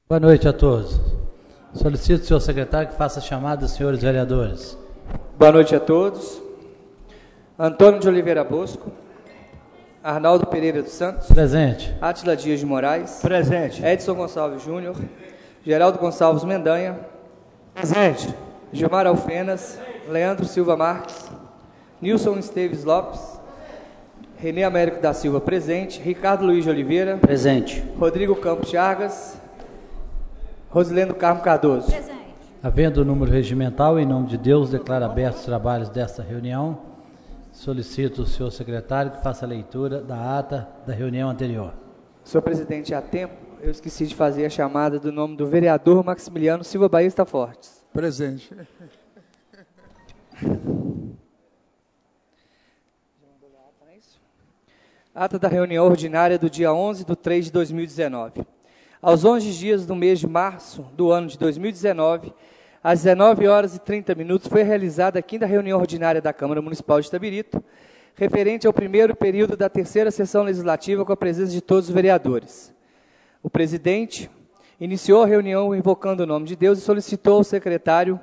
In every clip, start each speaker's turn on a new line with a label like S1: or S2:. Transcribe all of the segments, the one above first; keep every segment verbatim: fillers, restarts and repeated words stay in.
S1: Boa noite a todos. Solicito o senhor secretário que faça a chamada dos senhores vereadores.
S2: Boa noite a todos. Antônio de Oliveira Bosco. Arnaldo Pereira dos Santos.
S1: Presente.
S2: Átila Dias de Moraes.
S3: Presente.
S2: Edson Gonçalves Júnior. Geraldo Gonçalves Mendanha.
S3: Presente.
S2: Gilmar Alfenas. Leandro Silva Marques. Nilson Esteves Lopes. Renê Américo da Silva, presente. Ricardo Luiz de Oliveira.
S1: Presente.
S2: Rodrigo Campos Chagas. Rosilendo Carmo Cardoso.
S4: Presente.
S1: Havendo o número regimental, em nome de Deus, declaro abertos os trabalhos desta reunião. Solicito o senhor secretário que faça a leitura da ata da reunião anterior.
S2: Senhor presidente, há tempo, eu esqueci de fazer a chamada do nome do vereador Maximiliano Silva Baista Fortes.
S3: Presente.
S2: Ata da reunião ordinária do dia onze de três de dois mil e dezenove. Aos onze dias do mês de março do ano de dois mil e dezenove, às dezenove horas e trinta minutos, foi realizada a quinta reunião ordinária da Câmara Municipal de Itabirito, referente ao primeiro período da terceira sessão legislativa com a presença de todos os vereadores. O presidente iniciou a reunião invocando o nome de Deus e solicitou ao secretário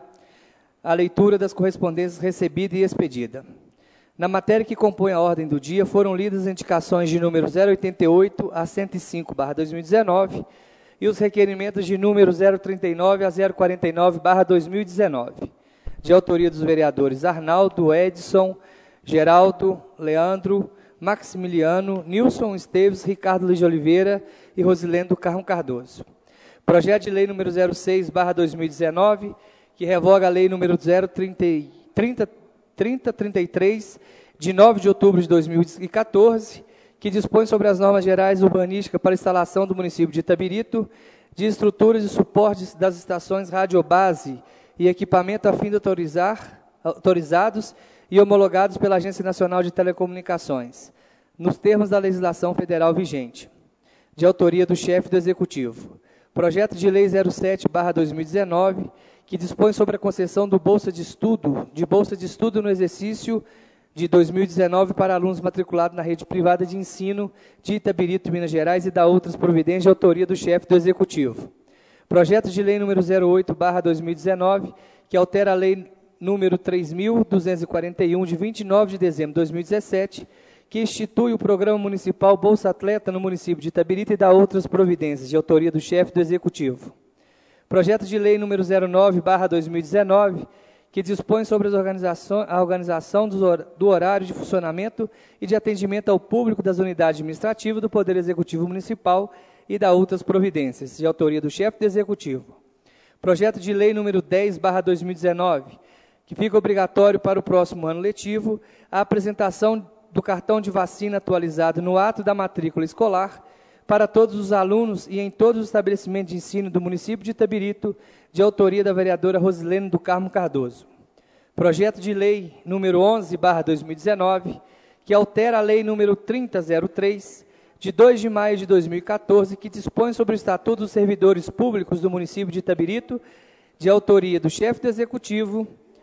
S2: a leitura das correspondências recebida e expedida. Na matéria que compõe a ordem do dia, foram lidas as indicações de número zero oitenta e oito a cento e cinco barra dois mil e dezenove e os requerimentos de número zero trinta e nove a zero quarenta e nove barra dois mil e dezenove, de autoria dos vereadores Arnaldo, Edson, Geraldo, Leandro, Maximiliano, Nilson Esteves, Ricardo Luiz de Oliveira e Rosilendo Carmo Cardoso. Projeto de lei número zero seis barra dois mil e dezenove, que revoga a lei número zero trinta, trinta, trinta, trinta e três, de nove de outubro de dois mil e quatorze, que dispõe sobre as normas gerais urbanísticas para instalação do município de Itabirito, de estruturas e suportes das estações radiobase e equipamento a fim de autorizar, autorizados e homologados pela Agência Nacional de Telecomunicações, nos termos da legislação federal vigente, de autoria do chefe do Executivo. Projeto de lei zero sete barra dois mil e dezenove, que dispõe sobre a concessão do Bolsa de Estudo, de Bolsa de Estudo no exercício de dois mil e dezenove para alunos matriculados na rede privada de ensino de Itabirito, Minas Gerais, e da outras providências de autoria do chefe do Executivo. Projeto de lei número zero oito barra dois mil e dezenove, que altera a lei número três mil duzentos e quarenta e um, de vinte e nove de dezembro de dois mil e dezessete, que institui o Programa Municipal Bolsa Atleta no município de Itabirito e da outras providências de autoria do chefe do Executivo. Projeto de lei número zero nove barra dois mil e dezenove, que dispõe sobre as organização, a organização do horário de funcionamento e de atendimento ao público das unidades administrativas do Poder Executivo Municipal e da outras providências, de autoria do chefe do Executivo. Projeto de lei número dez barra dois mil e dezenove, que fica obrigatório para o próximo ano letivo a apresentação do cartão de vacina atualizado no ato da matrícula escolar para todos os alunos e em todos os estabelecimentos de ensino do município de Itabirito, de autoria da vereadora Rosilene do Carmo Cardoso. Projeto de lei número onze barra dois mil e dezenove, que altera a lei número trinta zero três, de dois de maio de dois mil e quatorze, que dispõe sobre o Estatuto dos Servidores Públicos do município de Itabirito, de autoria do chefe do Executivo.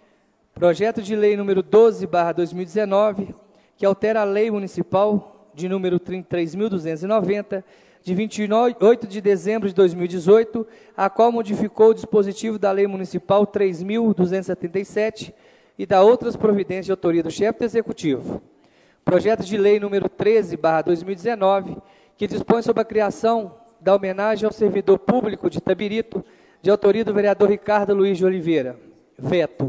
S2: Projeto de lei número doze barra dois mil e dezenove, que altera a lei municipal de número três mil duzentos e noventa, de vinte e oito de dezembro de dois mil e dezoito, a qual modificou o dispositivo da Lei Municipal três mil duzentos e setenta e sete e da outras providências de autoria do chefe do Executivo. Projeto de lei número treze barra dois mil e dezenove, que dispõe sobre a criação da homenagem ao servidor público de Itabirito, de autoria do vereador Ricardo Luiz de Oliveira. Veto.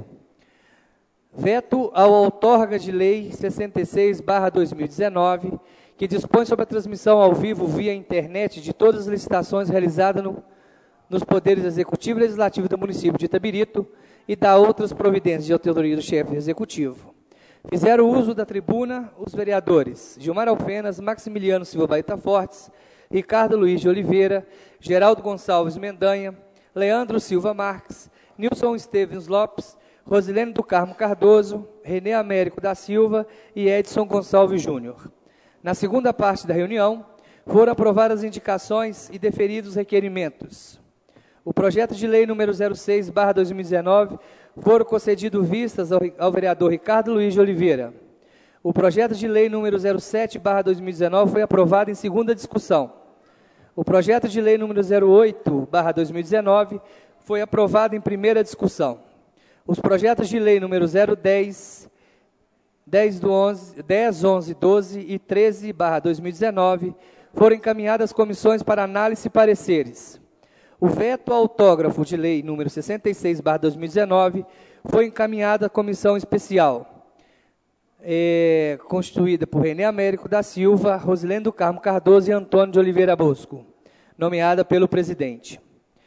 S2: Veto ao outorga de lei sessenta e seis barra dois mil e dezenove, que dispõe sobre a transmissão ao vivo via internet de todas as licitações realizadas no, nos poderes executivo e legislativo do município de Itabirito e da outras providências de autoria do chefe do Executivo. Fizeram uso da tribuna os vereadores Gilmar Alfenas, Maximiliano Silva Baita Fortes, Ricardo Luiz de Oliveira, Geraldo Gonçalves Mendanha, Leandro Silva Marques, Nilson Esteves Lopes, Rosilene do Carmo Cardoso, Renê Américo da Silva e Edson Gonçalves Júnior. Na segunda parte da reunião, foram aprovadas as indicações e deferidos os requerimentos. O projeto de lei número zero seis barra dois mil e dezenove foram concedidos vistas ao, ao vereador Ricardo Luiz de Oliveira. O projeto de lei número zero sete barra dois mil e dezenove foi aprovado em segunda discussão. O projeto de lei número zero oito barra dois mil e dezenove foi aprovado em primeira discussão. Os projetos de lei número zero dez, dez, do onze, dez, onze, doze e treze barra dois mil e dezenove foram encaminhadas às comissões para análise e pareceres. O veto autógrafo de lei número sessenta e seis barra dois mil e dezenove foi encaminhado à comissão especial, é, constituída por René Américo da Silva, Rosilene do Carmo Cardoso e Antônio de Oliveira Bosco, nomeada pelo presidente.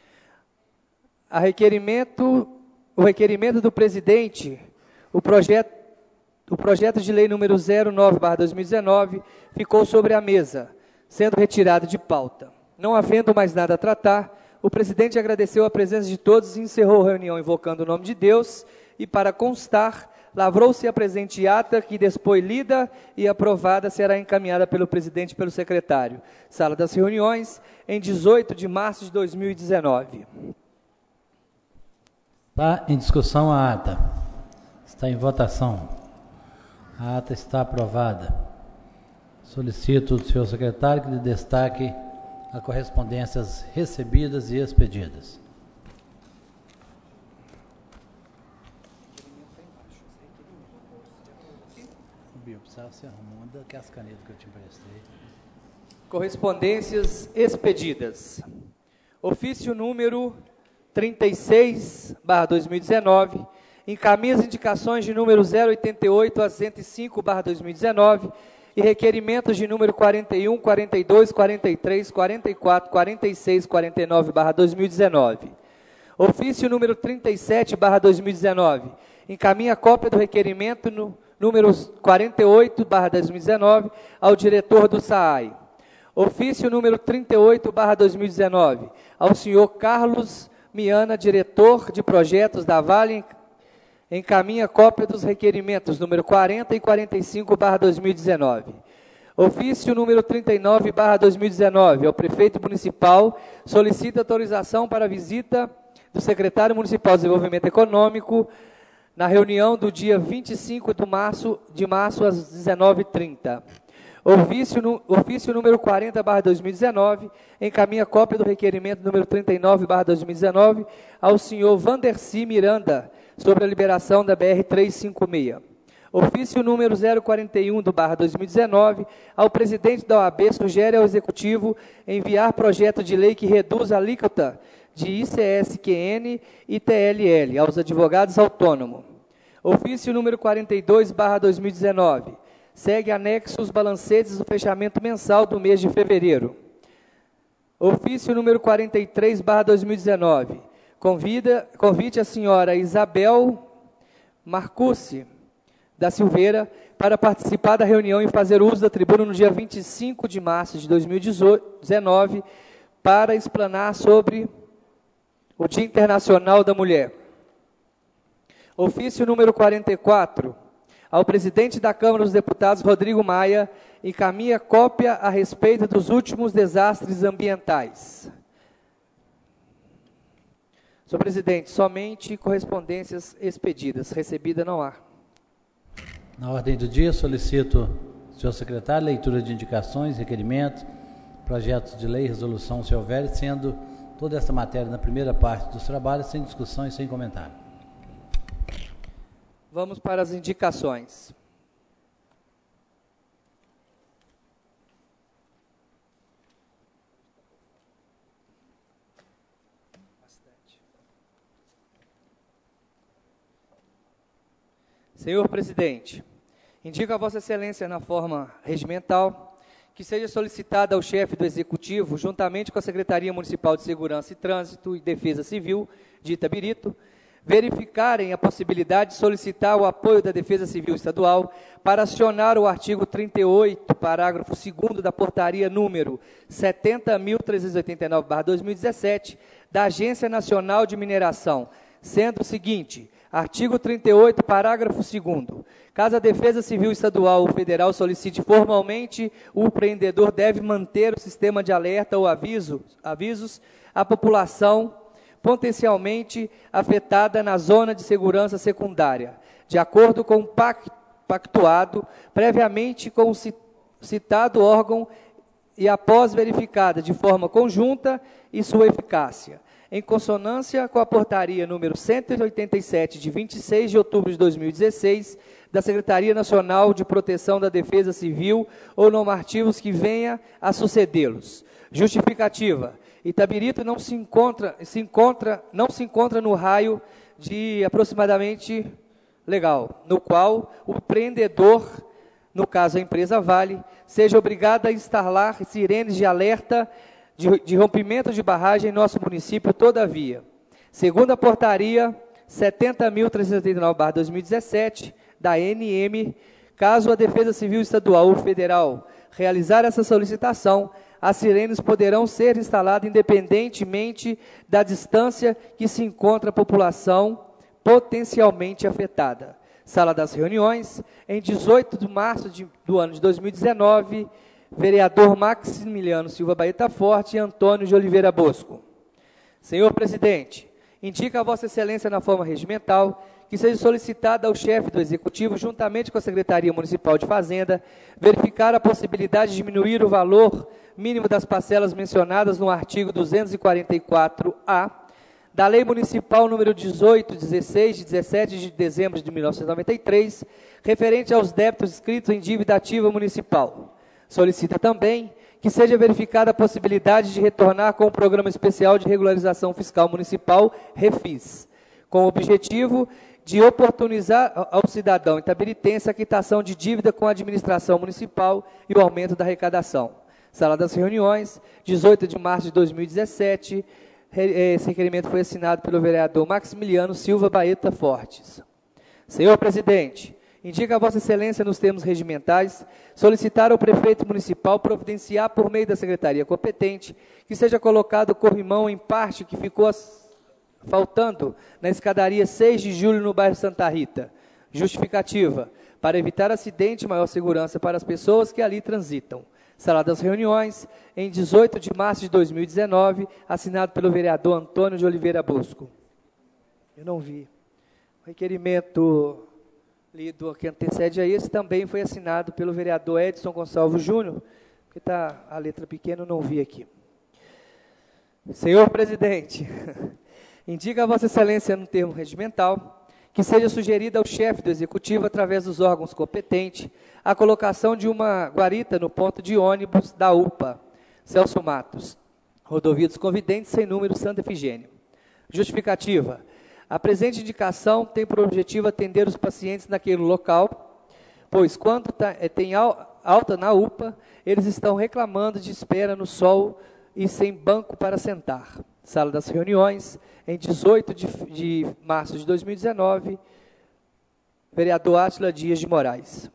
S2: A requerimento, o requerimento do presidente, o projeto, o projeto de lei número zero nove barra dois mil e dezenove ficou sobre a mesa, sendo retirado de pauta. Não havendo mais nada a tratar, o presidente agradeceu a presença de todos e encerrou a reunião invocando o nome de Deus e, para constar, lavrou-se a presente ata que, depois lida e aprovada, será encaminhada pelo presidente e pelo secretário. Sala das reuniões, em dezoito de março de dois mil e dezenove.
S1: Está em discussão a ata. Está em votação. A ata está aprovada. Solicito do senhor secretário que lhe destaque as correspondências recebidas e expedidas. Bill, precisava ser arrumada, que é as canetas que eu te emprestei.
S2: Correspondências expedidas. Ofício número trinta e seis barra dois mil e dezenove, encaminha as indicações de número zero oitenta e oito a cento e cinco barra dois mil e dezenove e requerimentos de número quarenta e um, quarenta e dois, quarenta e três, quarenta e quatro, quarenta e seis, quarenta e nove barra dois mil e dezenove. Ofício número trinta e sete barra dois mil e dezenove, encaminha cópia do requerimento no número quarenta e oito barra dois mil e dezenove ao diretor do S A A I. Ofício número trinta e oito barra dois mil e dezenove, ao senhor Carlos Miana, diretor de projetos da Vale, encaminha cópia dos requerimentos número quarenta e quarenta e cinco barra dois mil e dezenove. Ofício número trinta e nove barra dois mil e dezenove, ao prefeito municipal, solicita autorização para a visita do secretário municipal de Desenvolvimento Econômico na reunião do dia vinte e cinco de março, de março às dezenove e trinta. Ofício, ofício número quarenta barra dois mil e dezenove, encaminha cópia do requerimento número trinta e nove barra dois mil e dezenove ao senhor Vandercy Miranda, sobre a liberação da B R trezentos e cinquenta e seis. Ofício número zero quarenta e um do barra dois mil e dezenove, ao presidente da O A B, sugere ao Executivo enviar projeto de lei que reduz a alíquota de I C S Q N e T L L aos advogados autônomos. Ofício número quarenta e dois barra dois mil e dezenove, segue anexo os balancetes do fechamento mensal do mês de fevereiro. Ofício número quarenta e três barra dois mil e dezenove, convida, convite a senhora Isabel Marcucci da Silveira para participar da reunião e fazer uso da tribuna no dia vinte e cinco de março de dois mil e dezenove para explanar sobre o Dia Internacional da Mulher. Ofício número quarenta e quatro, ao presidente da Câmara dos Deputados, Rodrigo Maia, encaminha cópia a respeito dos últimos desastres ambientais. Senhor presidente, somente correspondências expedidas, recebida não há.
S1: Na ordem do dia, solicito, senhor secretário, leitura de indicações, requerimentos, projetos de lei, resolução, se houver, sendo toda essa matéria na primeira parte dos trabalhos, sem discussão e sem comentário.
S2: Vamos para as indicações. Senhor presidente, indico a Vossa Excelência na forma regimental que seja solicitada ao chefe do Executivo, juntamente com a Secretaria Municipal de Segurança e Trânsito e Defesa Civil de Itabirito, verificarem a possibilidade de solicitar o apoio da Defesa Civil Estadual para acionar o artigo trinta e oito, parágrafo segundo da portaria número setenta mil trezentos e oitenta e nove barra dois mil e dezessete da Agência Nacional de Mineração, sendo o seguinte: artigo trinta e oito, parágrafo segundo. Caso a Defesa Civil Estadual ou Federal solicite formalmente, o empreendedor deve manter o sistema de alerta ou aviso, avisos à população potencialmente afetada na zona de segurança secundária, de acordo com o pactuado previamente com o citado órgão e após verificada de forma conjunta e sua eficácia, em consonância com a portaria número cento e oitenta e sete, de vinte e seis de outubro de dois mil e dezesseis, da Secretaria Nacional de Proteção da Defesa Civil ou normativos que venha a sucedê-los. Justificativa: Itabirito não se encontra, se encontra, não se encontra no raio de aproximadamente legal, no qual o empreendedor, no caso a empresa Vale, seja obrigado a instalar sirenes de alerta de, de rompimento de barragem em nosso município. Todavia, segundo a portaria setenta mil trezentos e oitenta e nove barra dois mil e dezessete, da A N M, caso a Defesa Civil Estadual ou Federal realizar essa solicitação, as sirenes poderão ser instaladas independentemente da distância que se encontra a população potencialmente afetada. Sala das Reuniões, em dezoito de março de, do ano de dois mil e dezenove, vereador Maximiliano Silva Baeta Forte e Antônio de Oliveira Bosco. Senhor presidente, indica a Vossa Excelência na forma regimental que seja solicitada ao chefe do Executivo, juntamente com a Secretaria Municipal de Fazenda, verificar a possibilidade de diminuir o valor mínimo das parcelas mencionadas no artigo duzentos e quarenta e quatro A da Lei Municipal número dezoito, dezesseis, de dezessete de dezembro de mil novecentos e noventa e três, referente aos débitos inscritos em dívida ativa municipal. Solicita também que seja verificada a possibilidade de retornar com o Programa Especial de Regularização Fiscal Municipal, REFIS, com o objetivo de oportunizar ao cidadão itabiritense a quitação de dívida com a administração municipal e o aumento da arrecadação. Sala das Reuniões, dezoito de março de dois mil e dezessete, esse requerimento foi assinado pelo vereador Maximiliano Silva Baeta Fortes. Senhor presidente, indica a Vossa Excelência nos termos regimentais solicitar ao prefeito municipal providenciar por meio da secretaria competente que seja colocado o corrimão em parte que ficou as, faltando na escadaria seis de julho no bairro Santa Rita. Justificativa: para evitar acidente e maior segurança para as pessoas que ali transitam. Sala das Reuniões, em dezoito de março de dois mil e dezenove, assinado pelo vereador Antônio de Oliveira Bosco. Eu não vi. O requerimento lido que antecede a esse também foi assinado pelo vereador Edson Gonçalves Júnior, porque está a letra pequena, eu não vi aqui. Senhor presidente, indica a Vossa Excelência no termo regimental que seja sugerida ao chefe do Executivo, através dos órgãos competentes, a colocação de uma guarita no ponto de ônibus da U P A, Celso Matos, Rodovia dos Convidentes, sem número, Santa Efigênia. Justificativa: a presente indicação tem por objetivo atender os pacientes naquele local, pois quando tá, tem alta na U P A, eles estão reclamando de espera no sol e sem banco para sentar. Sala das Reuniões, em dezoito de março de dois mil e dezenove, vereador Átila Dias de Moraes.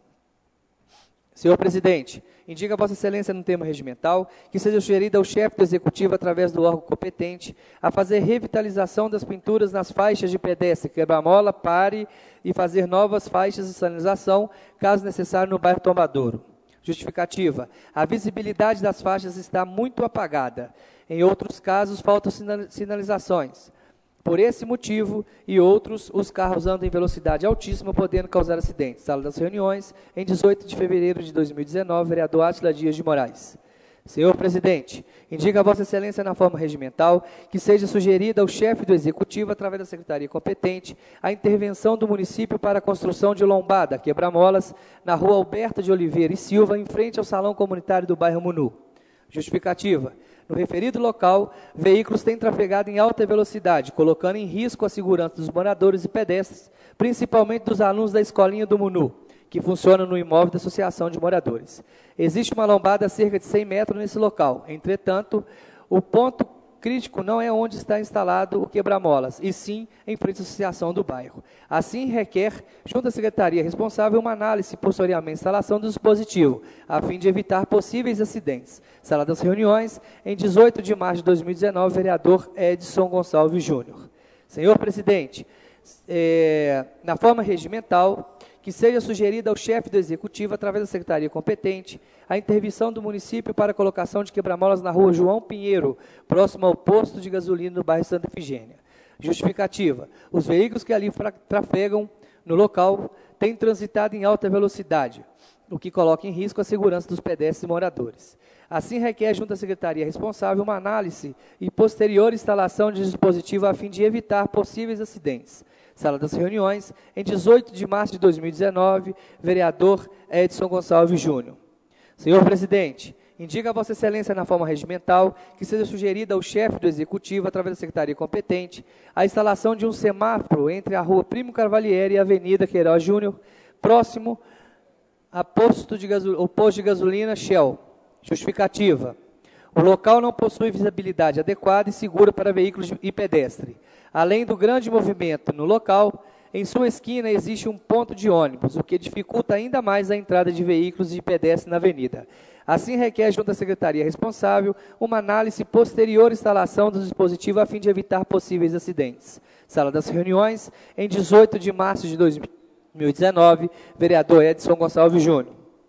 S2: Senhor presidente, indica a Vossa Excelência no termo regimental que seja sugerida ao chefe do Executivo, através do órgão competente, a fazer revitalização das pinturas nas faixas de pedestre, quebra-mola, pare e fazer novas faixas de sinalização, caso necessário, no bairro Tombadouro. Justificativa: a visibilidade das faixas está muito apagada. Em outros casos, faltam sinalizações. Por esse motivo e outros, os carros andam em velocidade altíssima, podendo causar acidentes. Sala das Reuniões, em dezoito de fevereiro de dois mil e dezenove, vereador Átila Dias de Moraes. Senhor presidente, indica a Vossa Excelência na forma regimental que seja sugerida ao chefe do Executivo, através da secretaria competente, a intervenção do município para a construção de lombada, quebra-molas, na rua Alberto de Oliveira e Silva, em frente ao salão comunitário do bairro Munu. Justificativa: no referido local, veículos têm trafegado em alta velocidade, colocando em risco a segurança dos moradores e pedestres, principalmente dos alunos da escolinha do Munu, que funciona no imóvel da Associação de Moradores. Existe uma lombada a cerca de cem metros nesse local. Entretanto, o ponto crítico não é onde está instalado o quebra-molas, e sim em frente à associação do bairro. Assim, requer, junto à secretaria responsável, uma análise posteriormente à instalação do dispositivo, a fim de evitar possíveis acidentes. Sala das Reuniões, em dezoito de março de dois mil e dezenove, vereador Edson Gonçalves Júnior. Senhor presidente, é, na forma regimental, que seja sugerida ao chefe do Executivo, através da secretaria competente, a intervenção do município para a colocação de quebra-molas na rua João Pinheiro, próximo ao posto de gasolina do bairro Santa Efigênia. Justificativa: os veículos que ali trafegam no local têm transitado em alta velocidade, o que coloca em risco a segurança dos pedestres e moradores. Assim requer junto à Secretaria responsável uma análise e posterior instalação de dispositivo a fim de evitar possíveis acidentes. Sala das Reuniões, em dezoito de março de dois mil e dezenove, vereador Edson Gonçalves Júnior. Senhor presidente, indica a Vossa Excelência na forma regimental que seja sugerida ao chefe do Executivo, através da Secretaria competente, a instalação de um semáforo entre a Rua Primo Carvalhieri e a Avenida Queiroz Júnior, próximo a posto de gaso- ao posto de gasolina Shell. Justificativa. O local não possui visibilidade adequada e segura para veículos e pedestre. Além do grande movimento no local, em sua esquina existe um ponto de ônibus, o que dificulta ainda mais a entrada de veículos e pedestres na avenida. Assim requer junto à Secretaria responsável uma análise e posterior instalação do dispositivo a fim de evitar possíveis acidentes. Sala das Reuniões, em dezoito de março de dois mil e dezenove, vereador Edson Gonçalves Júnior.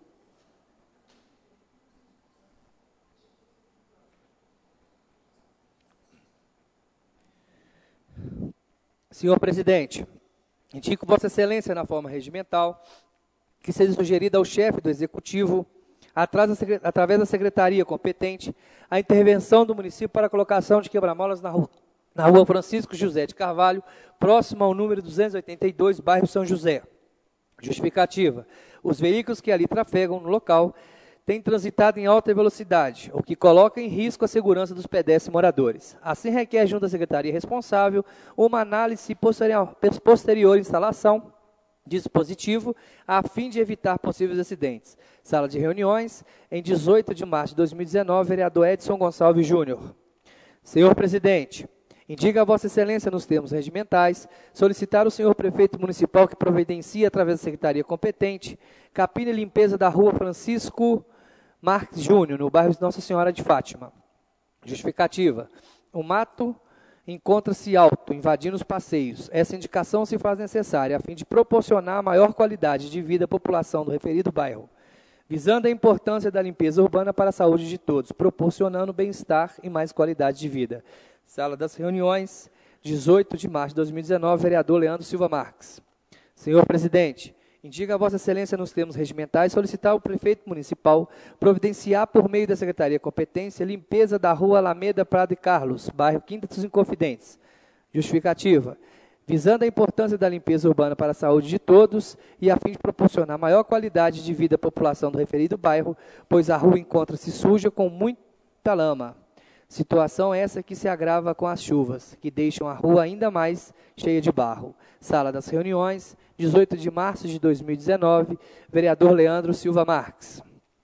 S2: Senhor presidente, indico Vossa Excelência na forma regimental que seja sugerida ao chefe do Executivo, através da Secretaria competente, a intervenção do município para a colocação de quebra-molas na rua, na rua Francisco José de Carvalho, próximo ao número duzentos e oitenta e dois, bairro São José. Justificativa. Os veículos que ali trafegam no local têm transitado em alta velocidade, o que coloca em risco a segurança dos pedestres e moradores. Assim requer junto à Secretaria responsável uma análise e posterior, posterior instalação de dispositivo a fim de evitar possíveis acidentes. Sala de Reuniões, em dezoito de março de dois mil e dezenove, vereador Edson Gonçalves Júnior. Senhor presidente, indica a Vossa Excelência nos termos regimentais solicitar o senhor prefeito municipal que providencie, através da Secretaria competente, capina e limpeza da rua Francisco Marques Júnior, no bairro Nossa Senhora de Fátima. Justificativa. O mato encontra-se alto, invadindo os passeios. Essa indicação se faz necessária a fim de proporcionar maior qualidade de vida à população do referido bairro, visando a importância da limpeza urbana para a saúde de todos, proporcionando bem-estar e mais qualidade de vida. Sala das Reuniões, dezoito de março de dois mil e dezenove, vereador Leandro Silva Marques. Senhor presidente, indica a Vossa Excelência nos termos regimentais solicitar ao prefeito municipal providenciar por meio da Secretaria competência limpeza da rua Alameda Prado e Carlos, bairro Quinta dos Inconfidentes. Justificativa. Visando a importância da limpeza urbana para a saúde de todos e a fim de proporcionar maior qualidade de vida à população do referido bairro, pois a rua encontra-se suja com muita lama. Situação essa que se agrava com as chuvas, que deixam a rua ainda mais cheia de barro. Sala das Reuniões, dezoito de março de dois mil e dezenove, vereador Leandro Silva Marques.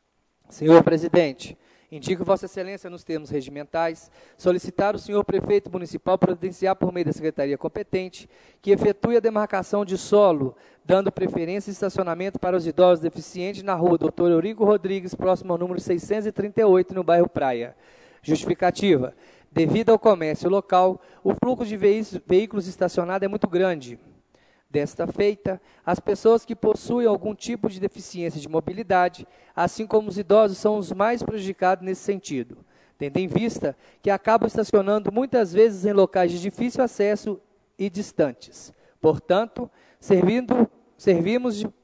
S2: Senhor presidente, indico Vossa Excelência nos termos regimentais solicitar o senhor prefeito municipal providenciar por meio da Secretaria competente que efetue a demarcação de solo, dando preferência e estacionamento para os idosos deficientes na rua doutor Eurico Rodrigues, próximo ao número seiscentos e trinta e oito, no bairro Praia. Justificativa. Devido ao comércio local, o fluxo de veículos estacionados é muito grande. Desta feita, as pessoas que possuem algum tipo de deficiência de mobilidade, assim como os idosos, são os mais prejudicados nesse sentido, tendo em vista que acabam estacionando muitas vezes em locais de difícil acesso e distantes. Portanto, servindo, servimos de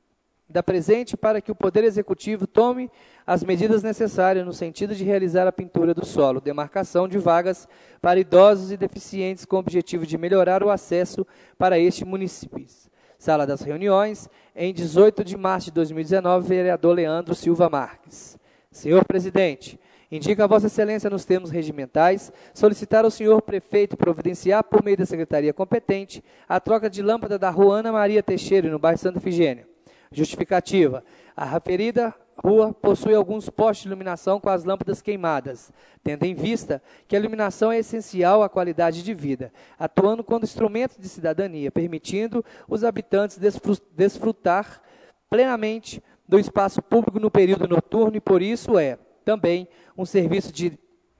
S2: da presente para que o Poder Executivo tome as medidas necessárias no sentido de realizar a pintura do solo, demarcação de vagas para idosos e deficientes com o objetivo de melhorar o acesso para estes municípios. Sala das Reuniões, em dezoito de março de dois mil e dezenove, vereador Leandro Silva Marques. Senhor presidente, indica a Vossa Excelência nos termos regimentais solicitar ao senhor prefeito providenciar por meio da Secretaria competente a troca de lâmpada da rua Ana Maria Teixeira, no bairro Santa Efigênia. Justificativa. A referida rua possui alguns postes de iluminação com as lâmpadas queimadas, tendo em vista que a iluminação é essencial à qualidade de vida, atuando como instrumento de cidadania, permitindo os habitantes desfrutar plenamente do espaço público no período noturno e, por isso, é também um serviço de,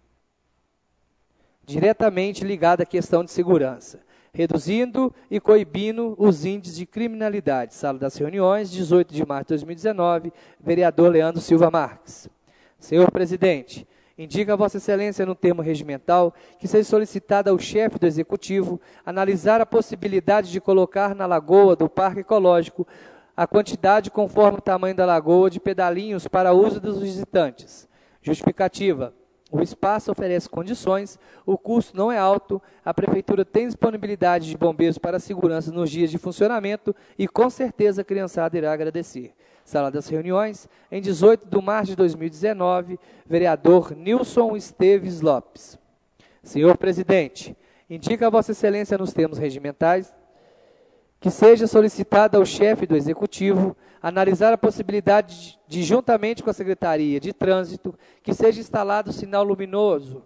S2: diretamente ligado à questão de segurança, reduzindo e coibindo os índices de criminalidade. Sala das Reuniões, dezoito de março de dois mil e dezenove, vereador Leandro Silva Marques. Senhor presidente, indica a Vossa Excelência no termo regimental que seja solicitado ao chefe do Executivo analisar a possibilidade de colocar na lagoa do Parque Ecológico a quantidade conforme o tamanho da lagoa de pedalinhos para uso dos visitantes. Justificativa. O espaço oferece condições, o custo não é alto, a Prefeitura tem disponibilidade de bombeiros para a segurança nos dias de funcionamento e com certeza a criançada irá agradecer. Sala das Reuniões, em dezoito de março de dois mil e dezenove, vereador Nilson Esteves Lopes. Senhor Presidente, indica a Vossa Excelência nos termos regimentais que seja solicitada ao chefe do Executivo analisar a possibilidade de, de, juntamente com a Secretaria de Trânsito, que seja instalado sinal luminoso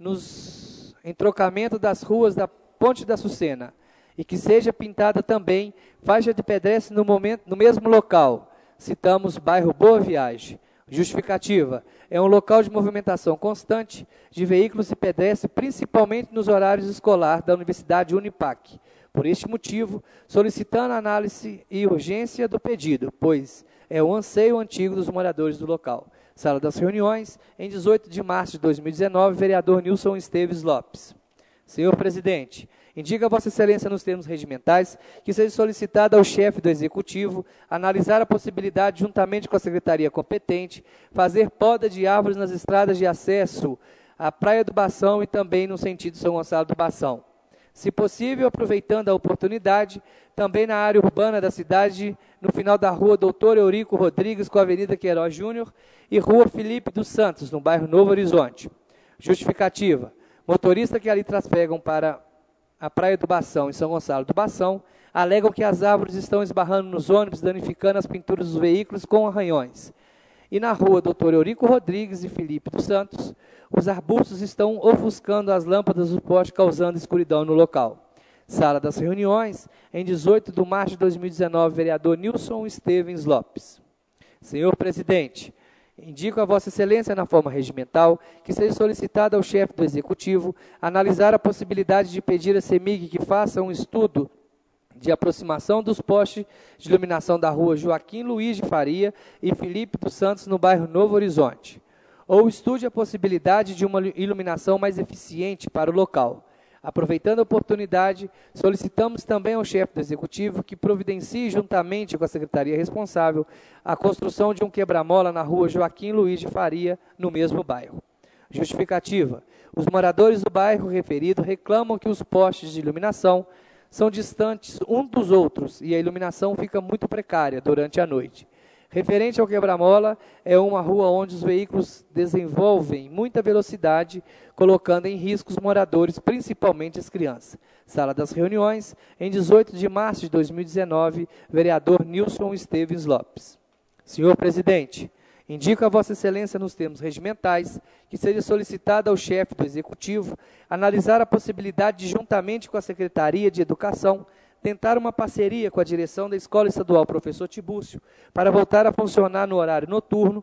S2: nos entrocamento das ruas da Ponte da Sucena e que seja pintada também faixa de pedestre no, momento, no mesmo local. Citamos bairro Boa Viagem. Justificativa. É um local de movimentação constante de veículos e pedestres, principalmente nos horários escolares da Universidade Unipac. Por este motivo, solicitando a análise e urgência do pedido, pois é o anseio antigo dos moradores do local. Sala das Reuniões, em dezoito de março de dois mil e dezenove, vereador Nilson Esteves Lopes. Senhor Presidente, indica a Vossa Excelência nos termos regimentais que seja solicitado ao chefe do Executivo analisar a possibilidade, juntamente com a Secretaria competente, fazer poda de árvores nas estradas de acesso à Praia do Bação e também no sentido São Gonçalo do Bação. Se possível, aproveitando a oportunidade, também na área urbana da cidade, no final da rua Doutor Eurico Rodrigues com a Avenida Queiroz Júnior e rua Felipe dos Santos, no bairro Novo Horizonte. Justificativa. Motoristas que ali trafegam para a Praia do Bação e São Gonçalo do Bação alegam que as árvores estão esbarrando nos ônibus, danificando as pinturas dos veículos com arranhões. E na rua Doutor Eurico Rodrigues e Felipe dos Santos, os arbustos estão ofuscando as lâmpadas do poste, causando escuridão no local. Sala das Reuniões, em dezoito de março de dois mil e dezenove, vereador Nilson Esteves Lopes. Senhor Presidente, indico a Vossa Excelência, na forma regimental, que seja solicitado ao chefe do Executivo analisar a possibilidade de pedir à CEMIG que faça um estudo de aproximação dos postes de iluminação da rua Joaquim Luiz de Faria e Felipe dos Santos, no bairro Novo Horizonte, ou estude a possibilidade de uma iluminação mais eficiente para o local. Aproveitando a oportunidade, solicitamos também ao chefe do Executivo que providencie, juntamente com a Secretaria responsável, a construção de um quebra-mola na rua Joaquim Luiz de Faria, no mesmo bairro. Justificativa. Os moradores do bairro referido reclamam que os postes de iluminação são distantes um dos outros e a iluminação fica muito precária durante a noite. Referente ao quebra-mola, é uma rua onde os veículos desenvolvem muita velocidade, colocando em risco os moradores, principalmente as crianças. Sala das Reuniões, em dezoito de março de dois mil e dezenove, vereador Nilson Esteves Lopes. Senhor Presidente, indico a Vossa Excelência nos termos regimentais que seja solicitado ao chefe do Executivo analisar a possibilidade de, juntamente com a Secretaria de Educação, tentar uma parceria com a direção da Escola Estadual Professor Tibúrcio para voltar a funcionar no horário noturno.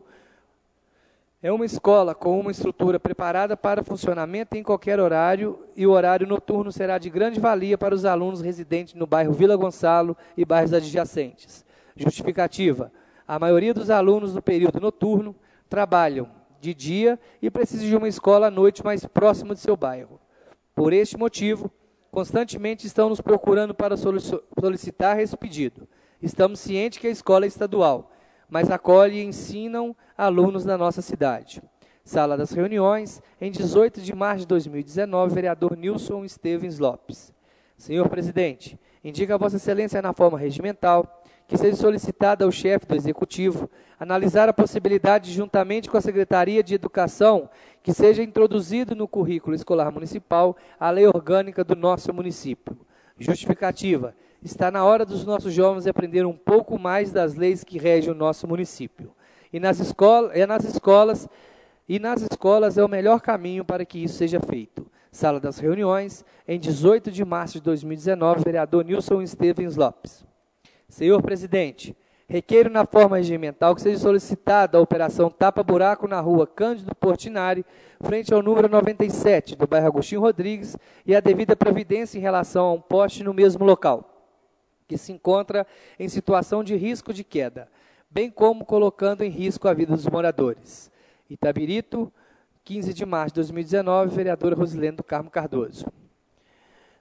S2: É uma escola com uma estrutura preparada para funcionamento em qualquer horário e o horário noturno será de grande valia para os alunos residentes no bairro Vila Gonçalo e bairros adjacentes. Justificativa. A maioria dos alunos do período noturno trabalham de dia e precisam de uma escola à noite mais próxima de seu bairro. Por este motivo, constantemente estão nos procurando para solicitar esse pedido. Estamos cientes que a escola é estadual, mas acolhe e ensinam alunos da nossa cidade. Sala das Reuniões, em dezoito de março de dois mil e dezenove, vereador Nilson Esteves Lopes. Senhor Presidente, indica a Vossa Excelência na forma regimental que seja solicitado ao chefe do Executivo analisar a possibilidade, juntamente com a Secretaria de Educação, que seja introduzido no currículo escolar municipal a lei orgânica do nosso município. Justificativa. Está na hora dos nossos jovens aprender um pouco mais das leis que regem o nosso município. E nas escolas, é nas escolas, e nas escolas é o melhor caminho para que isso seja feito. Sala das Reuniões, em dezoito de março de dois mil e dezenove, vereador Nilson Esteves Lopes. Senhor Presidente, requeiro na forma regimental que seja solicitada a operação tapa-buraco na rua Cândido Portinari, frente ao número noventa e sete, do bairro Agostinho Rodrigues, e a devida providência em relação a um poste no mesmo local, que se encontra em situação de risco de queda, bem como colocando em risco a vida dos moradores. Itabirito, quinze de março de dois mil e dezenove, vereadora Rosilene do Carmo Cardoso.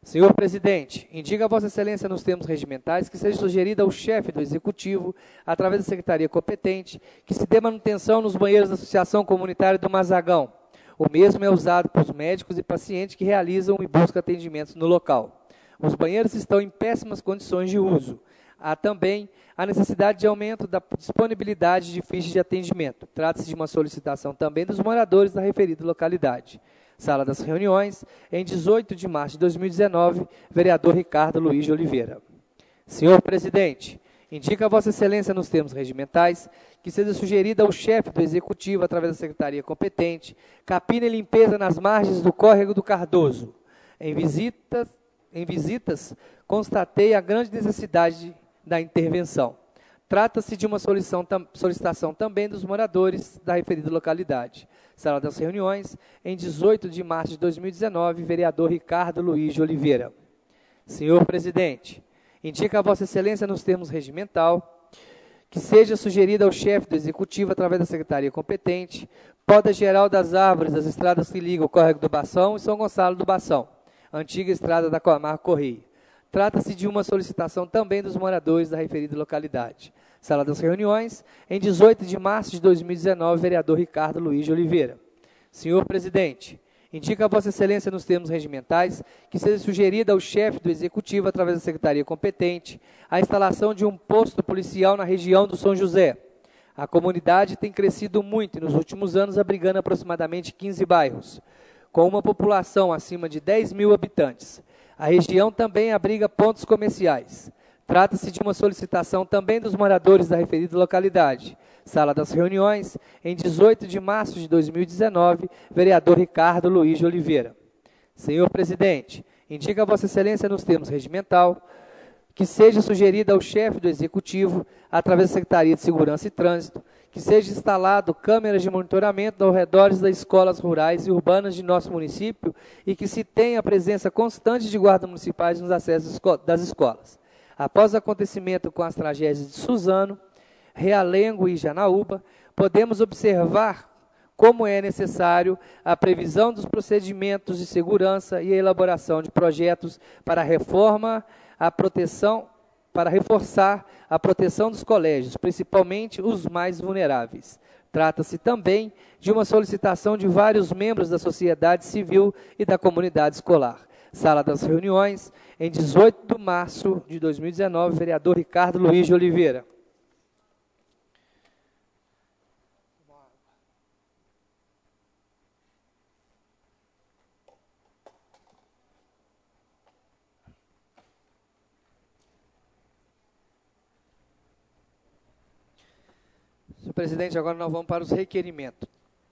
S2: Senhor presidente, indica a Vossa Excelência nos termos regimentais que seja sugerida ao chefe do Executivo, através da secretaria competente, que se dê manutenção nos banheiros da Associação Comunitária do Mazagão. O mesmo é usado por médicos e pacientes que realizam e buscam atendimentos no local. Os banheiros estão em péssimas condições de uso. Há também a necessidade de aumento da disponibilidade de fichas de atendimento. Trata-se de uma solicitação também dos moradores da referida localidade. Sala das Reuniões, em dezoito de março de dois mil e dezenove, vereador Ricardo Luiz de Oliveira. Senhor presidente, indica a Vossa Excelência nos termos regimentais que seja sugerida ao chefe do Executivo, através da secretaria competente, capina e limpeza nas margens do córrego do Cardoso. Em visitas, em visitas constatei a grande necessidade da intervenção. Trata-se de uma solicitação também dos moradores da referida localidade. Sala das Reuniões, em dezoito de março de dois mil e dezenove, vereador Ricardo Luiz de Oliveira. Senhor presidente, indica a Vossa Excelência nos termos regimental que seja sugerida ao chefe do Executivo, através da secretaria competente, poda geral das árvores das estradas que ligam o Córrego do Bação e São Gonçalo do Bação, antiga estrada da Camargo Correia. Trata-se de uma solicitação também dos moradores da referida localidade. Sala das Reuniões, em dezoito de março de dois mil e dezenove, vereador Ricardo Luiz de Oliveira. Senhor presidente, indica a Vossa Excelência nos termos regimentais que seja sugerida ao chefe do Executivo, através da secretaria competente, a instalação de um posto policial na região do São José. A comunidade tem crescido muito e nos últimos anos abrigando aproximadamente quinze bairros, com uma população acima de dez mil habitantes. A região também abriga pontos comerciais. Trata-se de uma solicitação também dos moradores da referida localidade. Sala das Reuniões, em dezoito de março de dois mil e dezenove, vereador Ricardo Luiz de Oliveira. Senhor presidente, indica a Vossa Excelência nos termos regimental que seja sugerida ao chefe do Executivo, através da Secretaria de Segurança e Trânsito, que seja instalado câmeras de monitoramento ao redor das escolas rurais e urbanas de nosso município e que se tenha a presença constante de guardas municipais nos acessos das escolas. Após o acontecimento com as tragédias de Suzano, Realengo e Janaúba, podemos observar como é necessário a previsão dos procedimentos de segurança e a elaboração de projetos para a reforma, a proteção, para reforçar a proteção dos colégios, principalmente os mais vulneráveis. Trata-se também de uma solicitação de vários membros da sociedade civil e da comunidade escolar. Sala das Reuniões, em dezoito de março de dois mil e dezenove, vereador Ricardo Luiz de Oliveira. Senhor presidente, agora nós vamos para os requerimentos.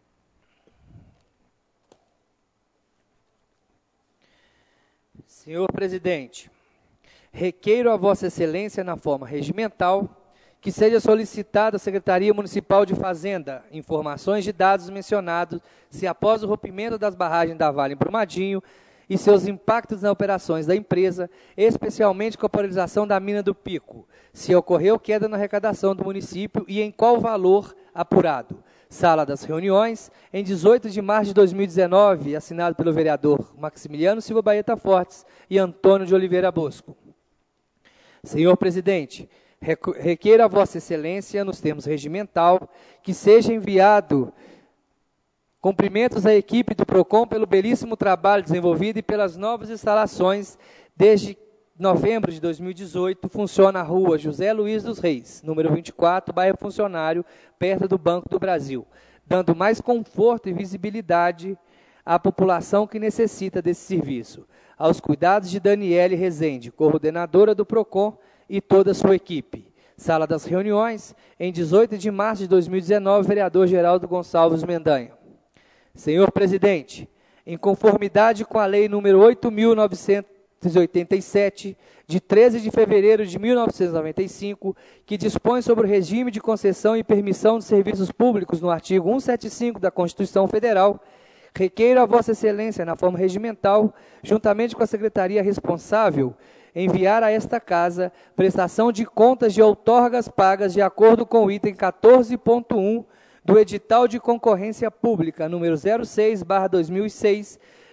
S2: Senhor presidente, requeiro a Vossa Excelência, na forma regimental, que seja solicitada à Secretaria Municipal de Fazenda informações de dados mencionados, se após o rompimento das barragens da Vale em Brumadinho e seus impactos nas operações da empresa, especialmente com a paralisação da mina do Pico, se ocorreu queda na arrecadação do município e em qual valor apurado. Sala das Reuniões, em dezoito de março de dois mil e dezenove, assinado pelo vereador Maximiliano Silva Baeta Fortes e Antônio de Oliveira Bosco. Senhor presidente, requeiro a Vossa Excelência, nos termos regimental, que seja enviado cumprimentos à equipe do PROCON pelo belíssimo trabalho desenvolvido e pelas novas instalações. Desde novembro de dois mil e dezoito, funciona a rua José Luiz dos Reis, número vinte e quatro, bairro Funcionário, perto do Banco do Brasil, dando mais conforto e visibilidade à população que necessita desse serviço. Aos cuidados de Daniele Rezende, coordenadora do PROCON, e toda a sua equipe. Sala das Reuniões, em dezoito de março de dois mil e dezenove, vereador Geraldo Gonçalves Mendanha. Senhor presidente, em conformidade com a lei número oito mil novecentos e oitenta e sete, de treze de fevereiro de mil novecentos e noventa e cinco, que dispõe sobre o regime de concessão e permissão de serviços públicos no artigo cento e setenta e cinco da Constituição Federal, requeiro a Vossa Excelência, na forma regimental, juntamente com a secretaria responsável, enviar a esta casa prestação de contas de outorgas pagas de acordo com o item quatorze ponto um do edital de concorrência pública, número zero seis barra dois mil e seis,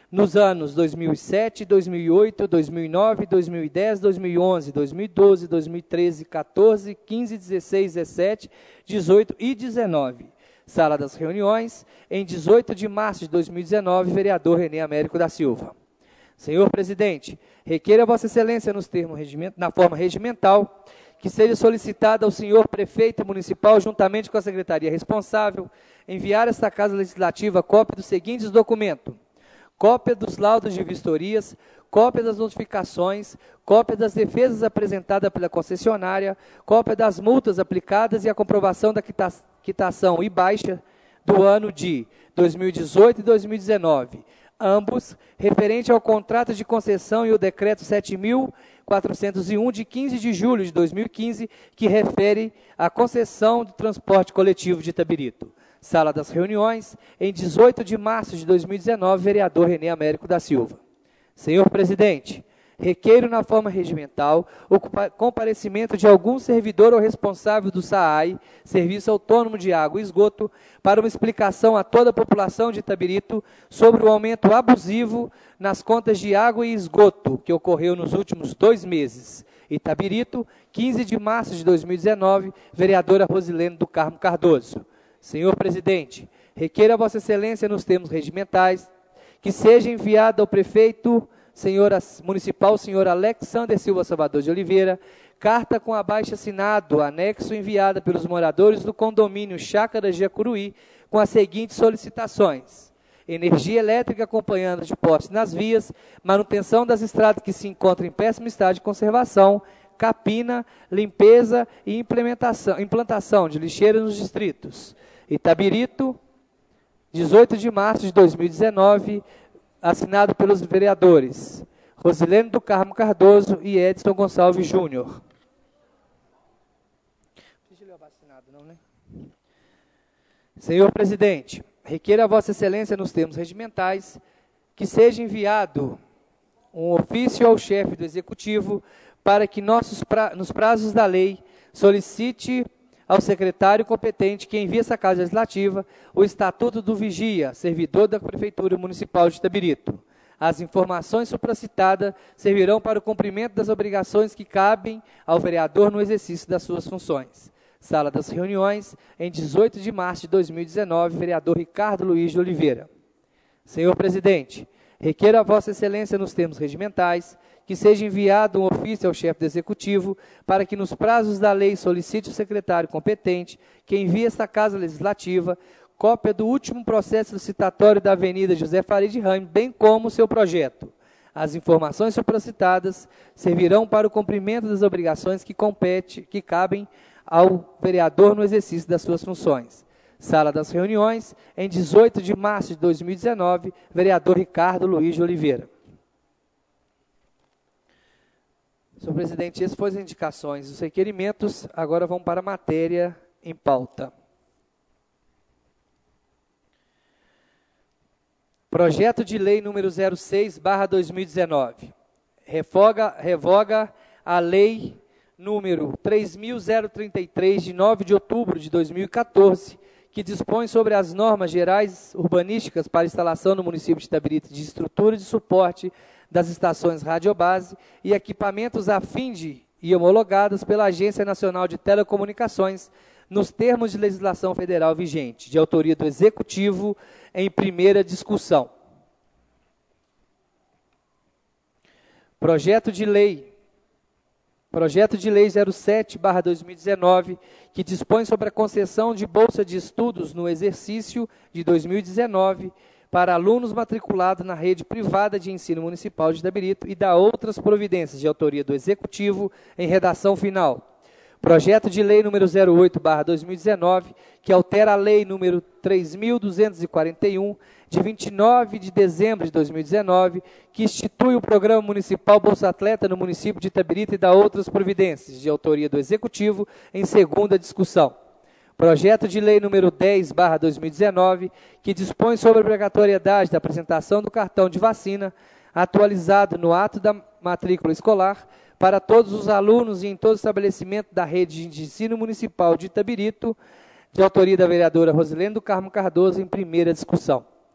S2: nos anos dois mil e sete, dois mil e oito, dois mil e nove, dois mil e dez, dois mil e onze, dois mil e doze, dois mil e treze, quatorze, quinze, dezesseis, dezessete, dezoito e dezenove. Sala das Reuniões, em dezoito de março de dois mil e dezenove, vereador Renê Américo da Silva. Senhor presidente, requeira a Vossa Excelência nos termos na forma regimental que seja solicitada ao senhor prefeito municipal, juntamente com a secretaria responsável, enviar a esta Casa Legislativa cópia dos seguintes documentos: cópia dos laudos de vistorias, cópia das notificações, cópia das defesas apresentadas pela concessionária, cópia das multas aplicadas e a comprovação da quita- quitação e baixa do ano de dois mil e dezoito e dois mil e dezenove, ambos referente ao contrato de concessão e o decreto sete mil quatrocentos e um de quinze de julho de dois mil e quinze, que refere à concessão do transporte coletivo de Itabirito. Sala das Reuniões, em dezoito de março de dois mil e dezenove, vereador Renê Américo da Silva. Senhor presidente, requeiro na forma regimental o comparecimento de algum servidor ou responsável do S A A I, Serviço Autônomo de Água e Esgoto, para uma explicação a toda a população de Itabirito sobre o aumento abusivo nas contas de água e esgoto que ocorreu nos últimos dois meses. Itabirito, quinze de março de dois mil e dezenove, vereadora Rosilene do Carmo Cardoso. Senhor presidente, requeira a Vossa Excelência nos termos regimentais que seja enviado ao prefeito senhor municipal, senhor Alexander Silva Salvador de Oliveira, carta com abaixo assinado, anexo enviada pelos moradores do condomínio Chácara Jacuruí, com as seguintes solicitações: energia elétrica acompanhando de postes nas vias, manutenção das estradas que se encontram em péssimo estado de conservação, capina, limpeza e implementação, implantação de lixeiras nos distritos. Itabirito, dezoito de março de dois mil e dezenove, assinado pelos vereadores Rosilene do Carmo Cardoso e Edson Gonçalves Júnior. Senhor presidente, requeira a Vossa Excelência nos termos regimentais que seja enviado um ofício ao chefe do Executivo para que nossos pra, nos prazos da lei solicite ao secretário competente que envie essa Casa Legislativa o Estatuto do Vigia, servidor da Prefeitura Municipal de Itabirito. As informações supracitadas servirão para o cumprimento das obrigações que cabem ao vereador no exercício das suas funções. Sala das Reuniões, em dezoito de março de dois mil e dezenove, vereador Ricardo Luiz de Oliveira. Senhor presidente, requeiro a Vossa Excelência nos termos regimentais que seja enviado um ofício ao chefe do Executivo para que nos prazos da lei solicite o secretário competente que envie esta Casa Legislativa cópia do último processo licitatório da Avenida José Farid Rame, bem como o seu projeto. As informações supracitadas servirão para o cumprimento das obrigações que, compete, que cabem ao vereador no exercício das suas funções. Sala das Reuniões, em dezoito de março de dois mil e dezenove, vereador Ricardo Luiz de Oliveira. Senhor presidente, essas foram as indicações. Os requerimentos agora vão para a matéria em pauta. Projeto de Lei número zero seis barra dois mil e dezenove. Revoga, revoga a Lei número três mil trinta e três, de nove de outubro de dois mil e quatorze, que dispõe sobre as normas gerais urbanísticas para instalação no município de Itabirito de estrutura de suporte das estações radiobase e equipamentos a fim de e homologadas pela Agência Nacional de Telecomunicações, nos termos de legislação federal vigente, de autoria do Executivo, em primeira discussão. Projeto de Lei Projeto de Lei zero sete barra dois mil e dezenove, que dispõe sobre a concessão de bolsa de estudos no exercício de dois mil e dezenove para alunos matriculados na rede privada de ensino municipal de Itabirito e da outras providências de autoria do Executivo em redação final. Projeto de Lei número zero oito barra dois mil e dezenove, que altera a Lei número três mil duzentos e quarenta e um, de vinte e nove de dezembro de dois mil e dezenove, que institui o Programa Municipal Bolsa Atleta no município de Itabirito e da outras providências, de autoria do Executivo, em segunda discussão. Projeto de Lei número dez barra dois mil e dezenove, que dispõe sobre a obrigatoriedade da apresentação do cartão de vacina, atualizado no ato da matrícula escolar, para todos os alunos e em todo estabelecimento da rede de ensino municipal de Itabirito, de autoria da vereadora Rosilene do Carmo Cardoso, em primeira discussão.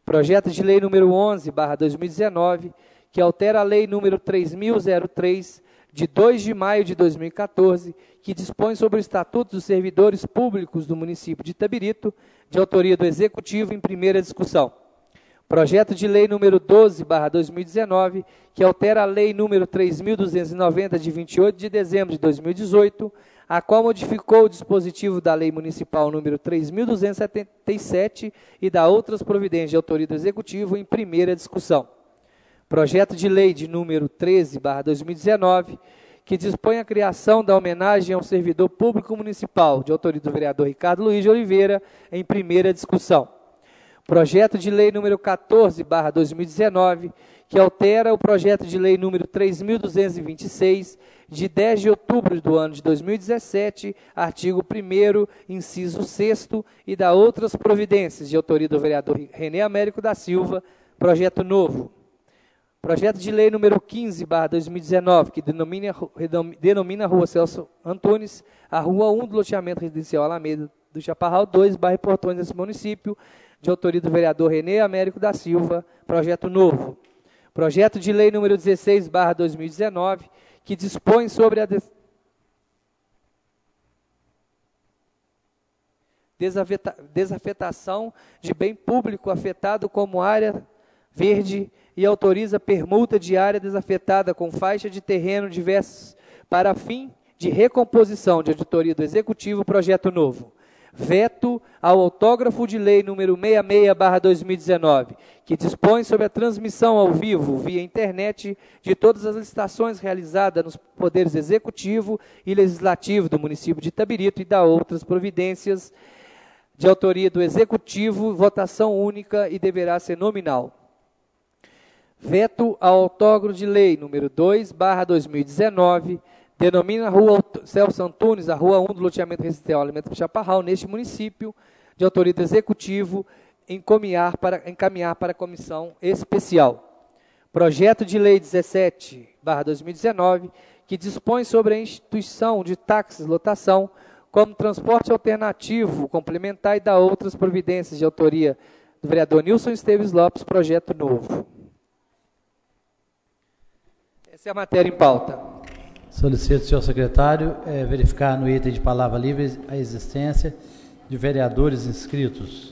S2: Projeto de lei número onze barra dois mil e dezenove, que altera a lei número três mil e três, de dois de maio de dois mil e quatorze, que dispõe sobre o Estatuto dos Servidores Públicos do município de Itabirito, de autoria do Executivo, em primeira discussão. Projeto de lei número doze barra dois mil e dezenove, que altera a lei número três mil duzentos e noventa, de vinte e oito de dezembro de dois mil e dezoito, a qual modificou o dispositivo da lei municipal número três mil duzentos e setenta e sete e da outras providências de autoria do Executivo, em primeira discussão. Projeto de lei de número treze barra dois mil e dezenove, que dispõe a criação da homenagem ao servidor público municipal, de autoria do vereador Ricardo Luiz de Oliveira, em primeira discussão. Projeto de lei número quatorze barra dois mil e dezenove, que altera o projeto de lei número três mil duzentos e vinte e seis, de dez de outubro do ano de dois mil e dezessete, artigo primeiro, inciso sexto, e da outras providências, de autoria do vereador René Américo da Silva, projeto novo. Projeto de lei número quinze barra dois mil e dezenove, que denomina, denomina a Rua Celso Antunes, a Rua um do loteamento residencial Alameda do Chaparral dois, bairro Portões, desse município, de autoria do vereador René Américo da Silva, projeto novo. Projeto de lei número dezesseis barra dois mil e dezenove, que dispõe sobre a des... desafeta... desafetação de bem público afetado como área verde e autoriza permuta de área desafetada com faixa de terreno diversos para fim de recomposição, de auditoria do Executivo, projeto novo. Veto ao autógrafo de lei número sessenta e seis barra dois mil e dezenove, que dispõe sobre a transmissão ao vivo, via internet, de todas as licitações realizadas nos poderes executivo e legislativo do município de Itabirito e da outras providências, de autoria do Executivo, votação única e deverá ser nominal. Veto ao autógrafo de lei número dois barra dois mil e dezenove, denomina a Rua Celso Antunes, a Rua um do loteamento residencial Alameda do Chaparral, neste município, de autoria do Executivo, encaminhar para, encaminhar para a comissão especial. Projeto de lei dezessete barra dois mil e dezenove, que dispõe sobre a instituição de táxis lotação como transporte alternativo, complementar e da outras providências, de autoria do vereador Nilson Esteves Lopes, projeto novo. Essa é a matéria em pauta.
S1: Solicito, senhor secretário, é, verificar no item de palavra livre a existência de vereadores inscritos.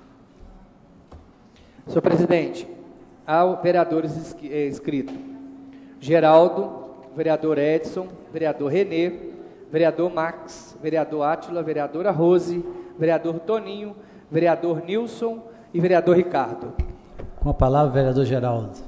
S2: Senhor presidente, há vereadores inscritos. Geraldo, vereador Edson, vereador Renê, vereador Max, vereador Átila, vereadora Rose, vereador Toninho, vereador Nilson e vereador Ricardo.
S1: Com a palavra, vereador Geraldo.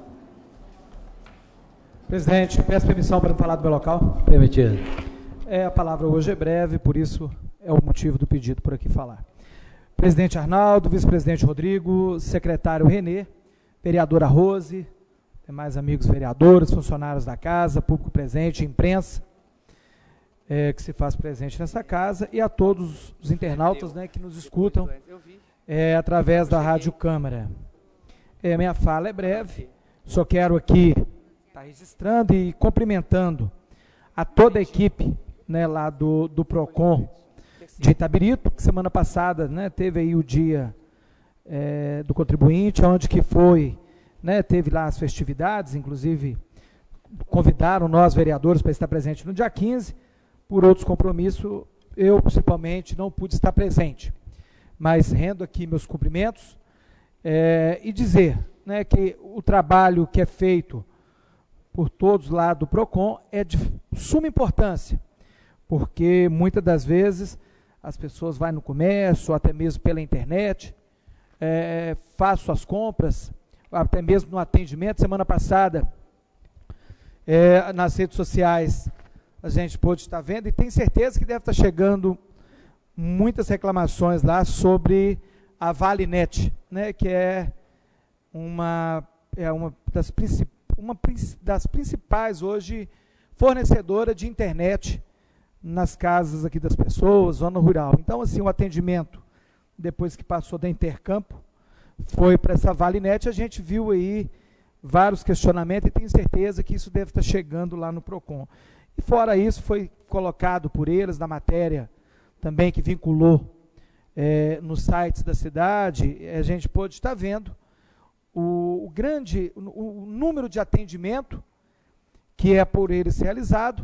S3: Presidente, peço permissão para falar do meu local.
S1: Permitido.
S3: É, a palavra hoje é breve, por isso é o motivo do pedido por aqui falar. Presidente Arnaldo, vice-presidente Rodrigo, secretário Renê, vereadora Rose, demais amigos vereadores, funcionários da casa, público presente, imprensa, é, que se faz presente nessa casa, e a todos os internautas, né, que nos escutam é, através da Rádio Câmara. É, minha fala é breve, só quero aqui estar registrando e cumprimentando a toda a equipe, né, lá do, do PROCON de Itabirito, que semana passada, né, teve aí o dia é, do contribuinte, onde que foi, né, teve lá as festividades, inclusive convidaram nós vereadores para estar presente no dia quinze, por outros compromissos, eu principalmente não pude estar presente, mas rendo aqui meus cumprimentos é, e dizer, né, que o trabalho que é feito por todos lá do PROCON é de suma importância, porque muitas das vezes as pessoas vão no comércio, ou até mesmo pela internet, é, faz suas compras, até mesmo no atendimento. Semana passada, é, nas redes sociais, a gente pôde estar vendo, e tenho certeza que deve estar chegando muitas reclamações lá sobre a Valinet, né, que é uma, é uma das principais, uma das principais hoje fornecedora de internet nas casas aqui das pessoas, zona rural. Então, assim, o atendimento, depois que passou da Intercampo, foi para essa Valinet, a gente viu aí vários questionamentos e tenho certeza que isso deve estar chegando lá no PROCON. E fora isso, foi colocado por eles na matéria também que vinculou é, nos sites da cidade, a gente pôde estar vendo o, o grande, o, o número de atendimento que é por eles realizado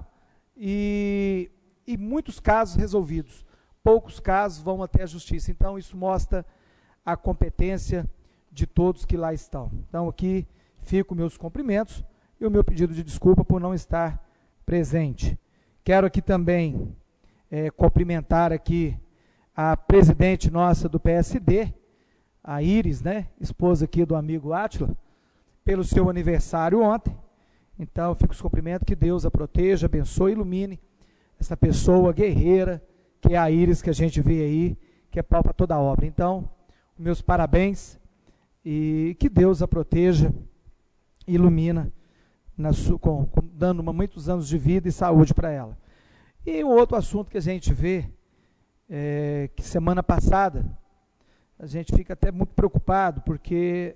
S3: e, e muitos casos resolvidos. Poucos casos vão até a justiça. Então, isso mostra a competência de todos que lá estão. Então, aqui fico meus cumprimentos e o meu pedido de desculpa por não estar presente. Quero aqui também é, cumprimentar aqui a presidente nossa do P S D, a Iris, né, esposa aqui do amigo Átila, pelo seu aniversário ontem. Então, eu fico os cumprimentos, que Deus a proteja, abençoe e ilumine essa pessoa guerreira, que é a Iris que a gente vê aí, que é pau para toda a obra. Então, meus parabéns e que Deus a proteja e ilumina, na sua, com, com, dando uma, muitos anos de vida e saúde para ela. E um outro assunto que a gente vê, é, que semana passada, a gente fica até muito preocupado, porque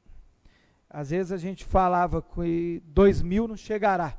S3: às vezes a gente falava que dois mil não chegará.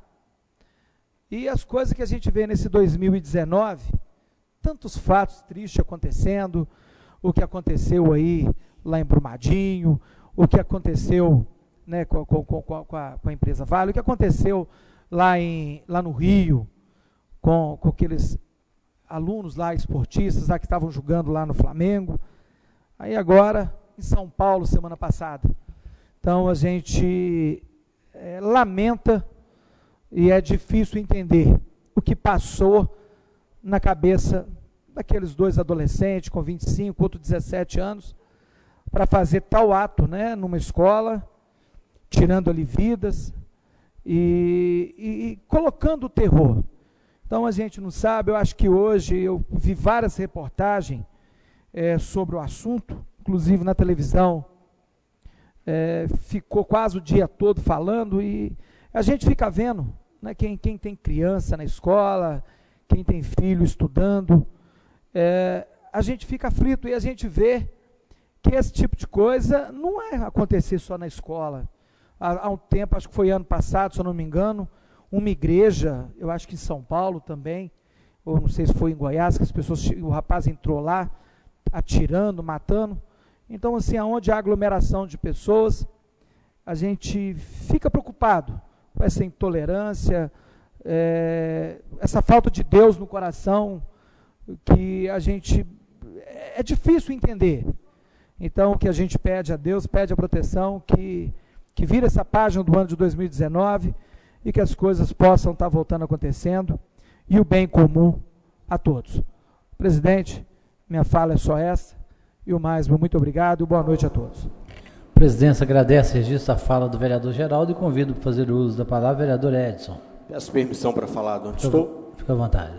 S3: E as coisas que a gente vê nesse dois mil e dezenove, tantos fatos tristes acontecendo, o que aconteceu aí lá em Brumadinho, o que aconteceu, né, com, com, com, com, a, com a empresa Vale, o que aconteceu lá, em, lá no Rio, com, com aqueles alunos lá, esportistas, lá que estavam jogando lá no Flamengo. Aí agora, em São Paulo, semana passada. Então, a gente é, lamenta e é difícil entender o que passou na cabeça daqueles dois adolescentes com vinte e cinco, outro dezessete anos, para fazer tal ato, né, numa escola, tirando ali vidas e, e, e colocando o terror. Então, a gente não sabe, eu acho que hoje eu vi várias reportagens é, sobre o assunto, inclusive na televisão, É, ficou quase o dia todo falando e a gente fica vendo, né, quem, quem tem criança na escola, quem tem filho estudando, é, a gente fica aflito e a gente vê que esse tipo de coisa não é acontecer só na escola. Há, há um tempo, acho que foi ano passado, se eu não me engano, uma igreja, eu acho que em São Paulo também, ou não sei se foi em Goiás, que as pessoas, o rapaz entrou lá, atirando, matando. Então, assim, aonde há aglomeração de pessoas, a gente fica preocupado com essa intolerância, é, essa falta de Deus no coração, que a gente, é difícil entender. Então, o que a gente pede a Deus, pede a proteção, que, que vire essa página do ano de dois mil e dezenove e que as coisas possam estar voltando acontecendo e o bem comum a todos. Presidente, minha fala é só essa. E o mais, muito obrigado e boa noite a todos.
S1: A presidência agradece e registra a fala do vereador Geraldo e convido para fazer o uso da palavra o vereador Edson.
S4: Peço permissão para falar de onde
S1: Fica,
S4: estou.
S1: Fica à vontade.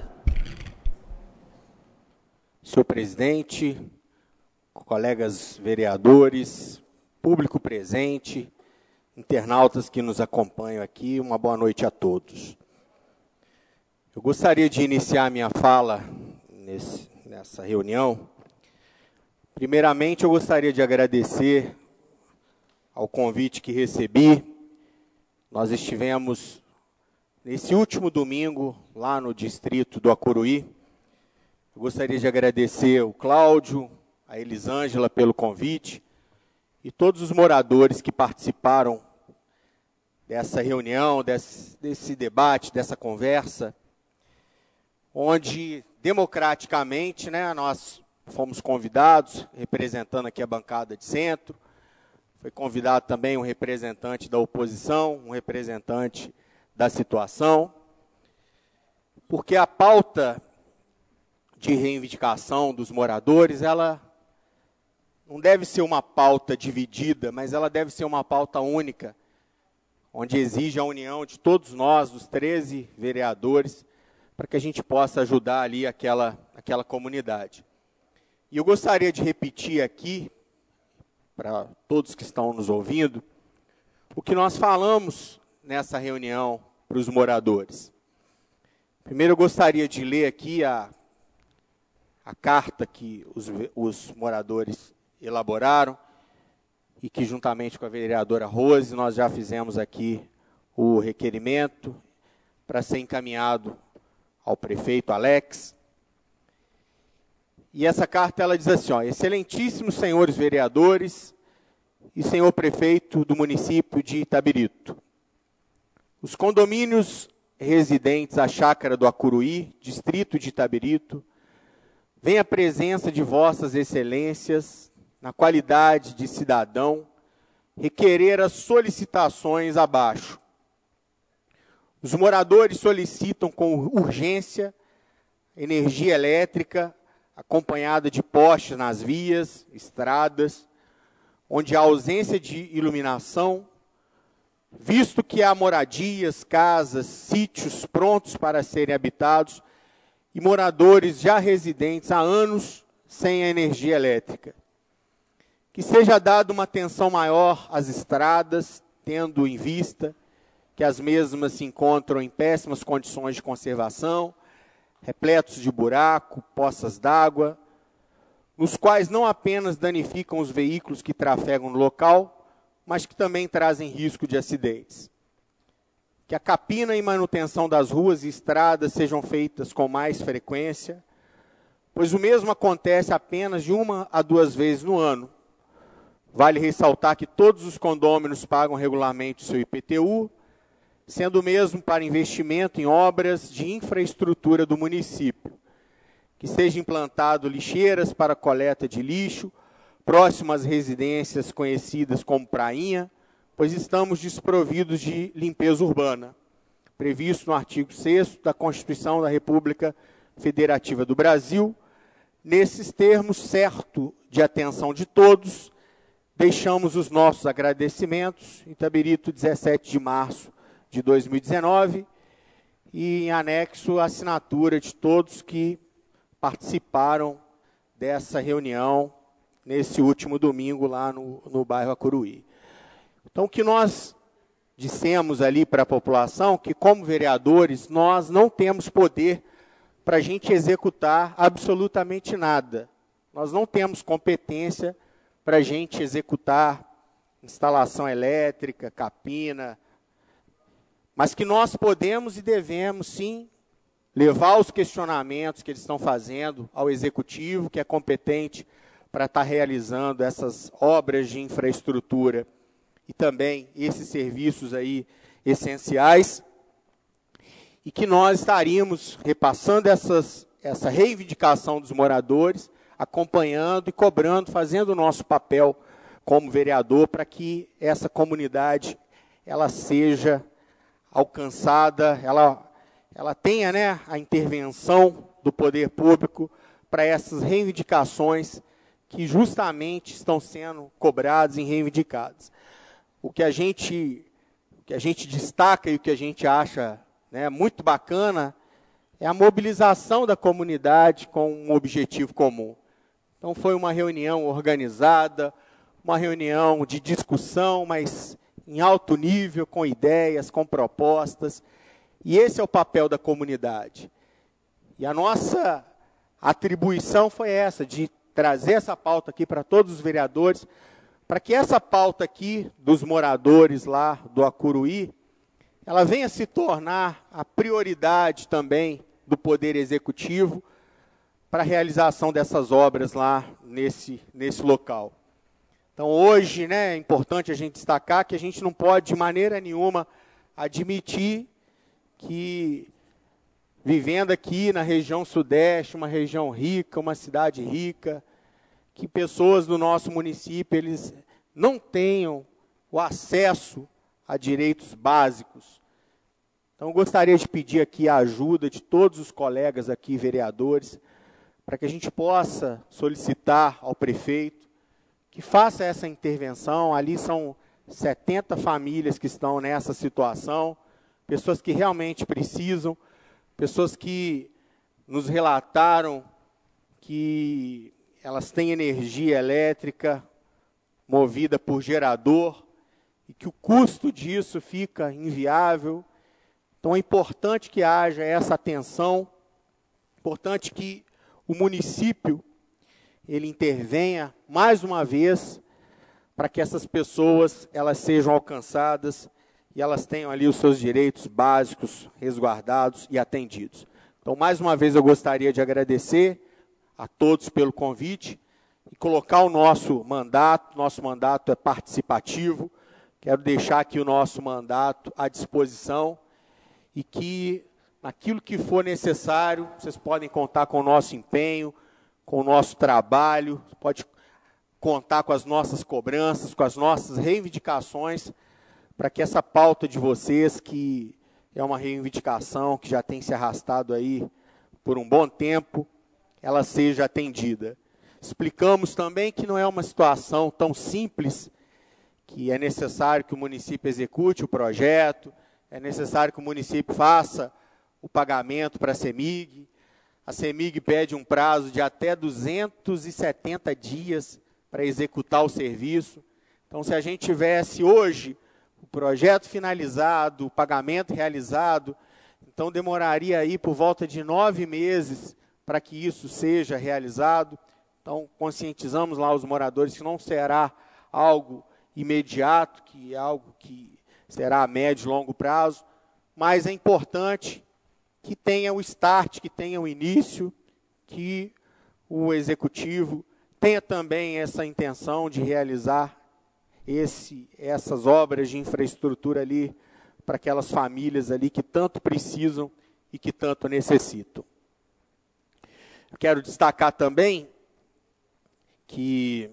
S4: Senhor presidente, colegas vereadores, público presente, internautas que nos acompanham aqui, uma boa noite a todos. Eu gostaria de iniciar minha fala nesse, nessa reunião. Primeiramente, eu gostaria de agradecer ao convite que recebi. Nós estivemos nesse último domingo lá no distrito do Acuruí. Eu gostaria de agradecer o Cláudio, a Elisângela pelo convite e todos os moradores que participaram dessa reunião, desse, desse debate, dessa conversa, onde democraticamente, né, nós fomos convidados, representando aqui a bancada de centro, foi convidado também um representante da oposição, um representante da situação, porque a pauta de reivindicação dos moradores, ela não deve ser uma pauta dividida, mas ela deve ser uma pauta única, onde exige a união de todos nós, dos treze vereadores, para que a gente possa ajudar ali aquela, aquela comunidade. E eu gostaria de repetir aqui, para todos que estão nos ouvindo, o que nós falamos nessa reunião para os moradores. Primeiro, eu gostaria de ler aqui a, a carta que os, os moradores elaboraram e que, juntamente com a vereadora Rose, nós já fizemos aqui o requerimento para ser encaminhado ao prefeito Alex. E essa carta, ela diz assim, ó, excelentíssimos senhores vereadores e senhor prefeito do município de Itabirito. Os condomínios residentes à Chácara do Acuruí, distrito de Itabirito, vem a presença de vossas excelências, na qualidade de cidadão, requerer as solicitações abaixo. Os moradores solicitam com urgência energia elétrica, acompanhada de postes nas vias, estradas, onde há ausência de iluminação, visto que há moradias, casas, sítios prontos para serem habitados e moradores já residentes há anos sem a energia elétrica. Que seja dada uma atenção maior às estradas, tendo em vista que as mesmas se encontram em péssimas condições de conservação, repletos de buraco, poças d'água, nos quais não apenas danificam os veículos que trafegam no local, mas que também trazem risco de acidentes. Que a capina e manutenção das ruas e estradas sejam feitas com mais frequência, pois o mesmo acontece apenas de uma a duas vezes no ano. Vale ressaltar que todos os condôminos pagam regularmente o seu I P T U, sendo o mesmo para investimento em obras de infraestrutura do município. Que sejam implantado lixeiras para coleta de lixo, próximo às residências conhecidas como prainha, pois estamos desprovidos de limpeza urbana, previsto no artigo sexto da Constituição da República Federativa do Brasil. Nesses termos, certo de atenção de todos, deixamos os nossos agradecimentos. Itabirito, dezessete de março de dois mil e dezenove, e em anexo a assinatura de todos que participaram dessa reunião nesse último domingo lá no, no bairro Acuruí. Então, o que nós dissemos ali para a população, que como vereadores, nós não temos poder para a gente executar absolutamente nada. Nós não temos competência para a gente executar instalação elétrica, capina, mas que nós podemos e devemos, sim, levar os questionamentos que eles estão fazendo ao executivo, que é competente para estar realizando essas obras de infraestrutura e também esses serviços aí essenciais, e que nós estaríamos repassando essas, essa reivindicação dos moradores, acompanhando e cobrando, fazendo o nosso papel como vereador para que essa comunidade ela seja alcançada, ela, ela tenha, né, a intervenção do poder público para essas reivindicações que justamente estão sendo cobradas e reivindicadas. O que a gente, o que a gente destaca e o que a gente acha, né, muito bacana é a mobilização da comunidade com um objetivo comum. Então foi uma reunião organizada, uma reunião de discussão, mas em alto nível, com ideias, com propostas, e esse é o papel da comunidade. E a nossa atribuição foi essa, de trazer essa pauta aqui para todos os vereadores, para que essa pauta aqui dos moradores lá do Acuruí, ela venha se tornar a prioridade também do Poder Executivo para a realização dessas obras lá nesse, nesse local. Então, hoje, né, é importante a gente destacar que a gente não pode, de maneira nenhuma, admitir que, vivendo aqui na região sudeste, uma região rica, uma cidade rica, que pessoas do nosso município eles não tenham o acesso a direitos básicos. Então, eu gostaria de pedir aqui a ajuda de todos os colegas aqui, vereadores, para que a gente possa solicitar ao prefeito que faça essa intervenção. Ali são setenta famílias que estão nessa situação, pessoas que realmente precisam, pessoas que nos relataram que elas têm energia elétrica movida por gerador e que o custo disso fica inviável. Então é importante que haja essa atenção, importante que o município ele intervenha mais uma vez para que essas pessoas elas sejam alcançadas e elas tenham ali os seus direitos básicos resguardados e atendidos. Então, mais uma vez, eu gostaria de agradecer a todos pelo convite e colocar o nosso mandato. Nosso mandato é participativo. Quero deixar aqui o nosso mandato à disposição e que, naquilo que for necessário, vocês podem contar com o nosso empenho, com o nosso trabalho, pode contar com as nossas cobranças, com as nossas reivindicações, para que essa pauta de vocês, que é uma reivindicação que já tem se arrastado aí por um bom tempo, ela seja atendida. Explicamos também que não é uma situação tão simples, que é necessário que o município execute o projeto, é necessário que o município faça o pagamento para a CEMIG. A CEMIG pede um prazo de até duzentos e setenta dias para executar o serviço. Então, se a gente tivesse hoje o projeto finalizado, o pagamento realizado, então demoraria aí por volta de nove meses para que isso seja realizado. Então, conscientizamos lá os moradores que não será algo imediato, que é algo que será a médio e longo prazo, mas é importante que tenha o start, que tenha o início, que o executivo tenha também essa intenção de realizar esse, essas obras de infraestrutura ali para aquelas famílias ali que tanto precisam e que tanto necessitam. Quero destacar também que,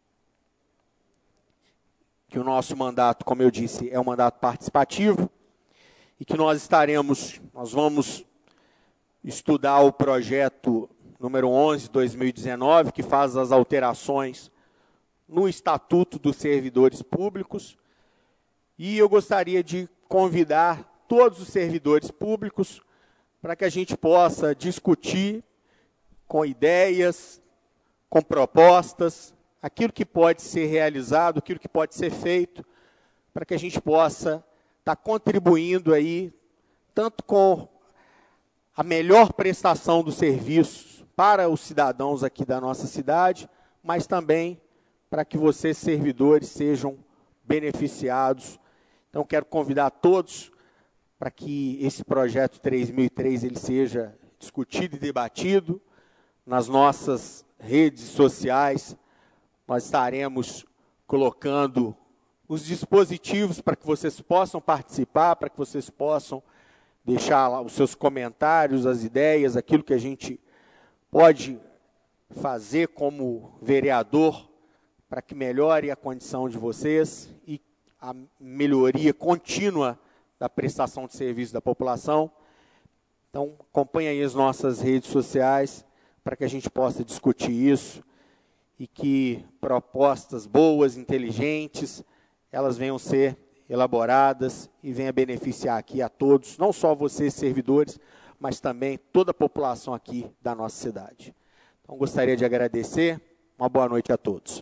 S4: que o nosso mandato, como eu disse, é um mandato participativo e que nós estaremos, nós vamos estudar o projeto número onze de dois mil e dezenove, que faz as alterações no Estatuto dos Servidores Públicos, e eu gostaria de convidar todos os servidores públicos para que a gente possa discutir com ideias, com propostas, aquilo que pode ser realizado, aquilo que pode ser feito, para que a gente possa estar contribuindo aí, tanto com a melhor prestação dos serviços para os cidadãos aqui da nossa cidade, mas também para que vocês, servidores, sejam beneficiados. Então, quero convidar todos para que esse projeto três mil e três ele seja discutido e debatido nas nossas redes sociais. Nós estaremos colocando os dispositivos para que vocês possam participar, para que vocês possam deixar lá os seus comentários, as ideias, aquilo que a gente pode fazer como vereador para que melhore a condição de vocês e a melhoria contínua da prestação de serviço da população. Então, acompanhe aí as nossas redes sociais para que a gente possa discutir isso e que propostas boas, inteligentes, elas venham ser elaboradas e venham beneficiar aqui a todos, não só vocês, servidores, mas também toda a população aqui da nossa cidade. Então, gostaria de agradecer. Uma boa noite a todos.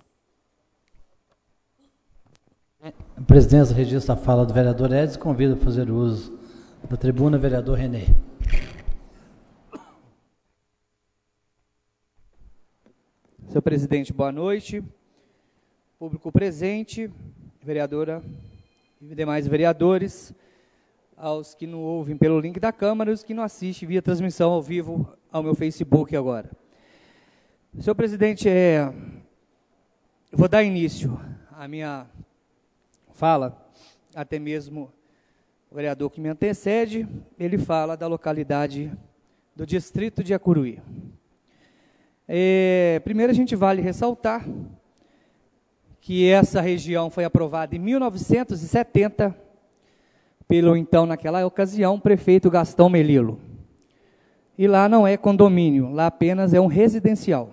S1: A presidência registra a fala do vereador Edson e convida a fazer uso da tribuna, vereador Renê.
S2: Senhor presidente, boa noite. Público presente, vereadora e demais vereadores, aos que não ouvem pelo link da Câmara e os que não assistem via transmissão ao vivo ao meu Facebook agora. Senhor presidente, é, eu vou dar início à minha fala, até mesmo o vereador que me antecede, ele fala da localidade do distrito de Acuruí. É, primeiro a gente vale ressaltar que essa região foi aprovada em mil novecentos e setenta pelo então, naquela ocasião, prefeito Gastão Melilo. E lá não é condomínio, lá apenas é um residencial.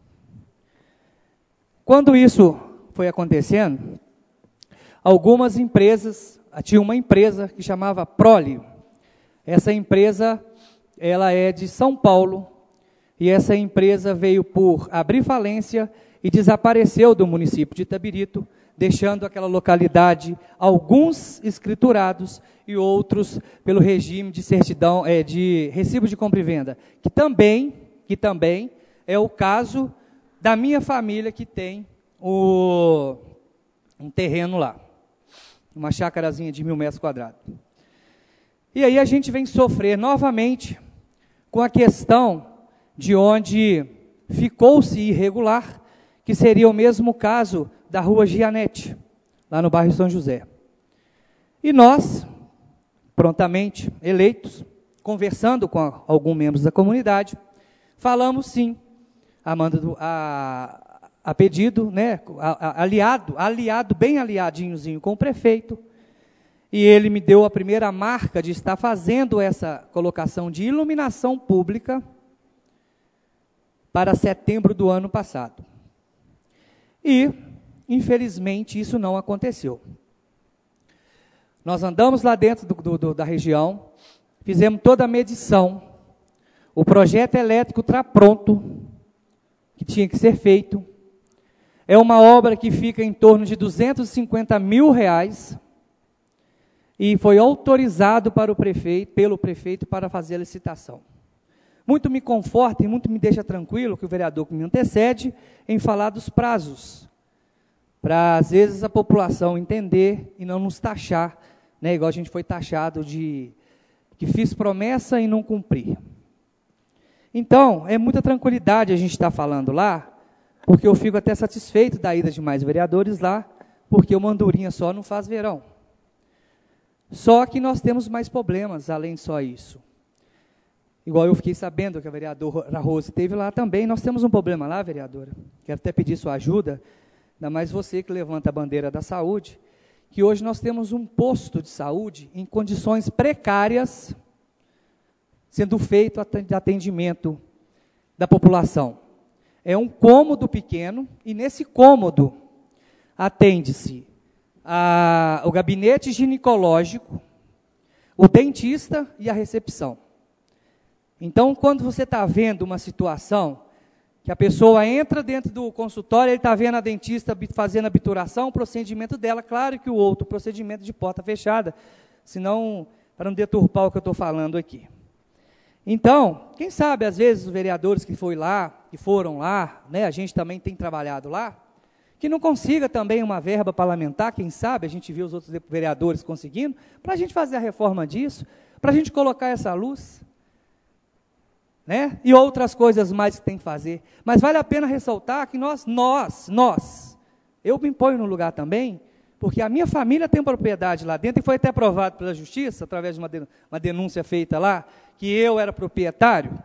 S2: Quando isso foi acontecendo, algumas empresas, tinha uma empresa que chamava Prole. Essa empresa, ela é de São Paulo, e essa empresa veio por abrir falência e desapareceu do município de Itabirito, deixando aquela localidade alguns escriturados e outros pelo regime de certidão, é, de recibo de compra e venda, que também, que também é o caso da minha família que tem o, um terreno lá, uma chácarazinha de mil metros quadrados. E aí a gente vem sofrer novamente com a questão de onde ficou-se irregular, que seria o mesmo caso da rua Gianete, lá no bairro São José. E nós, prontamente eleitos, conversando com alguns membros da comunidade, falamos sim, a, a, a pedido, né, a, a, aliado, aliado, bem aliadinhozinho com o prefeito, e ele me deu a primeira marca de estar fazendo essa colocação de iluminação pública para setembro do ano passado. E, infelizmente, isso não aconteceu. Nós andamos lá dentro do, do, da região, fizemos toda a medição, o projeto elétrico está pronto, que tinha que ser feito, é uma obra que fica em torno de duzentos e cinquenta mil reais, e foi autorizado para o prefeito, pelo prefeito para fazer a licitação. Muito me conforta e muito me deixa tranquilo que o vereador que me antecede em falar dos prazos, para às vezes a população entender e não nos taxar, né, igual a gente foi taxado de que fiz promessa e não cumpri. Então, é muita tranquilidade a gente estar falando lá, porque eu fico até satisfeito da ida de mais vereadores lá, porque o Mandurinha só não faz verão. Só que nós temos mais problemas, além de só isso. Igual eu fiquei sabendo que a vereadora Rose esteve lá também, nós temos um problema lá, vereadora. Quero até pedir sua ajuda, ainda mais você que levanta a bandeira da saúde, que hoje nós temos um posto de saúde em condições precárias, sendo feito atendimento da população. É um cômodo pequeno, e nesse cômodo atende-se a, o gabinete ginecológico, o dentista e a recepção. Então, quando você está vendo uma situação que a pessoa entra dentro do consultório, ele está vendo a dentista fazendo a obturação, o procedimento dela, claro que o outro procedimento de porta fechada, senão, para não deturpar o que eu estou falando aqui. Então, quem sabe, às vezes, os vereadores que foi lá, que foram lá, né, a gente também tem trabalhado lá, que não consiga também uma verba parlamentar, quem sabe, a gente viu os outros vereadores conseguindo, para a gente fazer a reforma disso, para a gente colocar essa luz, né? E outras coisas mais que tem que fazer. Mas vale a pena ressaltar que nós, nós, nós, eu me ponho no lugar também, porque a minha família tem propriedade lá dentro, e foi até provado pela justiça, através de uma, de, uma denúncia feita lá, que eu era proprietário.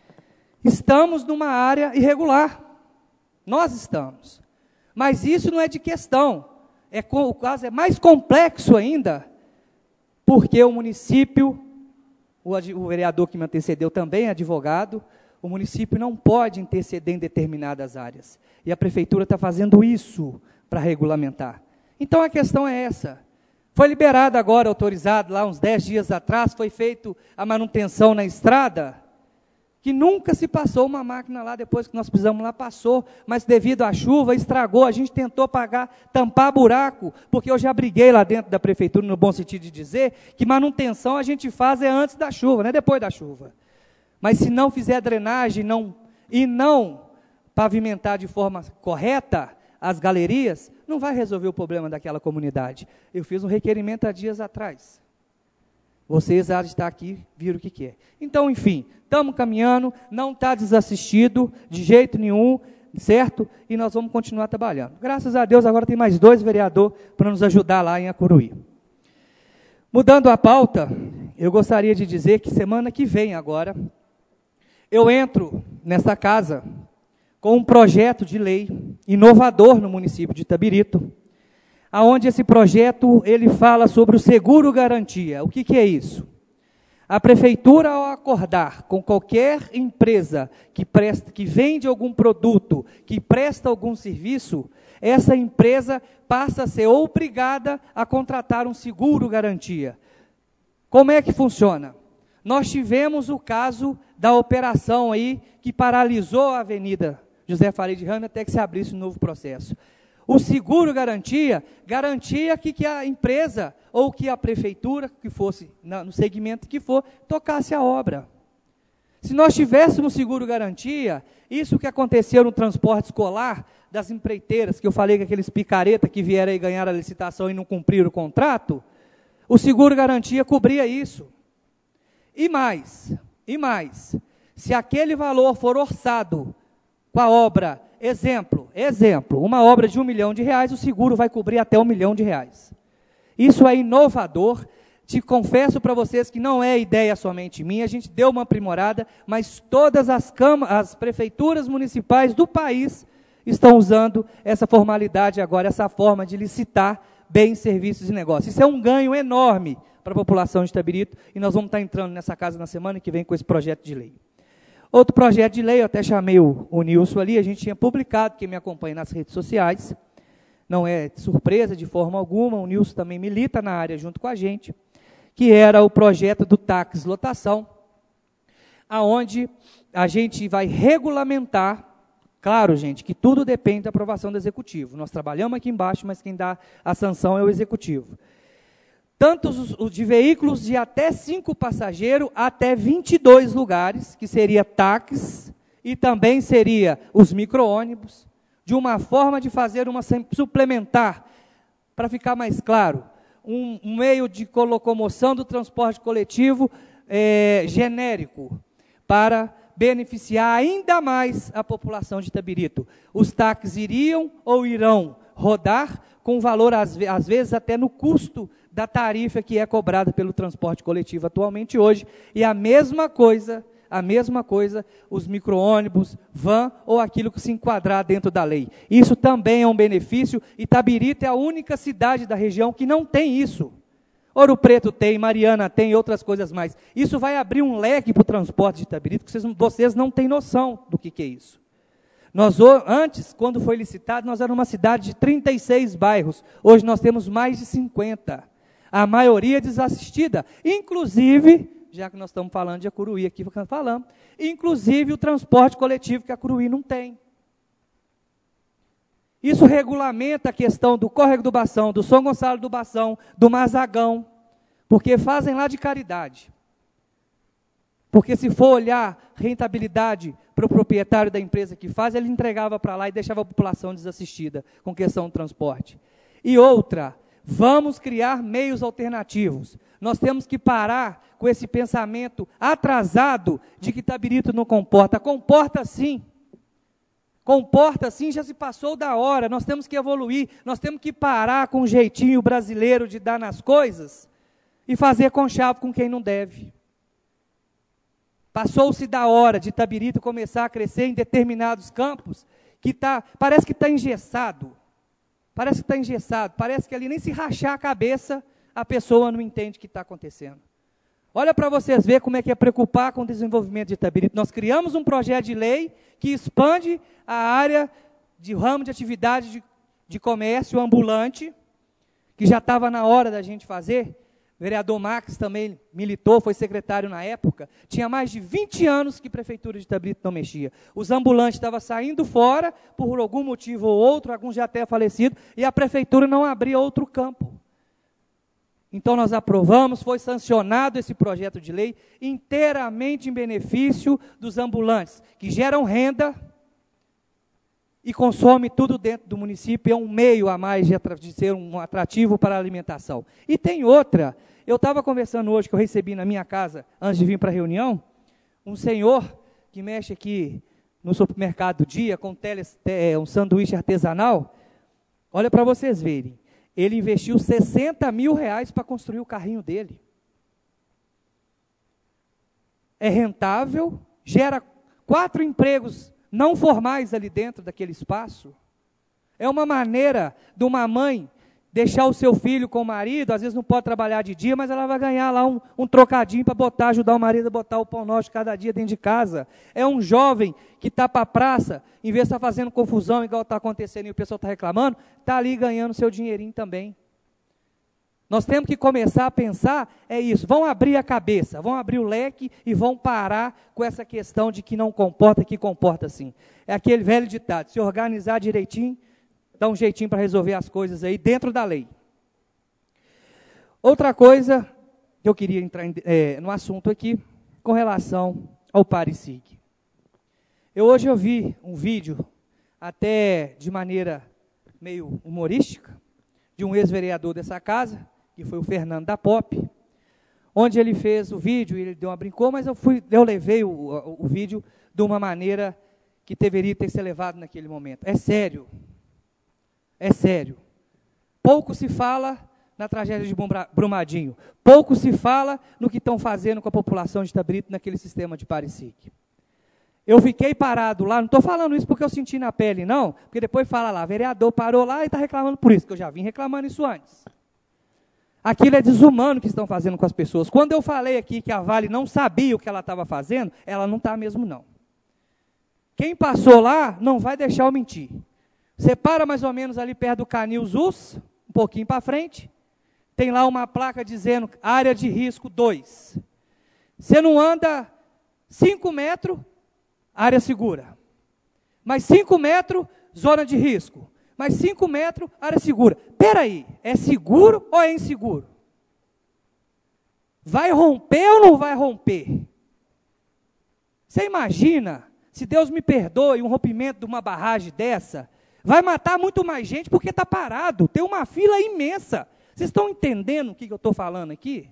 S2: Estamos numa área irregular. Nós estamos. Mas isso não é de questão. É, o caso é mais complexo ainda, porque o município, o, o vereador que me antecedeu também é advogado, o município não pode interceder em determinadas áreas. E a prefeitura está fazendo isso para regulamentar. Então a questão é essa. Foi liberado agora, autorizado, lá uns dez dias atrás, foi feita a manutenção na estrada, que nunca se passou uma máquina lá, depois que nós pisamos lá, passou, mas devido à chuva, estragou, a gente tentou pagar, tampar buraco, porque eu já briguei lá dentro da prefeitura, no bom sentido de dizer, que manutenção a gente faz é antes da chuva, não é depois da chuva. Mas se não fizer drenagem não, e não pavimentar de forma correta as galerias, não vai resolver o problema daquela comunidade. Eu fiz um requerimento há dias atrás. Vocês, há de estar aqui, viram o que, que é. Então, enfim, estamos caminhando, não está desassistido de jeito nenhum, certo? E nós vamos continuar trabalhando. Graças a Deus, agora tem mais dois vereadores para nos ajudar lá em Acuruí. Mudando a pauta, eu gostaria de dizer que semana que vem agora, eu entro nessa casa com um projeto de lei inovador no município de Itabirito, aonde esse projeto ele fala sobre o seguro garantia. O que, que é isso? A prefeitura, ao acordar com qualquer empresa que presta, que vende algum produto, que presta algum serviço, essa empresa passa a ser obrigada a contratar um seguro garantia. Como é que funciona? Nós tivemos o caso da operação aí que paralisou a Avenida José Faria de Ramos até que se abrisse um novo processo. O seguro garantia, garantia que, que a empresa ou que a prefeitura, que fosse na, no segmento que for, tocasse a obra. Se nós tivéssemos seguro garantia, isso que aconteceu no transporte escolar, das empreiteiras, que eu falei que aqueles picareta que vieram aí ganhar a licitação e não cumpriram o contrato, o seguro garantia cobria isso. E mais, e mais, se aquele valor for orçado com a obra, exemplo, exemplo, uma obra de um milhão de reais, o seguro vai cobrir até um milhão de reais. Isso é inovador. Te confesso para vocês que não é ideia somente minha, a gente deu uma aprimorada, mas todas as, as prefeituras municipais do país estão usando essa formalidade agora, essa forma de licitar bens, serviços e negócios. Isso é um ganho enorme para a população de Itabirito, e nós vamos estar entrando nessa casa na semana que vem com esse projeto de lei. Outro projeto de lei, eu até chamei o, o Nilson ali, a gente tinha publicado, quem me acompanha nas redes sociais, não é surpresa de forma alguma, o Nilson também milita na área junto com a gente, que era o projeto do táxi lotação, aonde a gente vai regulamentar, claro, gente, que tudo depende da aprovação do executivo. Nós trabalhamos aqui embaixo, mas quem dá a sanção é o executivo. Tanto os, os de veículos de até cinco passageiros, até vinte e dois lugares, que seria táxi, e também seria os micro-ônibus, de uma forma de fazer uma suplementar, para ficar mais claro, um, um meio de locomoção do transporte coletivo é, genérico, para beneficiar ainda mais a população de Itabirito. Os táxis iriam ou irão rodar com valor, às, às vezes, até no custo da tarifa que é cobrada pelo transporte coletivo atualmente hoje, e a mesma coisa, a mesma coisa, os micro-ônibus, van, ou aquilo que se enquadrar dentro da lei. Isso também é um benefício. Itabirito é a única cidade da região que não tem isso. Ouro Preto tem, Mariana tem, outras coisas mais. Isso vai abrir um leque para o transporte de Itabirito, que vocês, vocês não têm noção do que, que é isso. Nós, antes, quando foi licitado, nós éramos uma cidade de trinta e seis bairros. Hoje nós temos mais de cinquenta. A maioria desassistida. Inclusive, já que nós estamos falando de Acuruí aqui, falando, inclusive o transporte coletivo que a Acuruí não tem. Isso regulamenta a questão do Córrego do Bação, do São Gonçalo do Bação, do Mazagão, porque fazem lá de caridade. Porque se for olhar rentabilidade para o proprietário da empresa que faz, ele entregava para lá e deixava a população desassistida com questão do transporte. E outra, vamos criar meios alternativos. Nós temos que parar com esse pensamento atrasado de que Itabirito não comporta. Comporta sim. Comporta sim, já se passou da hora. Nós temos que evoluir. Nós temos que parar com o jeitinho brasileiro de dar nas coisas e fazer conchavo com quem não deve. Passou-se da hora de Itabirito começar a crescer em determinados campos que tá, parece que está engessado. Parece que está engessado. Parece que ali nem se rachar a cabeça, a pessoa não entende o que está acontecendo. Olha para vocês verem como é que é preocupar com o desenvolvimento de Itabirito. Nós criamos um projeto de lei que expande a área de ramo de atividade de, de comércio ambulante, que já estava na hora da gente fazer. O vereador Max também militou, foi secretário na época. Tinha mais de vinte anos que a prefeitura de Itabirito não mexia. Os ambulantes estavam saindo fora, por algum motivo ou outro, alguns já até falecidos, e a prefeitura não abria outro campo. Então nós aprovamos, foi sancionado esse projeto de lei, inteiramente em benefício dos ambulantes, que geram renda e consomem tudo dentro do município, é um meio a mais de, de ser um atrativo para a alimentação. E tem outra, eu estava conversando hoje, que eu recebi na minha casa, antes de vir para a reunião, um senhor que mexe aqui no supermercado do dia, com teles, é, um sanduíche artesanal, olha para vocês verem, ele investiu sessenta mil reais para construir o carrinho dele. É rentável, gera quatro empregos não formais ali dentro daquele espaço. É uma maneira de uma mãe deixar o seu filho com o marido, às vezes não pode trabalhar de dia, mas ela vai ganhar lá um, um trocadinho para botar, ajudar o marido a botar o pão nosso cada dia dentro de casa. É um jovem que está para a praça, em vez de estar fazendo confusão, igual está acontecendo e o pessoal está reclamando, está ali ganhando seu dinheirinho também. Nós temos que começar a pensar, é isso, vão abrir a cabeça, vão abrir o leque e vão parar com essa questão de que não comporta, que comporta sim. É aquele velho ditado, se organizar direitinho, dá um jeitinho para resolver as coisas aí dentro da lei. Outra coisa que eu queria entrar em, é, no assunto aqui, com relação ao Parisig. Eu hoje eu vi um vídeo, até de maneira meio humorística, de um ex-vereador dessa casa, que foi o Fernando da Pop, onde ele fez o vídeo, ele deu uma brincou, mas eu, fui, eu levei o, o, o vídeo de uma maneira que deveria ter se levado naquele momento. É sério. É sério. Pouco se fala na tragédia de Brumadinho. Pouco se fala no que estão fazendo com a população de Itabirito naquele sistema de Parisique. Eu fiquei parado lá, não estou falando isso porque eu senti na pele, não, porque depois fala lá, vereador parou lá e está reclamando por isso, que eu já vim reclamando isso antes. Aquilo é desumano que estão fazendo com as pessoas. Quando eu falei aqui que a Vale não sabia o que ela estava fazendo, ela não está mesmo, não. Quem passou lá não vai deixar eu mentir. Você para mais ou menos ali perto do Canil Zus, um pouquinho para frente, tem lá uma placa dizendo área de risco dois. Você não anda cinco metros, área segura. Mais cinco metros, zona de risco. Mais cinco metros, área segura. Espera aí, é seguro ou é inseguro? Vai romper ou não vai romper? Você imagina, se Deus me perdoe, um rompimento de uma barragem dessa, vai matar muito mais gente porque está parado, tem uma fila imensa. Vocês estão entendendo o que eu estou falando aqui?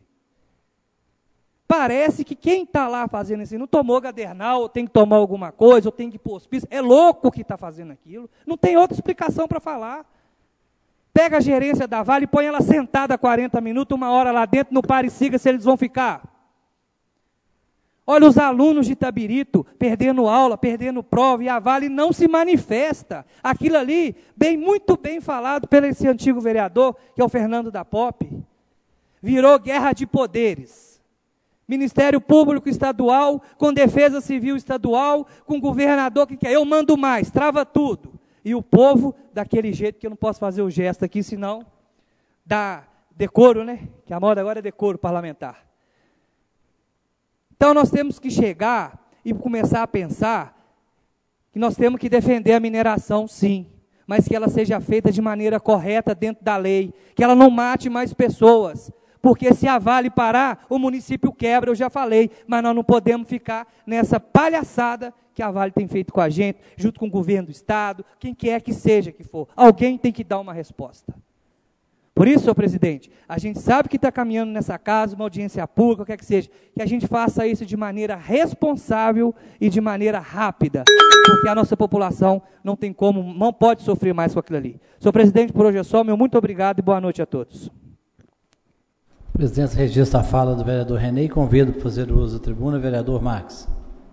S2: Parece que quem está lá fazendo isso, não tomou gadernal, ou tem que tomar alguma coisa, ou tem que ir para o hospício, é louco que está fazendo aquilo, não tem outra explicação para falar. Pega a gerência da Vale e põe ela sentada quarenta minutos, uma hora lá dentro, no pare e siga se eles vão ficar. Olha os alunos de Itabirito perdendo aula, perdendo prova, e a Vale não se manifesta. Aquilo ali, bem, muito bem falado pelo esse antigo vereador, que é o Fernando da Pop, virou guerra de poderes. Ministério Público Estadual, com Defesa Civil Estadual, com governador que quer, eu mando mais, trava tudo. E o povo, daquele jeito, que eu não posso fazer o gesto aqui, senão dá decoro, né? Que a moda agora é decoro parlamentar. Então nós temos que chegar e começar a pensar que nós temos que defender a mineração, sim, mas que ela seja feita de maneira correta dentro da lei, que ela não mate mais pessoas, porque se a Vale parar, o município quebra, eu já falei, mas nós não podemos ficar nessa palhaçada que a Vale tem feito com a gente, junto com o governo do Estado, quem quer que seja que for, alguém tem que dar uma resposta. Por isso, senhor presidente, a gente sabe que está caminhando nessa casa, uma audiência pública, o que quer que seja, que a gente faça isso de maneira responsável e de maneira rápida, porque a nossa população não tem como, não pode sofrer mais com aquilo ali. Senhor presidente, por hoje é só, meu muito obrigado e boa noite a todos.
S1: A presidência registra a fala do vereador René e convido para fazer uso da tribuna o vereador Max.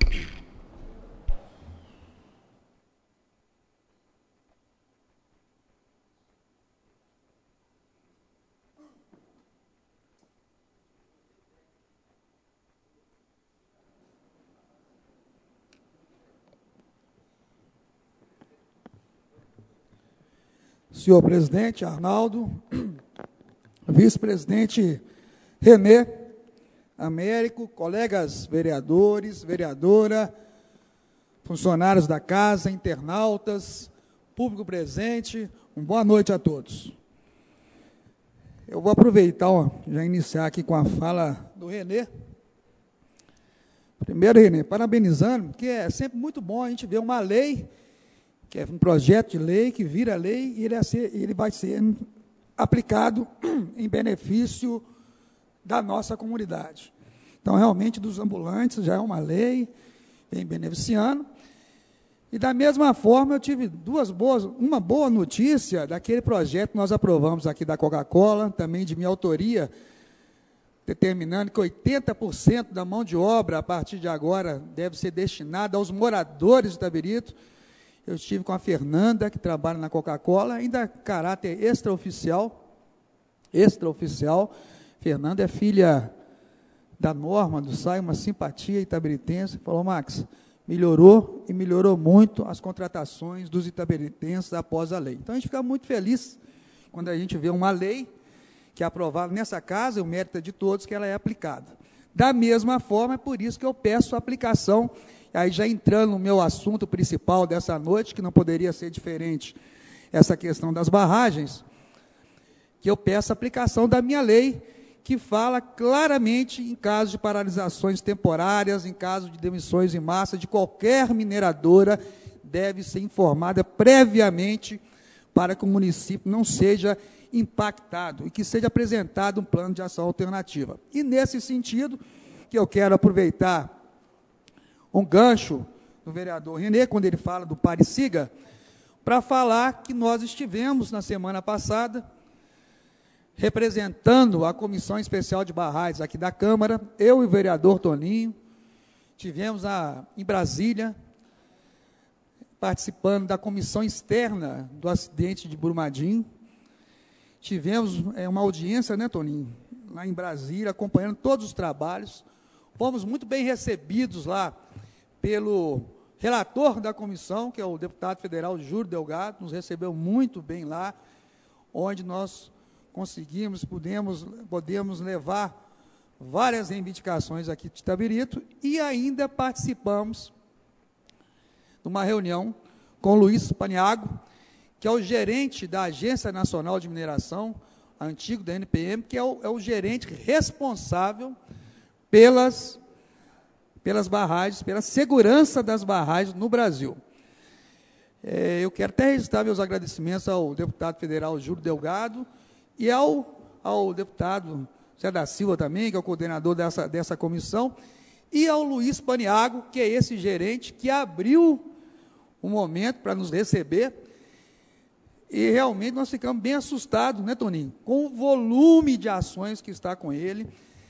S5: Senhor presidente Arnaldo, vice-presidente René, Américo, colegas vereadores, vereadora, funcionários da casa, internautas, público presente, uma boa noite a todos. Eu vou aproveitar, ó, já iniciar aqui com a fala do René. Primeiro, René, parabenizando, porque é sempre muito bom a gente ver uma lei, que é um projeto de lei, que vira lei, e ele, é ser, ele vai ser aplicado em benefício da nossa comunidade. Então, realmente, dos ambulantes, já é uma lei, vem beneficiando. E, da mesma forma, eu tive duas boas, uma boa notícia daquele projeto que nós aprovamos aqui da Coca-Cola, também de minha autoria, determinando que oitenta por cento da mão de obra, a partir de agora, deve ser destinada aos moradores de Itabirito. Eu estive com a Fernanda, que trabalha na Coca-Cola, ainda caráter extraoficial, extraoficial. Fernanda é filha da Norma, do Sai, uma simpatia itabiritense. Falou, Max, melhorou e melhorou muito as contratações dos itabiritenses após a lei. Então, a gente fica muito feliz quando a gente vê uma lei que é aprovada nessa casa, e o mérito é de todos, que ela é aplicada. Da mesma forma, é por isso que eu peço a aplicação. Aí, já entrando no meu assunto principal dessa noite, que não poderia ser diferente, essa questão das barragens, que eu peço a aplicação da minha lei, que fala claramente em caso de paralisações temporárias, em caso de demissões em massa, de qualquer mineradora, deve ser informada previamente para que o município não seja impactado e que seja apresentado um plano de ação alternativa. E, nesse sentido, que eu quero aproveitar um gancho do vereador Renê, quando ele fala do Pare-Siga, para falar que nós estivemos na semana passada, representando a Comissão Especial de Barragens aqui da Câmara, eu e o vereador Toninho, tivemos a, em Brasília, participando da comissão externa do acidente de Brumadinho. Tivemos é, uma audiência, né, Toninho, lá em Brasília, acompanhando todos os trabalhos. Fomos muito bem recebidos lá pelo relator da comissão, que é o deputado federal Júlio Delgado, nos recebeu muito bem lá, onde nós conseguimos, pudemos, podemos levar várias reivindicações aqui de Itabirito, e ainda participamos de uma reunião com o Luiz Paniago, que é o gerente da Agência Nacional de Mineração, antigo da N P M, que é o, é o gerente responsável pelas, pelas barragens, pela segurança das barragens no Brasil. É, eu quero até registrar meus agradecimentos ao deputado federal Júlio Delgado e ao, ao deputado Zé da Silva também, que é o coordenador dessa, dessa comissão, e ao Luiz Paniago, que é esse gerente que abriu um momento para nos receber, e realmente nós ficamos bem assustados, né, Toninho, com o volume de ações que está com ele.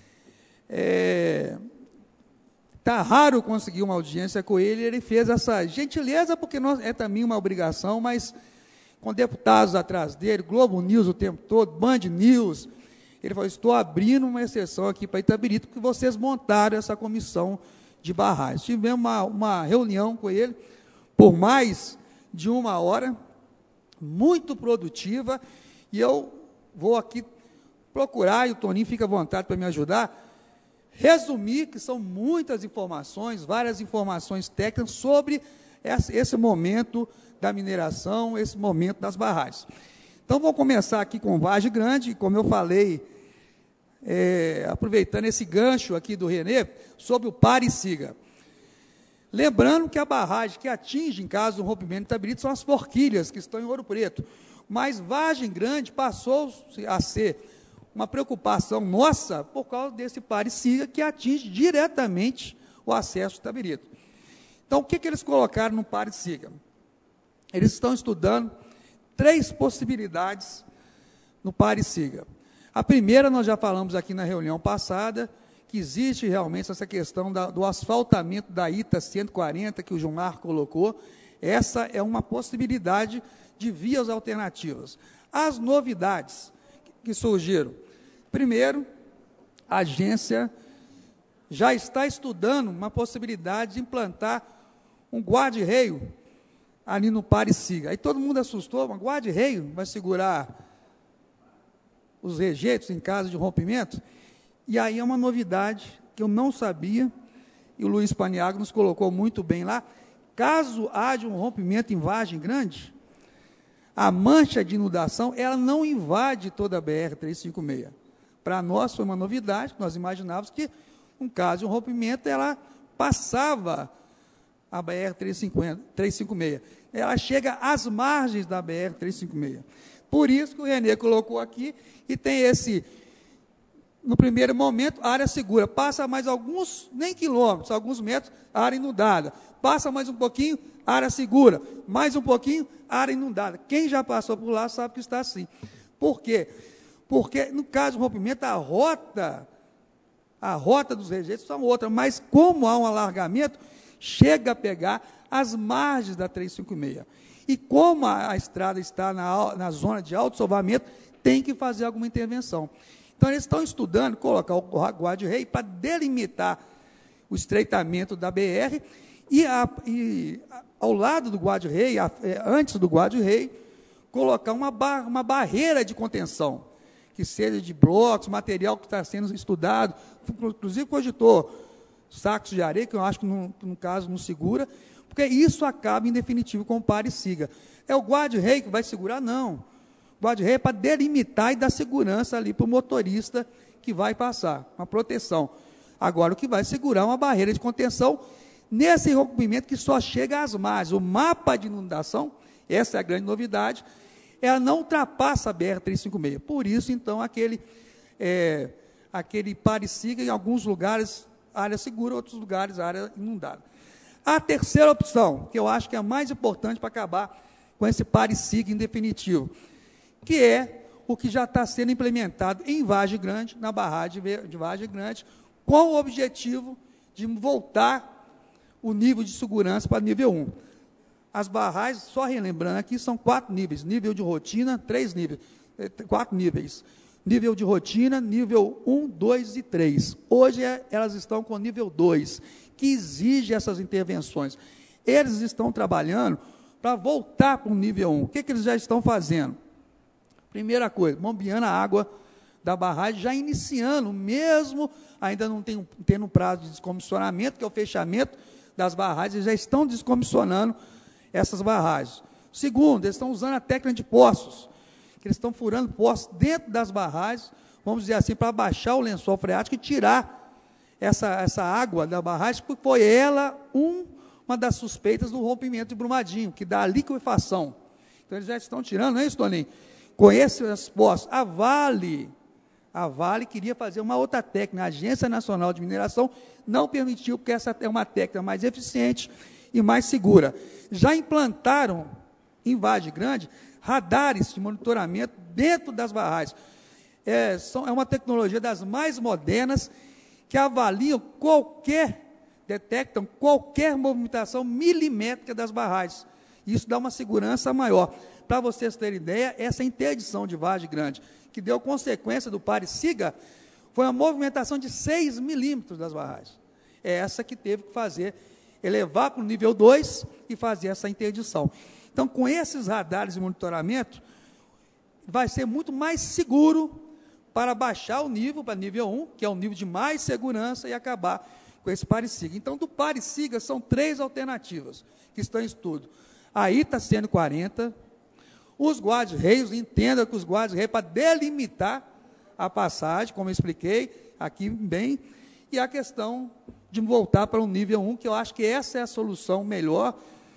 S5: Está é, raro conseguir uma audiência com ele, ele fez essa gentileza, porque nós, é também uma obrigação, mas com deputados atrás dele, Globo News o tempo todo, Band News, ele falou, estou abrindo uma exceção aqui para Itabirito, porque vocês montaram essa comissão de barragens. Tivemos uma, uma reunião com ele, por mais de uma hora, muito produtiva, e eu vou aqui procurar, e o Toninho fica à vontade para me ajudar, resumir, que são muitas informações, várias informações técnicas sobre esse, esse momento da mineração, esse momento das barragens. Então, vou começar aqui com Vargem Grande, como eu falei, é, aproveitando esse gancho aqui do Renê, sobre o Pare-Siga. Lembrando que a barragem que atinge, em caso do rompimento de Itabirito, são as forquilhas, que estão em Ouro Preto. Mas Vargem Grande passou a ser uma preocupação nossa por causa desse Pare-Siga, que atinge diretamente o acesso de Itabirito. Então, o que, que eles colocaram no Pare-Siga? Eles estão estudando três possibilidades no Pare-Siga. A primeira, nós já falamos aqui na reunião passada, que existe realmente essa questão da, do asfaltamento da I T A cento e quarenta, que o Gilmar colocou. Essa é uma possibilidade de vias alternativas. As novidades que surgiram. Primeiro, a agência já está estudando uma possibilidade de implantar um guarda-reio ali no Pare-Siga. Aí todo mundo assustou, mas guarda-reio vai segurar os rejeitos em caso de rompimento? E aí é uma novidade que eu não sabia, e o Luiz Paniago nos colocou muito bem lá. Caso haja um rompimento em Vargem Grande, a mancha de inundação, ela não invade toda a B R trezentos e cinquenta e seis. Para nós foi uma novidade, nós imaginávamos que, no caso de um rompimento, ela passava a B R trezentos e cinquenta e seis. Ela chega às margens da B R trezentos e cinquenta e seis. Por isso que o Renê colocou aqui, e tem esse, no primeiro momento, área segura. Passa mais alguns, nem quilômetros, alguns metros, área inundada. Passa mais um pouquinho, área segura. Mais um pouquinho, área inundada. Quem já passou por lá sabe que está assim. Por quê? Porque, no caso do rompimento, a rota, a rota dos rejeitos são outra, mas como há um alargamento, chega a pegar as margens da trezentos e cinquenta e seis. E como a, a estrada está na, na zona de alto solvamento, tem que fazer alguma intervenção. Então, eles estão estudando colocar o guarda-reio para delimitar o estreitamento da B R, e, a, e a, ao lado do guarda-reio, antes do guarda-reio, colocar uma, bar, uma barreira de contenção, que seja de blocos, material que está sendo estudado, inclusive cogitou sacos de areia, que eu acho que, no, no caso, não segura, porque isso acaba, em definitivo, com o Pare-Siga. É o guarda-reio que vai segurar? Não. O guarda-reio é para delimitar e dar segurança ali para o motorista que vai passar, uma proteção. Agora, o que vai segurar é uma barreira de contenção nesse rompimento que só chega às margens. O mapa de inundação, essa é a grande novidade, ela não ultrapassa a B R trezentos e cinquenta e seis. Por isso, então, aquele, é, aquele Pare-Siga, em alguns lugares, área segura, outros lugares, área inundada. A terceira opção, que eu acho que é a mais importante para acabar com esse pare-siga em definitivo, que é o que já está sendo implementado em Vargem Grande, na barragem de Vargem Grande, com o objetivo de voltar o nível de segurança para nível um. As barragens, só relembrando aqui, são quatro níveis, nível de rotina, três níveis, quatro níveis. Nível de rotina, nível um, dois e três. Hoje é, elas estão com nível dois, que exige essas intervenções. Eles estão trabalhando para voltar para o nível um. O que, que eles já estão fazendo? Primeira coisa, bombeando a água da barragem, já iniciando, mesmo ainda não tem, tendo um prazo de descomissionamento, que é o fechamento das barragens, eles já estão descomissionando essas barragens. Segundo, eles estão usando a técnica de poços, que eles estão furando poços dentro das barragens, vamos dizer assim, para baixar o lençol freático e tirar essa, essa água da barragem, porque foi ela um, uma das suspeitas do rompimento de Brumadinho, que dá a liquefação. Então, eles já estão tirando, não é isso, Toninho? Com esses poços. A Vale, a Vale queria fazer uma outra técnica, a Agência Nacional de Mineração não permitiu, porque essa é uma técnica mais eficiente e mais segura. Já implantaram, em Vargem Grande, radares de monitoramento dentro das barragens. É, são, é uma tecnologia das mais modernas, que avaliam qualquer, detectam qualquer movimentação milimétrica das barragens. Isso dá uma segurança maior. Para vocês terem ideia, essa interdição de Vargem Grande, que deu consequência do pare-siga, foi uma movimentação de seis milímetros das barragens. É essa que teve que fazer, elevar para o nível dois e fazer essa interdição. Então, com esses radares de monitoramento, vai ser muito mais seguro para baixar o nível para nível um, que é o nível de mais segurança, e acabar com esse pare-siga. Então, do pare-siga, são três alternativas que estão em estudo. A I T A cento e quarenta, os guarda-reios, entenda que os guarda-reios, para delimitar a passagem, como eu expliquei aqui bem, e a questão de voltar para o nível um, que eu acho que essa é a solução melhor,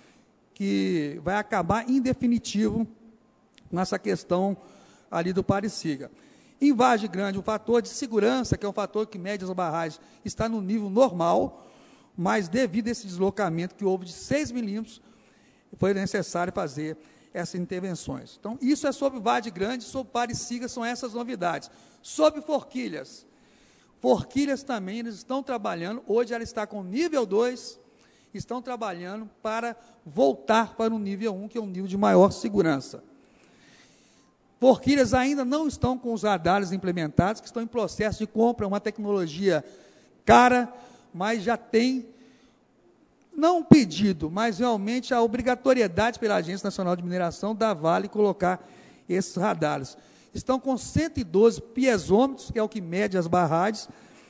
S5: que vai acabar em definitivo nessa questão ali do pare-siga. Em Vargem Grande, o fator de segurança, que é o fator que mede as barragens, está no nível normal, mas devido a esse deslocamento que houve de seis milímetros, foi necessário fazer essas intervenções. Então, isso é sobre Vargem Grande, sobre pare-siga, são essas novidades. Sobre Forquilhas, Forquilhas também, eles estão trabalhando, hoje ela está com nível dois, estão trabalhando para voltar para o nível um, que é um nível de maior segurança. Forquilhas ainda não estão com os radares implementados, que estão em processo de compra, uma tecnologia cara, mas já tem, não um pedido, mas realmente a obrigatoriedade pela Agência Nacional de Mineração da Vale colocar esses radares. Estão com cento e doze piezômetros, que é o que mede as barragens,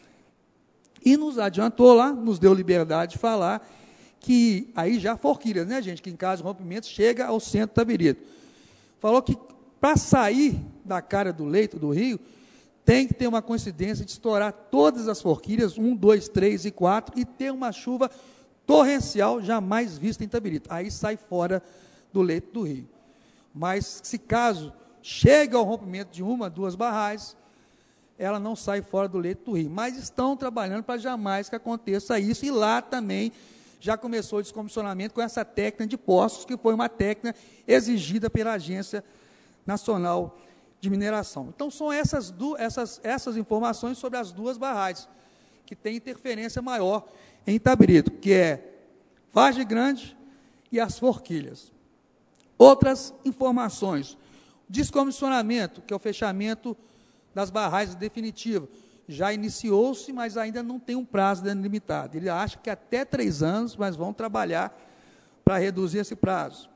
S5: e nos adiantou lá, nos deu liberdade de falar, que aí já Forquilhas, né, gente, que em caso de rompimento chega ao centro do Tabirito. Falou que para sair da cara do leito do rio, tem que ter uma coincidência de estourar todas as forquilhas, um, dois, três e quatro, e ter uma chuva torrencial jamais vista em Tabirito. Aí sai fora do leito do rio. Mas se caso chega ao rompimento de uma, duas barragens, ela não sai fora do leito do rio. Mas estão trabalhando para jamais que aconteça isso, e lá também já começou o descomissionamento com essa técnica de poços, que foi uma técnica exigida pela Agência Nacional de Mineração. Então, são essas, du essas, essas informações sobre as duas barragens, que têm interferência maior em Tabirito, que é Vargem Grande e as Forquilhas. Outras informações, descomissionamento, que é o fechamento das barragens definitivas, já iniciou-se, mas ainda não tem um prazo delimitado. Ele acha que até três anos, mas vão trabalhar para reduzir esse prazo.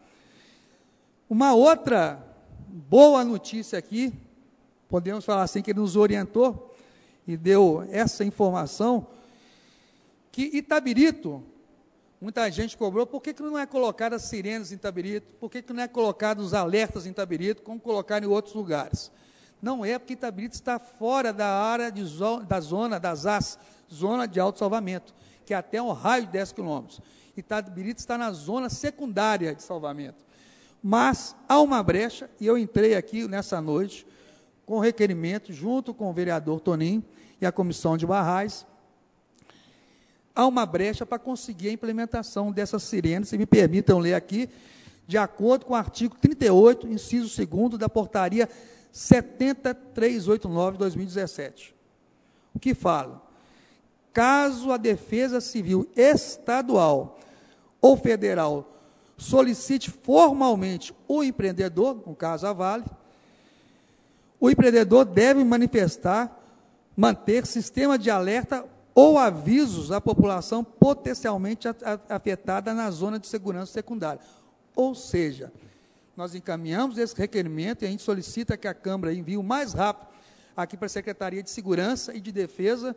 S5: Uma outra boa notícia aqui, podemos falar assim, que ele nos orientou e deu essa informação, que Itabirito, muita gente cobrou, por que, que não é colocado as sirenes em Itabirito? Por que, que não é colocado os alertas em Itabirito, como colocar em outros lugares? Não é, porque Itabirito está fora da área de zo da zona das A S, zona de autossalvamento, que é até um raio de dez quilômetros. Itabirito está na zona secundária de salvamento. Mas há uma brecha, e eu entrei aqui nessa noite com requerimento, junto com o vereador Toninho e a comissão de barragens, há uma brecha para conseguir a implementação dessas sirenes, se me permitam ler aqui, de acordo com o artigo trinta e oito, inciso segundo da portaria setenta mil trezentos e oitenta e nove de dois mil e dezessete. O que fala? Caso a Defesa Civil Estadual ou Federal solicite formalmente o empreendedor, no caso a Vale, o empreendedor deve manifestar, manter sistema de alerta ou avisos à população potencialmente afetada na zona de segurança secundária. Ou seja, nós encaminhamos esse requerimento e a gente solicita que a Câmara envie o mais rápido aqui para a Secretaria de Segurança e de Defesa,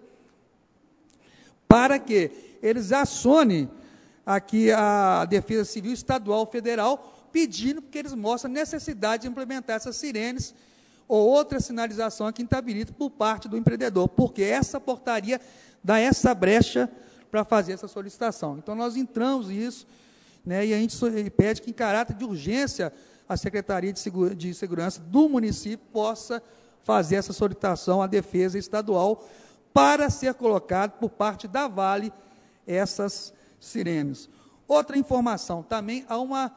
S5: para que eles acionem aqui a Defesa Civil Estadual Federal, pedindo que eles mostrem a necessidade de implementar essas sirenes ou outra sinalização aqui em Itabirito por parte do empreendedor, porque essa portaria dá essa brecha para fazer essa solicitação. Então, nós entramos nisso, né, e a gente pede que, em caráter de urgência, a Secretaria de, Segura, de Segurança do município possa fazer essa solicitação à Defesa Estadual para ser colocado por parte da Vale essas sirenes. Outra informação, também há uma,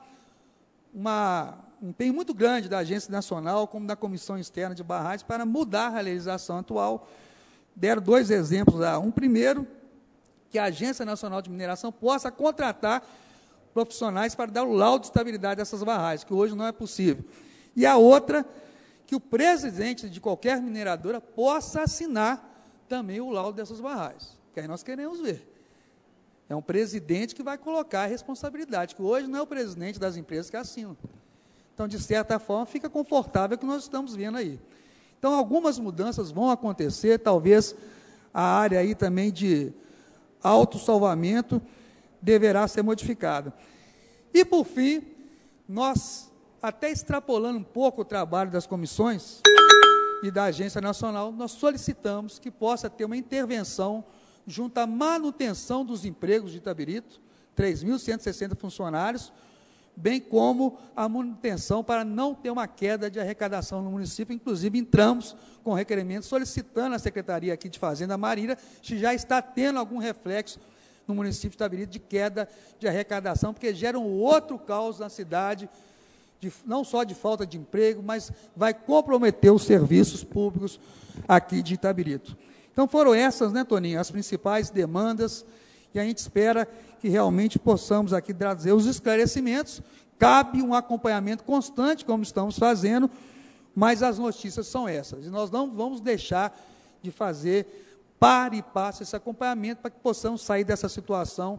S5: uma, um empenho muito grande da Agência Nacional, como da Comissão Externa de Barragens, para mudar a legislação atual. Deram dois exemplos lá. Um primeiro, que a Agência Nacional de Mineração possa contratar profissionais para dar o laudo de estabilidade dessas barragens, que hoje não é possível. E a outra, que o presidente de qualquer mineradora possa assinar também o laudo dessas barragens, que aí nós queremos ver. É um presidente que vai colocar a responsabilidade, que hoje não é o presidente das empresas que assinam. Então, de certa forma, fica confortável o que nós estamos vendo aí. Então, algumas mudanças vão acontecer, talvez a área aí também de autossalvamento deverá ser modificada. E, por fim, nós, até extrapolando um pouco o trabalho das comissões e da Agência Nacional, nós solicitamos que possa ter uma intervenção junto à manutenção dos empregos de Itabirito, três mil cento e sessenta funcionários, bem como a manutenção para não ter uma queda de arrecadação no município. Inclusive, entramos com requerimento solicitando à Secretaria aqui de Fazenda Marília se já está tendo algum reflexo no município de Itabirito de queda de arrecadação, porque gera um outro caos na cidade, de, não só de falta de emprego, mas vai comprometer os serviços públicos aqui de Itabirito. Então, foram essas, né, Toninho, as principais demandas, e a gente espera que realmente possamos aqui trazer os esclarecimentos. Cabe um acompanhamento constante, como estamos fazendo, mas as notícias são essas, e nós não vamos deixar de fazer para e passo esse acompanhamento, para que possamos sair dessa situação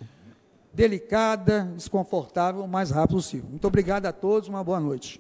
S5: delicada, desconfortável, o mais rápido possível. Muito obrigado a todos, uma boa noite.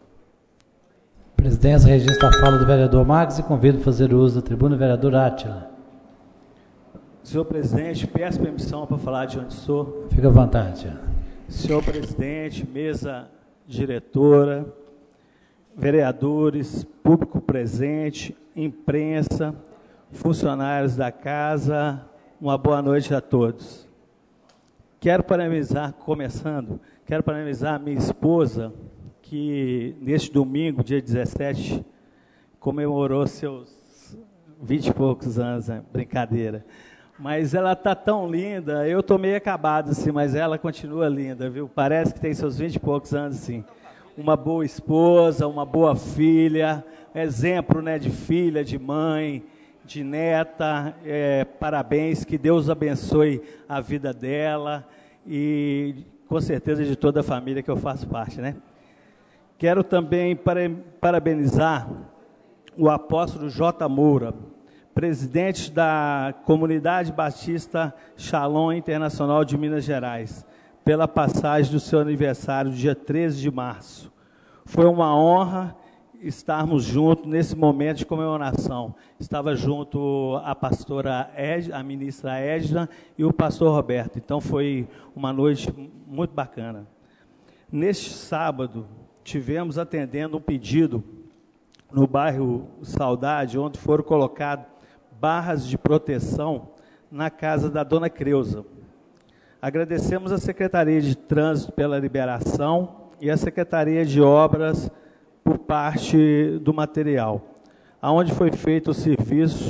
S1: A presidência registra a fala do vereador Marques e convido a fazer uso da tribuna o vereador Átila.
S6: Senhor presidente, peço permissão para falar de onde sou.
S1: Fica à vontade.
S6: Senhor presidente, mesa diretora, vereadores, público presente, imprensa, funcionários da casa, uma boa noite a todos. Quero parabenizar, começando, quero parabenizar a minha esposa, que neste domingo, dia dezessete, comemorou seus vinte e poucos anos, né? Brincadeira. Mas ela está tão linda, eu estou meio acabado, assim, mas ela continua linda, viu? Parece que tem seus vinte e poucos anos, assim. Uma boa esposa, uma boa filha, exemplo, né, de filha, de mãe, de neta, é, parabéns, que Deus abençoe a vida dela e, com certeza, de toda a família que eu faço parte, né? Quero também parabenizar o apóstolo J. Moura, presidente da Comunidade Batista Shalom Internacional de Minas Gerais, pela passagem do seu aniversário, dia treze de março. Foi uma honra estarmos juntos nesse momento de comemoração. Estava junto a pastora Edna, a ministra Edna e o pastor Roberto. Então, foi uma noite muito bacana. Neste sábado, tivemos atendendo um pedido no bairro Saudade, onde foram colocadas barras de proteção na casa da dona Creuza. Agradecemos a Secretaria de Trânsito pela liberação e a Secretaria de Obras por parte do material, aonde foi feito o serviço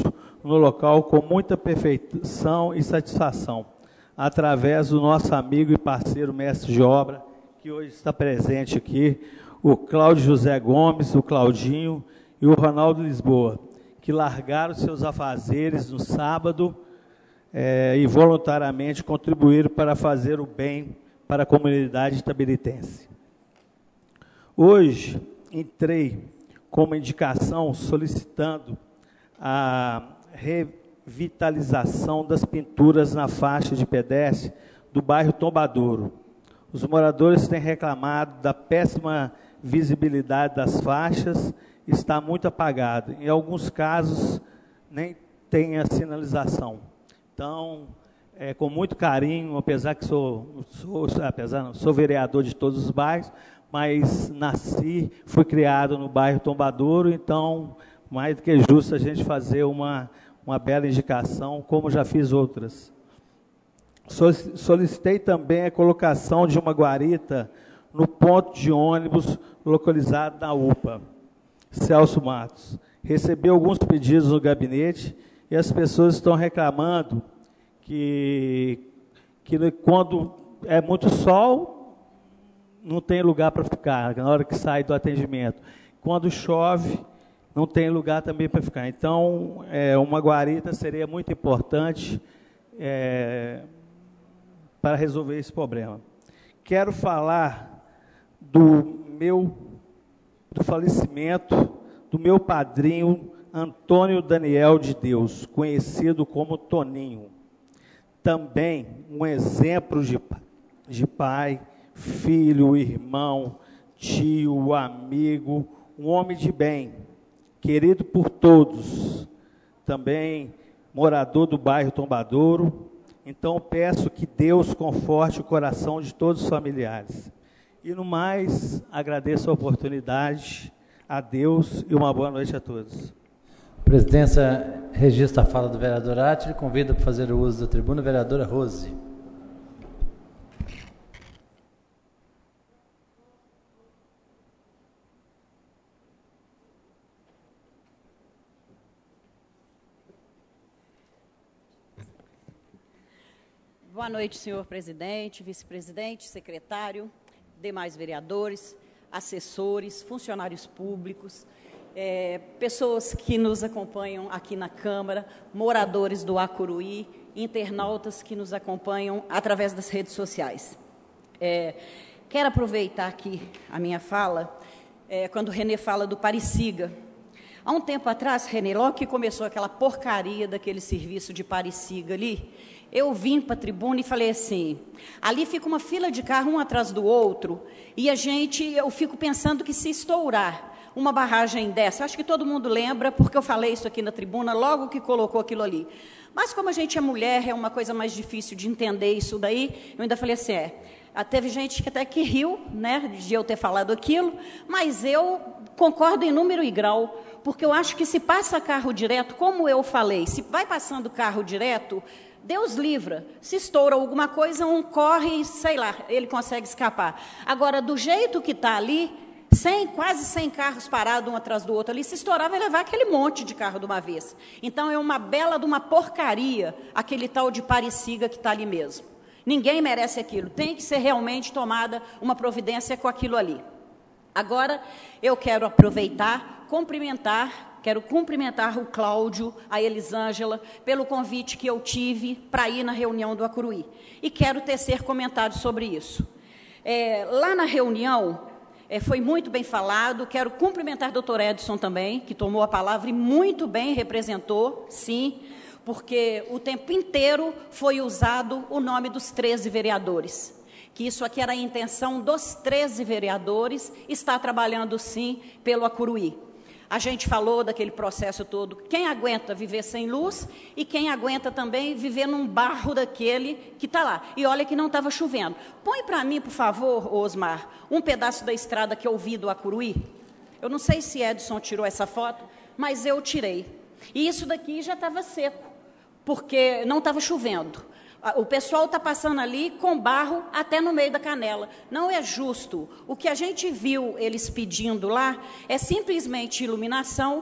S6: no local com muita perfeição e satisfação, através do nosso amigo e parceiro mestre de obra, que hoje está presente aqui, o Cláudio José Gomes, o Claudinho e o Ronaldo Lisboa, que largaram seus afazeres no sábado é, e voluntariamente contribuíram para fazer o bem para a comunidade itabiritense. Hoje, entrei com uma indicação solicitando a revitalização das pinturas na faixa de pedestre do bairro Tombadouro. Os moradores têm reclamado da péssima visibilidade das faixas, está muito apagado. Em alguns casos, nem tem a sinalização. Então, é, com muito carinho, apesar que sou, sou, apesar, não, sou vereador de todos os bairros, mas nasci, fui criado no bairro Tombadouro, então, mais do que justo a gente fazer uma, uma bela indicação, como já fiz outras. Solicitei também a colocação de uma guarita no ponto de ônibus localizado na U P A, Celso Matos. Recebi alguns pedidos no gabinete e as pessoas estão reclamando que, que quando é muito sol, não tem lugar para ficar, na hora que sai do atendimento. Quando chove, não tem lugar também para ficar. Então, é, uma guarita seria muito importante é, para resolver esse problema. Quero falar do meu do falecimento do meu padrinho Antônio Daniel de Deus, conhecido como Toninho. Também um exemplo de, de pai, filho, irmão, tio, amigo, um homem de bem, querido por todos, também morador do bairro Tombadouro. Então, peço que Deus conforte o coração de todos os familiares. E, no mais, agradeço a oportunidade, a Deus e uma boa noite a todos.
S1: A presidência registra a fala do vereador Átila e convida para fazer o uso da tribuna a vereadora Rose.
S7: Boa noite, senhor presidente, vice-presidente, secretário, demais vereadores, assessores, funcionários públicos, é, pessoas que nos acompanham aqui na Câmara, moradores do Acuruí, internautas que nos acompanham através das redes sociais. É, quero aproveitar aqui a minha fala, é, quando o Renê fala do Pariciga. Há um tempo atrás, Renê, logo que começou aquela porcaria daquele serviço de Pariciga ali, eu vim para a tribuna e falei assim, ali fica uma fila de carro um atrás do outro, e a gente, eu fico pensando que se estourar uma barragem dessa, acho que todo mundo lembra, porque eu falei isso aqui na tribuna, logo que colocou aquilo ali. Mas como a gente é mulher, é uma coisa mais difícil de entender isso daí, eu ainda falei assim, é, teve gente que até que riu, né, de eu ter falado aquilo, mas eu concordo em número e grau, porque eu acho que se passa carro direto, como eu falei, se vai passando carro direto, Deus livra, se estoura alguma coisa, um corre e, sei lá, ele consegue escapar. Agora, do jeito que está ali, cem, quase cem carros parados um atrás do outro ali, se estourar vai levar aquele monte de carro de uma vez. Então, é uma bela de uma porcaria, aquele tal de Pariciga que está ali mesmo. Ninguém merece aquilo, tem que ser realmente tomada uma providência com aquilo ali. Agora, eu quero aproveitar, cumprimentar, quero cumprimentar o Cláudio, a Elisângela, pelo convite que eu tive para ir na reunião do Acuruí. E quero tecer comentários sobre isso. É, lá na reunião, é, foi muito bem falado, quero cumprimentar o doutor Edson também, que tomou a palavra e muito bem representou, sim, porque o tempo inteiro foi usado o nome dos treze vereadores. Que isso aqui era a intenção dos treze vereadores, está trabalhando, sim, pelo Acuruí. A gente falou daquele processo todo, quem aguenta viver sem luz e quem aguenta também viver num barro daquele que está lá. E olha que não estava chovendo. Põe para mim, por favor, Osmar, um pedaço da estrada que eu vi do Acuruí. Eu não sei se Edson tirou essa foto, mas eu tirei. E isso daqui já estava seco, porque não estava chovendo. O pessoal está passando ali com barro até no meio da canela. Não é justo. O que a gente viu eles pedindo lá é simplesmente iluminação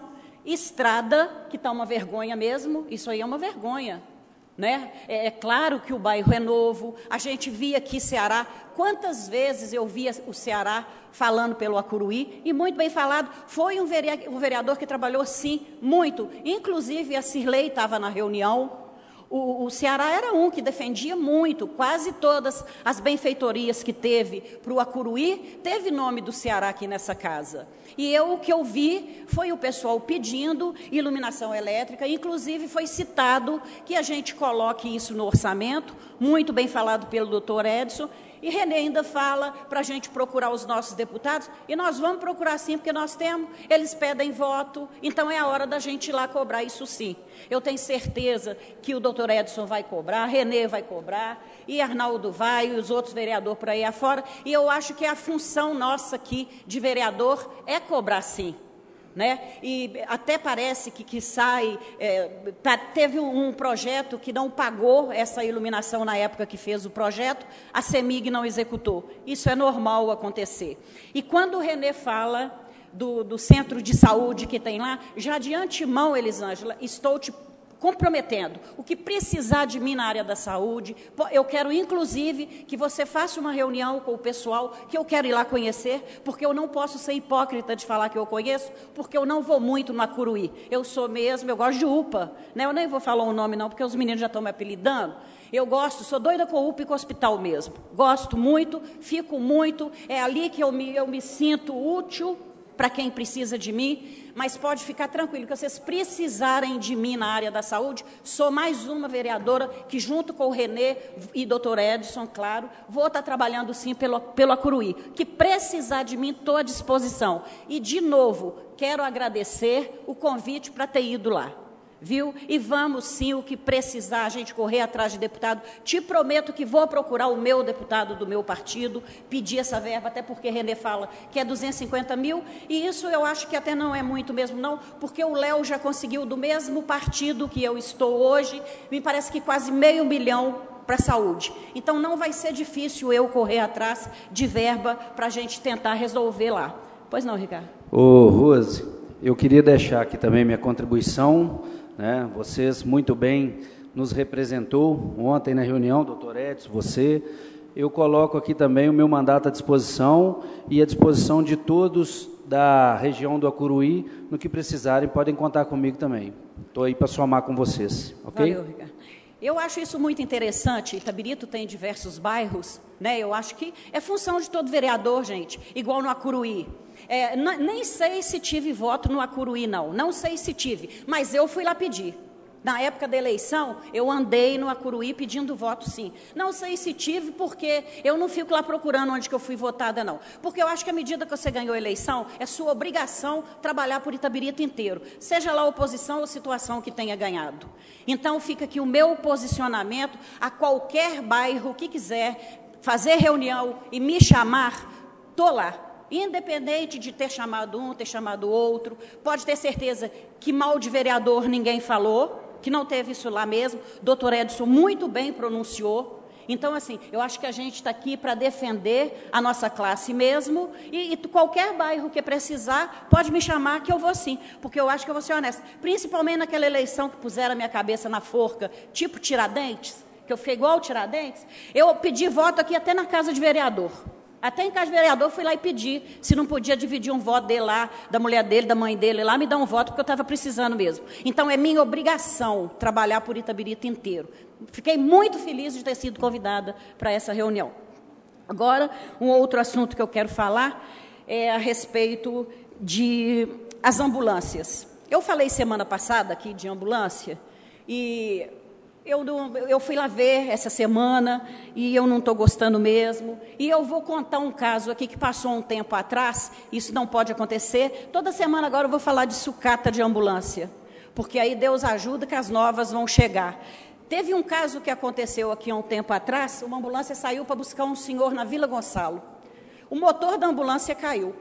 S7: Estrada, que está uma vergonha mesmo, isso aí é uma vergonha. Né? É, é claro que o bairro é novo, a gente via aqui Ceará, quantas vezes eu via o Ceará falando pelo Acuruí, e muito bem falado, foi um vereador que trabalhou sim, muito, inclusive a Cirlei estava na reunião. O, o Ceará era um que defendia muito, quase todas as benfeitorias que teve para o Acuruí, teve nome do Ceará aqui nessa casa. E eu, o que eu vi foi o pessoal pedindo iluminação elétrica, inclusive foi citado que a gente coloque isso no orçamento, muito bem falado pelo doutor Edson, e Renê ainda fala para a gente procurar os nossos deputados, e nós vamos procurar sim, porque nós temos, eles pedem voto, então é a hora da gente ir lá cobrar isso sim. Eu tenho certeza que o doutor Edson vai cobrar, Renê vai cobrar, e Arnaldo vai, e os outros vereadores por aí afora, e eu acho que a função nossa aqui de vereador é cobrar sim. Né? E até parece que, que sai, é, tá, teve um projeto que não pagou essa iluminação na época que fez o projeto, a CEMIG não executou. Isso é normal acontecer. E quando o Renê fala do, do centro de saúde que tem lá, já de antemão, Elisângela, estou te comprometendo, o que precisar de mim na área da saúde, eu quero inclusive que você faça uma reunião com o pessoal, que eu quero ir lá conhecer, porque eu não posso ser hipócrita de falar que eu conheço, porque eu não vou muito no Acuruí, eu sou mesmo, eu gosto de U P A, né? Eu nem vou falar o nome não, porque os meninos já estão me apelidando, eu gosto, sou doida com U P A e com o hospital mesmo, gosto muito, fico muito, é ali que eu me, eu me sinto útil para quem precisa de mim, mas pode ficar tranquilo, que vocês precisarem de mim na área da saúde, sou mais uma vereadora que, junto com o Renê e doutor Edson, claro, vou estar trabalhando sim pelo, pelo Acuruí. Que precisar de mim, estou à disposição. E, de novo, quero agradecer o convite para ter ido lá. Viu? E vamos sim, o que precisar, a gente correr atrás de deputado. Te prometo que vou procurar o meu deputado do meu partido, pedir essa verba, até porque Renê fala que é duzentos e cinquenta mil, e isso eu acho que até não é muito mesmo não, porque o Léo já conseguiu do mesmo partido que eu estou hoje, me parece que quase meio milhão para a saúde. Então não vai ser difícil eu correr atrás de verba para a gente tentar resolver lá. Pois não, Ricardo?
S8: Ô, Rose, eu queria deixar aqui também minha contribuição. Né? Vocês muito bem nos representou ontem na reunião, doutor Edson, você. Eu coloco aqui também o meu mandato à disposição e à disposição de todos da região do Acuruí, no que precisarem, podem contar comigo também. Estou aí para somar com vocês, ok?
S7: Valeu, Ricardo. Eu acho isso muito interessante. Itabirito tem diversos bairros, né? Eu acho que é função de todo vereador, gente, igual no Acuruí. É, nem sei se tive voto no Acuruí, não. Não sei se tive, mas eu fui lá pedir. Na época da eleição, eu andei no Acuruí pedindo voto, sim. Não sei se tive, porque eu não fico lá procurando onde que eu fui votada, não. Porque eu acho que à medida que você ganhou a eleição, é sua obrigação trabalhar por Itabirito inteiro. Seja lá a oposição ou situação que tenha ganhado. Então, fica aqui o meu posicionamento a qualquer bairro que quiser fazer reunião e me chamar, estou lá. Independente de ter chamado um, ter chamado outro, pode ter certeza que mal de vereador ninguém falou, que não teve isso lá mesmo, doutor Edson muito bem pronunciou. Então, assim, eu acho que a gente está aqui para defender a nossa classe mesmo, e, e qualquer bairro que precisar, pode me chamar que eu vou sim, porque eu acho que eu vou ser honesta, principalmente naquela eleição que puseram a minha cabeça na forca, tipo Tiradentes, que eu fiquei igual Tiradentes, eu pedi voto aqui até na casa de vereador. Até em casa de vereador, fui lá e pedi se não podia dividir um voto dele lá, da mulher dele, da mãe dele, lá me dar um voto, porque eu estava precisando mesmo. Então, é minha obrigação trabalhar por Itabirito inteiro. Fiquei muito feliz de ter sido convidada para essa reunião. Agora, um outro assunto que eu quero falar é a respeito de as ambulâncias. Eu falei semana passada aqui de ambulância e... Eu, não, eu fui lá ver essa semana e eu não estou gostando mesmo. E eu vou contar um caso aqui que passou um tempo atrás, isso não pode acontecer. Toda semana agora eu vou falar de sucata de ambulância, porque aí Deus ajuda que as novas vão chegar. Teve um caso que aconteceu aqui há um tempo atrás, uma ambulância saiu para buscar um senhor na Vila Gonçalo. O motor da ambulância caiu.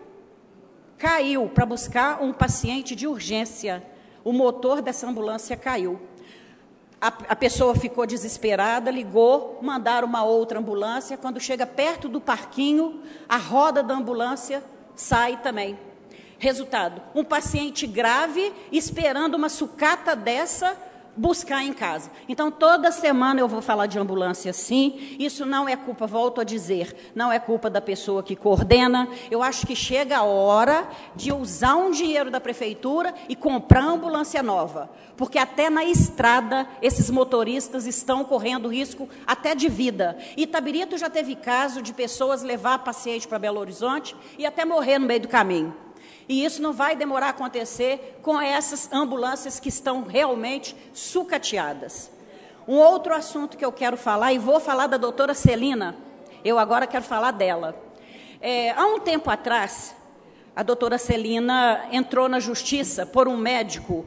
S7: Caiu para buscar um paciente de urgência. O motor dessa ambulância caiu. A, a pessoa ficou desesperada, ligou, mandaram uma outra ambulância. Quando chega perto do parquinho, a roda da ambulância sai também. Resultado, um paciente grave esperando uma sucata dessa buscar em casa. Então, toda semana eu vou falar de ambulância, sim. Isso não é culpa, volto a dizer, não é culpa da pessoa que coordena. Eu acho que chega a hora de usar um dinheiro da prefeitura e comprar ambulância nova. Porque até na estrada, esses motoristas estão correndo risco até de vida. Itabirito já teve caso de pessoas levar paciente para Belo Horizonte e até morrer no meio do caminho. E isso não vai demorar a acontecer com essas ambulâncias que estão realmente sucateadas. Um outro assunto que eu quero falar, e vou falar da doutora Celina, eu agora quero falar dela. É, há um tempo atrás, a doutora Celina entrou na justiça por um médico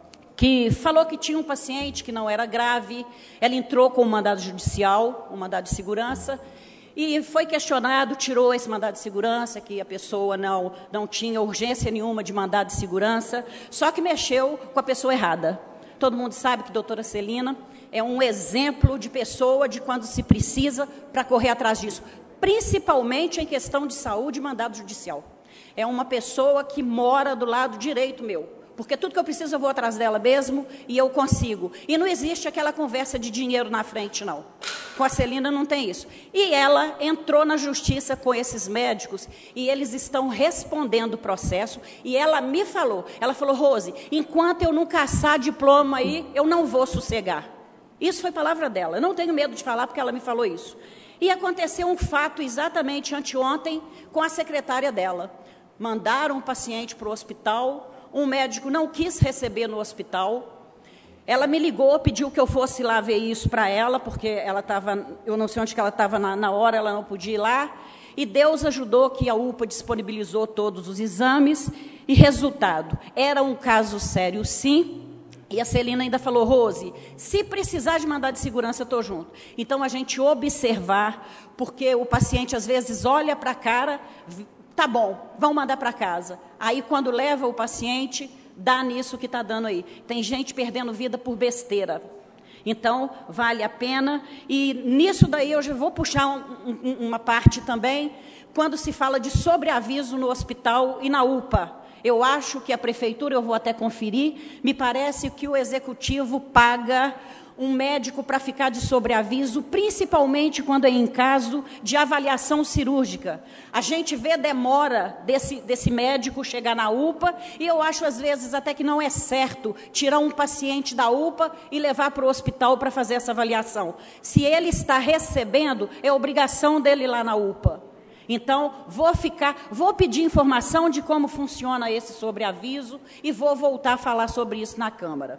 S7: que falou que tinha um paciente que não era grave, ela entrou com um mandado judicial, um mandado de segurança, e foi questionado, tirou esse mandado de segurança, que a pessoa não, não tinha urgência nenhuma de mandado de segurança, só que mexeu com a pessoa errada. Todo mundo sabe que a doutora Celina é um exemplo de pessoa de quando se precisa para correr atrás disso, principalmente em questão de saúde e mandado judicial. É uma pessoa que mora do lado direito meu, porque tudo que eu preciso eu vou atrás dela mesmo e eu consigo. E não existe aquela conversa de dinheiro na frente, não. Com a Celina não tem isso. E ela entrou na justiça com esses médicos e eles estão respondendo o processo. E ela me falou, ela falou, Rose, enquanto eu não caçar diploma aí, eu não vou sossegar. Isso foi palavra dela. Eu não tenho medo de falar porque ela me falou isso. E aconteceu um fato exatamente anteontem com a secretária dela. Mandaram um paciente para o hospital, um médico não quis receber no hospital. Ela me ligou, pediu que eu fosse lá ver isso para ela, porque ela estava, eu não sei onde que ela estava na, na hora, ela não podia ir lá. E Deus ajudou que a U P A disponibilizou todos os exames. E resultado, era um caso sério, sim. E a Celina ainda falou, Rose, se precisar de mandado de segurança, eu estou junto. Então, a gente observar, porque o paciente, às vezes, olha para a cara, tá bom, vão mandar para casa. Aí, quando leva o paciente, dá nisso que está dando aí. Tem gente perdendo vida por besteira. Então, vale a pena. E nisso daí, eu já vou puxar um, um, uma parte também, quando se fala de sobreaviso no hospital e na U P A. Eu acho que a prefeitura, eu vou até conferir, me parece que o executivo paga um médico para ficar de sobreaviso, principalmente quando é em caso de avaliação cirúrgica. A gente vê demora desse, desse médico chegar na U P A, e eu acho, às vezes, até que não é certo tirar um paciente da U P A e levar para o hospital para fazer essa avaliação. Se ele está recebendo, é obrigação dele ir lá na U P A. Então, vou ficar, vou pedir informação de como funciona esse sobreaviso e vou voltar a falar sobre isso na Câmara.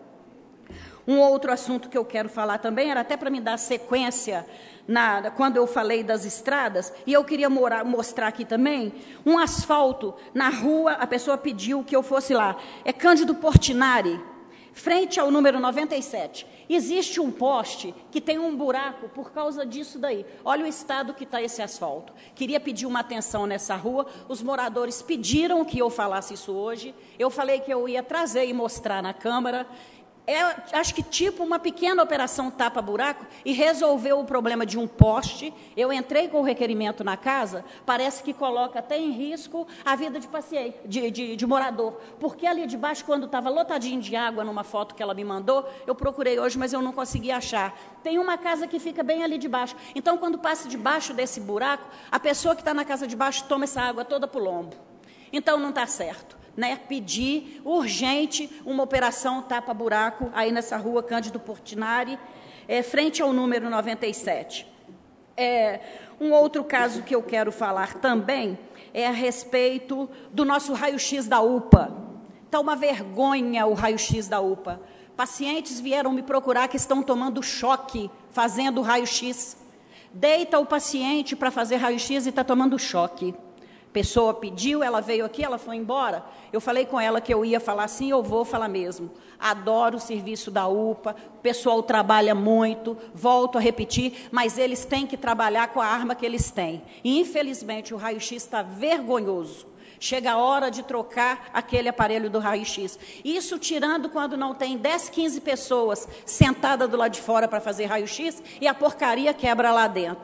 S7: Um outro assunto que eu quero falar também, era até para me dar sequência, na, quando eu falei das estradas, e eu queria morar, mostrar aqui também, um asfalto na rua, a pessoa pediu que eu fosse lá, é Cândido Portinari, frente ao número noventa e sete. Existe um poste que tem um buraco por causa disso daí. Olha o estado que está esse asfalto. Queria pedir uma atenção nessa rua. Os moradores pediram que eu falasse isso hoje. Eu falei que eu ia trazer e mostrar na Câmara. É, acho que tipo uma pequena operação tapa-buraco e resolveu o problema de um poste. Eu entrei com o requerimento na casa, parece que coloca até em risco a vida de paciente, de, de, de morador. Porque ali de baixo, quando estava lotadinho de água, numa foto que ela me mandou, eu procurei hoje, mas eu não consegui achar. Tem uma casa que fica bem ali de baixo. Então, quando passa debaixo desse buraco, a pessoa que está na casa de baixo toma essa água toda para o lombo. Então, não está certo. Né, pedir urgente uma operação tapa-buraco aí nessa rua Cândido Portinari, é, frente ao número noventa e sete. É, um outro caso que eu quero falar também é a respeito do nosso raio-x da U P A. Está uma vergonha o raio-x da U P A. Pacientes vieram me procurar que estão tomando choque fazendo raio-x. Deita o paciente para fazer raio-x e está tomando choque. Pessoa pediu, ela veio aqui, ela foi embora. Eu falei com ela que eu ia falar assim, eu vou falar mesmo. Adoro o serviço da U P A, o pessoal trabalha muito, volto a repetir, mas eles têm que trabalhar com a arma que eles têm. E, infelizmente, o raio-x está vergonhoso. Chega a hora de trocar aquele aparelho do raio-x. Isso tirando quando não tem dez, quinze pessoas sentadas do lado de fora para fazer raio-x e a porcaria quebra lá dentro.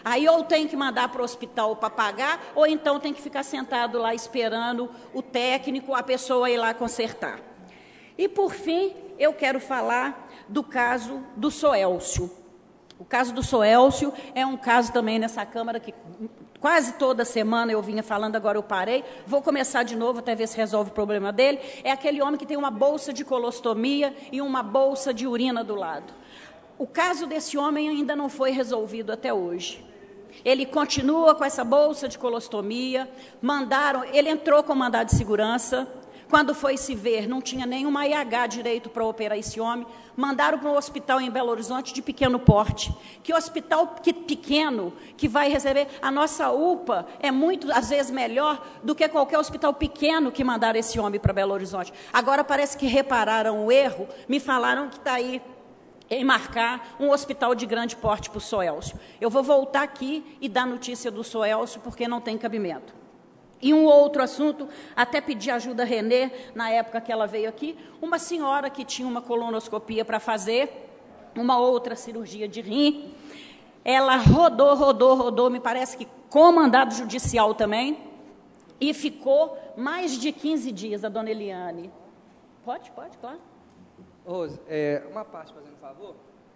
S7: Aí ou tem que mandar para o hospital para pagar, ou então tem que ficar sentado lá esperando o técnico, a pessoa ir lá consertar. E, por fim, eu quero falar do caso do Soelcio. O caso do Soelcio é um caso também nessa Câmara que quase toda semana eu vinha falando, agora eu parei. Vou começar de novo até ver se resolve o problema dele. É aquele homem que tem uma bolsa de colostomia e uma bolsa de urina do lado. O caso desse homem ainda não foi resolvido até hoje. Ele continua com essa bolsa de colostomia, mandaram, ele entrou com mandado de segurança. Quando foi se ver, não tinha nenhuma I H direito para operar esse homem. Mandaram para um hospital em Belo Horizonte de pequeno porte. Que hospital que, pequeno que vai receber? A nossa U P A é muito, às vezes, melhor do que qualquer hospital pequeno que mandaram esse homem para Belo Horizonte. Agora parece que repararam o erro, me falaram que está aí em marcar um hospital de grande porte para o Soelcio. Eu vou voltar aqui e dar notícia do Soelcio, porque não tem cabimento. E um outro assunto, até pedi ajuda a Renê, na época que ela veio aqui, uma senhora que tinha uma colonoscopia para fazer, uma outra cirurgia de rim, ela rodou, rodou, rodou, me parece que com mandado judicial também, e ficou mais de quinze dias, a dona Eliane. Pode, pode, claro.
S2: Rose, é, uma parte, fazendo um favor.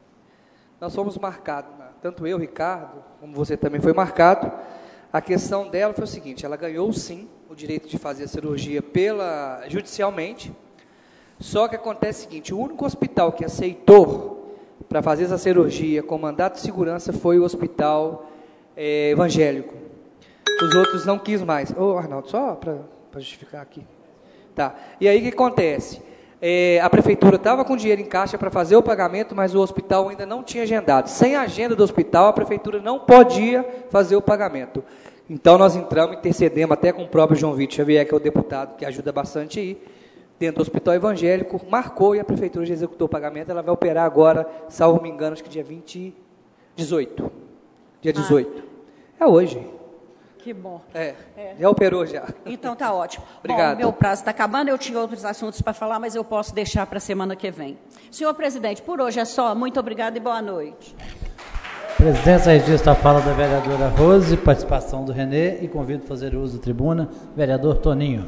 S2: Nós fomos marcados, né? Tanto eu, Ricardo, como você também foi marcado. A questão dela foi o seguinte, ela ganhou sim o direito de fazer a cirurgia pela, judicialmente, só que acontece o seguinte, o único hospital que aceitou para fazer essa cirurgia com mandato de segurança foi o hospital é, evangélico. Os outros não quis mais. Ô, Arnaldo, só para justificar aqui. Tá. E aí o que acontece? É, a prefeitura estava com dinheiro em caixa para fazer o pagamento, mas o hospital ainda não tinha agendado. Sem a agenda do hospital, a prefeitura não podia fazer o pagamento. Então, nós entramos, intercedemos até com o próprio João Vitor Xavier, que é o deputado que ajuda bastante aí, dentro do hospital evangélico, marcou e a prefeitura já executou o pagamento. Ela vai operar agora, salvo me engano, acho que dia vinte, dezoito. Dia dezoito. Ah. É hoje.
S7: Que bom.
S2: É, é, já operou já.
S7: Então tá ótimo.
S2: Obrigado.
S7: Bom, meu prazo está acabando, eu tinha outros assuntos para falar, mas eu posso deixar para a semana que vem. Senhor presidente, por hoje é só. Muito obrigado e boa noite.
S1: Presidência registra a fala da vereadora Rose, participação do Renê e convido a fazer uso da tribuna, vereador Toninho.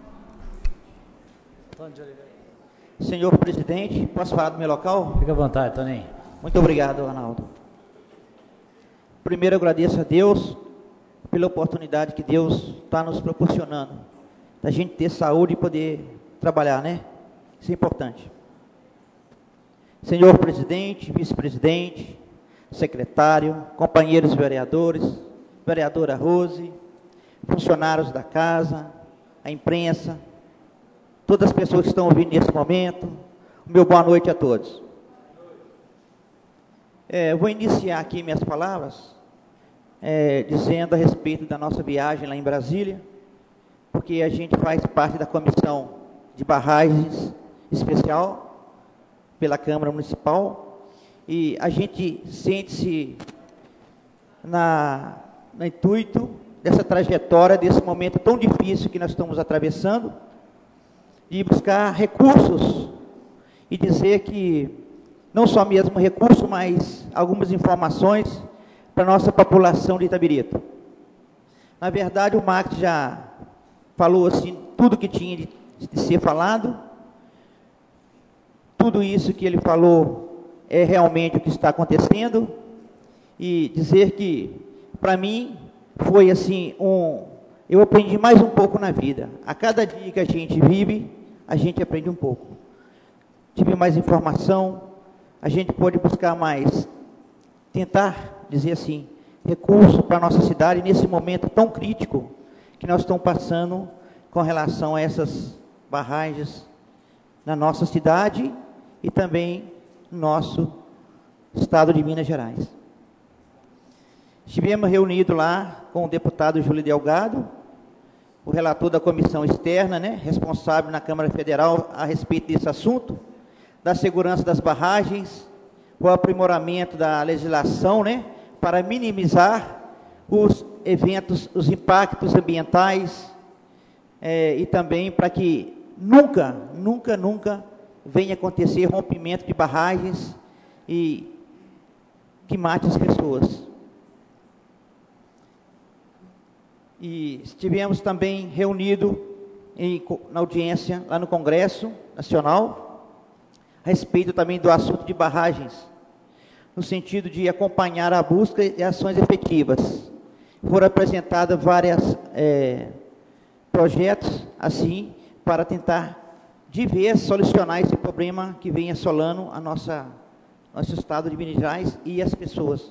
S9: Senhor presidente, posso falar do meu local?
S1: Fica à vontade, Toninho.
S9: Muito obrigado, Arnaldo. Primeiro, agradeço a Deus pela oportunidade que Deus está nos proporcionando, da gente ter saúde e poder trabalhar, né? Isso é importante. Senhor presidente, vice-presidente, secretário, companheiros vereadores, vereadora Rose, funcionários da casa, a imprensa, todas as pessoas que estão ouvindo nesse momento, o meu boa noite a todos. É, eu vou iniciar aqui minhas palavras É, dizendo a respeito da nossa viagem lá em Brasília, porque a gente faz parte da comissão de barragens especial pela Câmara Municipal e a gente sente-se na, no intuito dessa trajetória, desse momento tão difícil que nós estamos atravessando, de buscar recursos e dizer que não só mesmo recursos, mas algumas informações para a nossa população de Itabirito. Na verdade, o Max já falou assim, tudo que tinha de, de ser falado, tudo isso que ele falou é realmente o que está acontecendo, e dizer que, para mim, foi assim, um, eu aprendi mais um pouco na vida. A cada dia que a gente vive, a gente aprende um pouco. Tive mais informação, a gente pode buscar mais, tentar dizer assim, recurso para a nossa cidade nesse momento tão crítico que nós estamos passando com relação a essas barragens na nossa cidade e também no nosso estado de Minas Gerais. Estivemos reunidos lá com o deputado Júlio Delgado, o relator da comissão externa, né, responsável na Câmara Federal a respeito desse assunto, da segurança das barragens, o aprimoramento da legislação, né, para minimizar os eventos, os impactos ambientais, é, e também para que nunca, nunca, nunca venha acontecer rompimento de barragens e que mate as pessoas. E estivemos também reunidos em, na audiência lá no Congresso Nacional, a respeito também do assunto de barragens, no sentido de acompanhar a busca e ações efetivas. Foram apresentados vários é, projetos, assim, para tentar, de vez, solucionar esse problema que vem assolando a nossa, nosso estado de Minas Gerais e as pessoas.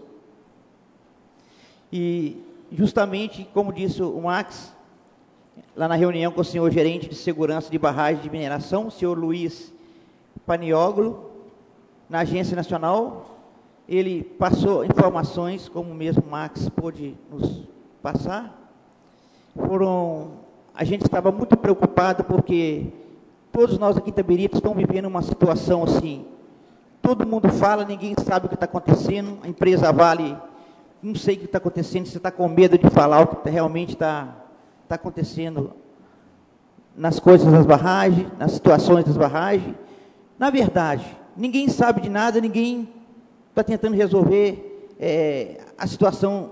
S9: E, justamente, como disse o Max, lá na reunião com o senhor gerente de segurança de barragem de mineração, o senhor Luiz Paniógolo, na Agência Nacional, ele passou informações, como mesmo o Max pôde nos passar. Foram, a gente estava muito preocupado, porque todos nós aqui em Itabirito estamos vivendo uma situação assim, todo mundo fala, ninguém sabe o que está acontecendo, a empresa Vale, não sei o que está acontecendo, você está com medo de falar o que realmente está, está acontecendo nas coisas das barragens, nas situações das barragens. Na verdade, ninguém sabe de nada, ninguém está tentando resolver é, a situação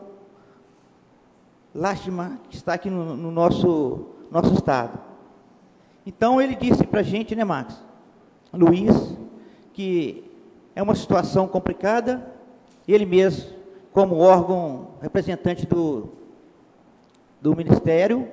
S9: lástima que está aqui no, no nosso, nosso estado. Então, ele disse para a gente, né, Max, Luiz, que é uma situação complicada, ele mesmo, como órgão representante do, do Ministério,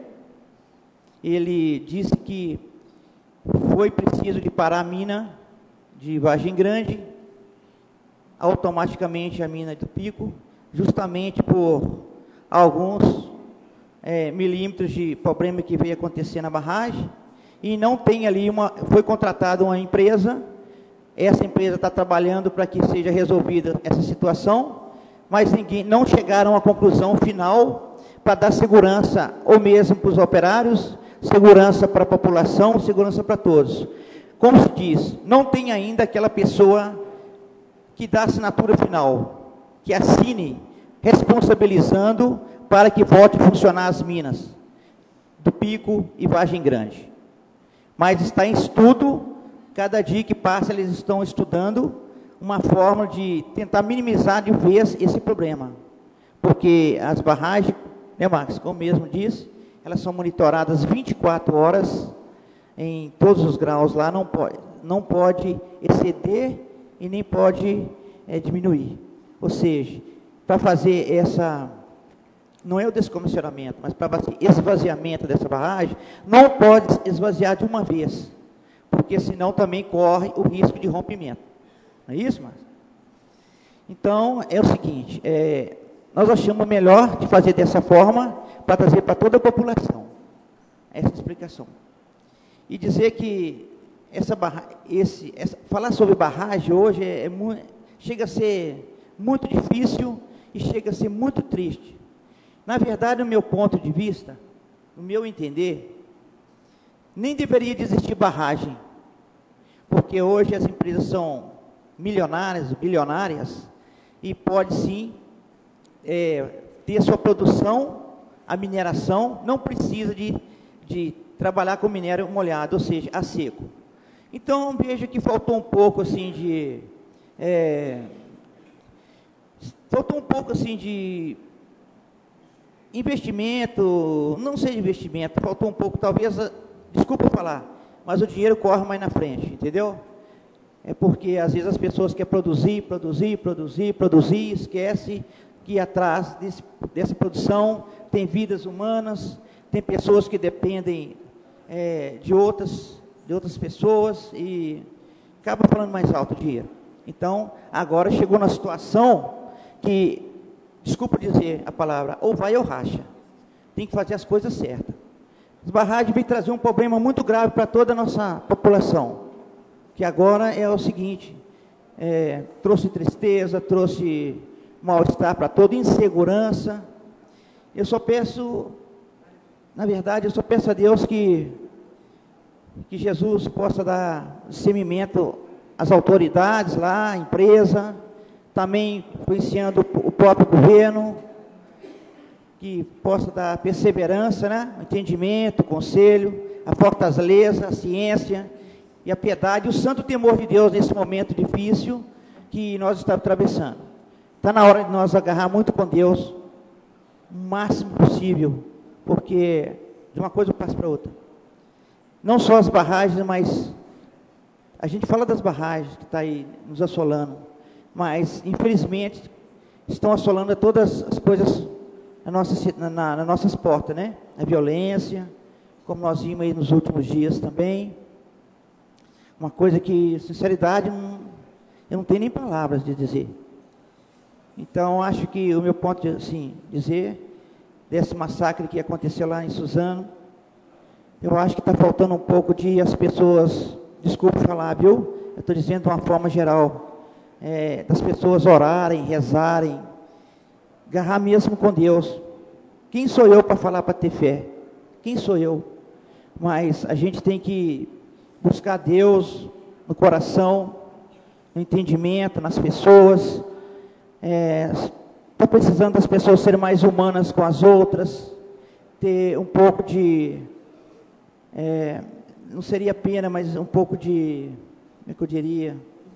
S9: ele disse que foi preciso de parar a mina de Vargem Grande, automaticamente a mina do Pico, justamente por alguns é, milímetros de problema que veio acontecer na barragem, e não tem ali uma, foi contratada uma empresa, essa empresa está trabalhando para que seja resolvida essa situação, mas ninguém, não chegaram à conclusão final para dar segurança, ou mesmo para os operários, segurança para a população, segurança para todos. Como se diz, não tem ainda aquela pessoa que dá a assinatura final, que assine, responsabilizando para que volte a funcionar as minas do Pico e Vargem Grande. Mas está em estudo, cada dia que passa eles estão estudando uma forma de tentar minimizar de vez esse problema. Porque as barragens, né, Max, como mesmo disse, elas são monitoradas vinte e quatro horas, em todos os graus lá, não pode, não pode exceder e nem pode é, diminuir. Ou seja, para fazer essa, não é o descomissionamento, mas para fazer esvaziamento dessa barragem, não pode esvaziar de uma vez, porque senão também corre o risco de rompimento. Não é isso, Márcio? Então, é o seguinte, é, nós achamos melhor de fazer dessa forma, para trazer para toda a população essa explicação. E dizer que essa barra, esse, essa, falar sobre barragem hoje é, é, chega a ser muito difícil e chega a ser muito triste. Na verdade, no meu ponto de vista, no meu entender, nem deveria de existir barragem, porque hoje as empresas são milionárias, bilionárias, e pode sim é, ter sua produção, a mineração, não precisa de, de trabalhar com minério molhado, ou seja, a seco. Então, vejo que faltou um pouco, assim, de... É, faltou um pouco, assim, de investimento, não sei de investimento, faltou um pouco, talvez, desculpa falar, mas o dinheiro corre mais na frente, entendeu? É porque, às vezes, as pessoas querem produzir, produzir, produzir, produzir, esquece que atrás desse, dessa produção tem vidas humanas, tem pessoas que dependem é, de, outras, de outras pessoas e acaba falando mais alto o dinheiro. Então, agora chegou na situação que, desculpa dizer a palavra, ou vai ou racha. Tem que fazer as coisas certas. As barragens vêm trazer um problema muito grave para toda a nossa população, que agora é o seguinte, é, trouxe tristeza, trouxe mal-estar para toda, insegurança. Eu só peço, na verdade, eu só peço a Deus que, que Jesus possa dar discernimento às autoridades lá, à empresa, também influenciando o próprio governo, que possa dar perseverança, né? Entendimento, conselho, a fortaleza, a ciência e a piedade, o santo temor de Deus nesse momento difícil que nós estamos atravessando. Está na hora de nós agarrar muito com Deus, o máximo possível, porque de uma coisa eu passo para outra. Não só as barragens, mas a gente fala das barragens que está aí nos assolando, mas infelizmente estão assolando todas as coisas na nossa, na, na, nas nossas portas, né? A violência, como nós vimos aí nos últimos dias também. Uma coisa que, sinceridade, não, eu não tenho nem palavras de dizer. Então, acho que o meu ponto de assim, dizer, desse massacre que aconteceu lá em Suzano, eu acho que está faltando um pouco de as pessoas, desculpe falar, viu? Eu estou dizendo de uma forma geral, é, das pessoas orarem, rezarem, agarrar mesmo com Deus. Quem sou eu para falar para ter fé? Quem sou eu? Mas a gente tem que buscar Deus no coração, no entendimento, nas pessoas. Está é, precisando das pessoas serem mais humanas com as outras, ter um pouco de, é, não seria pena, mas um pouco de, como é que eu diria,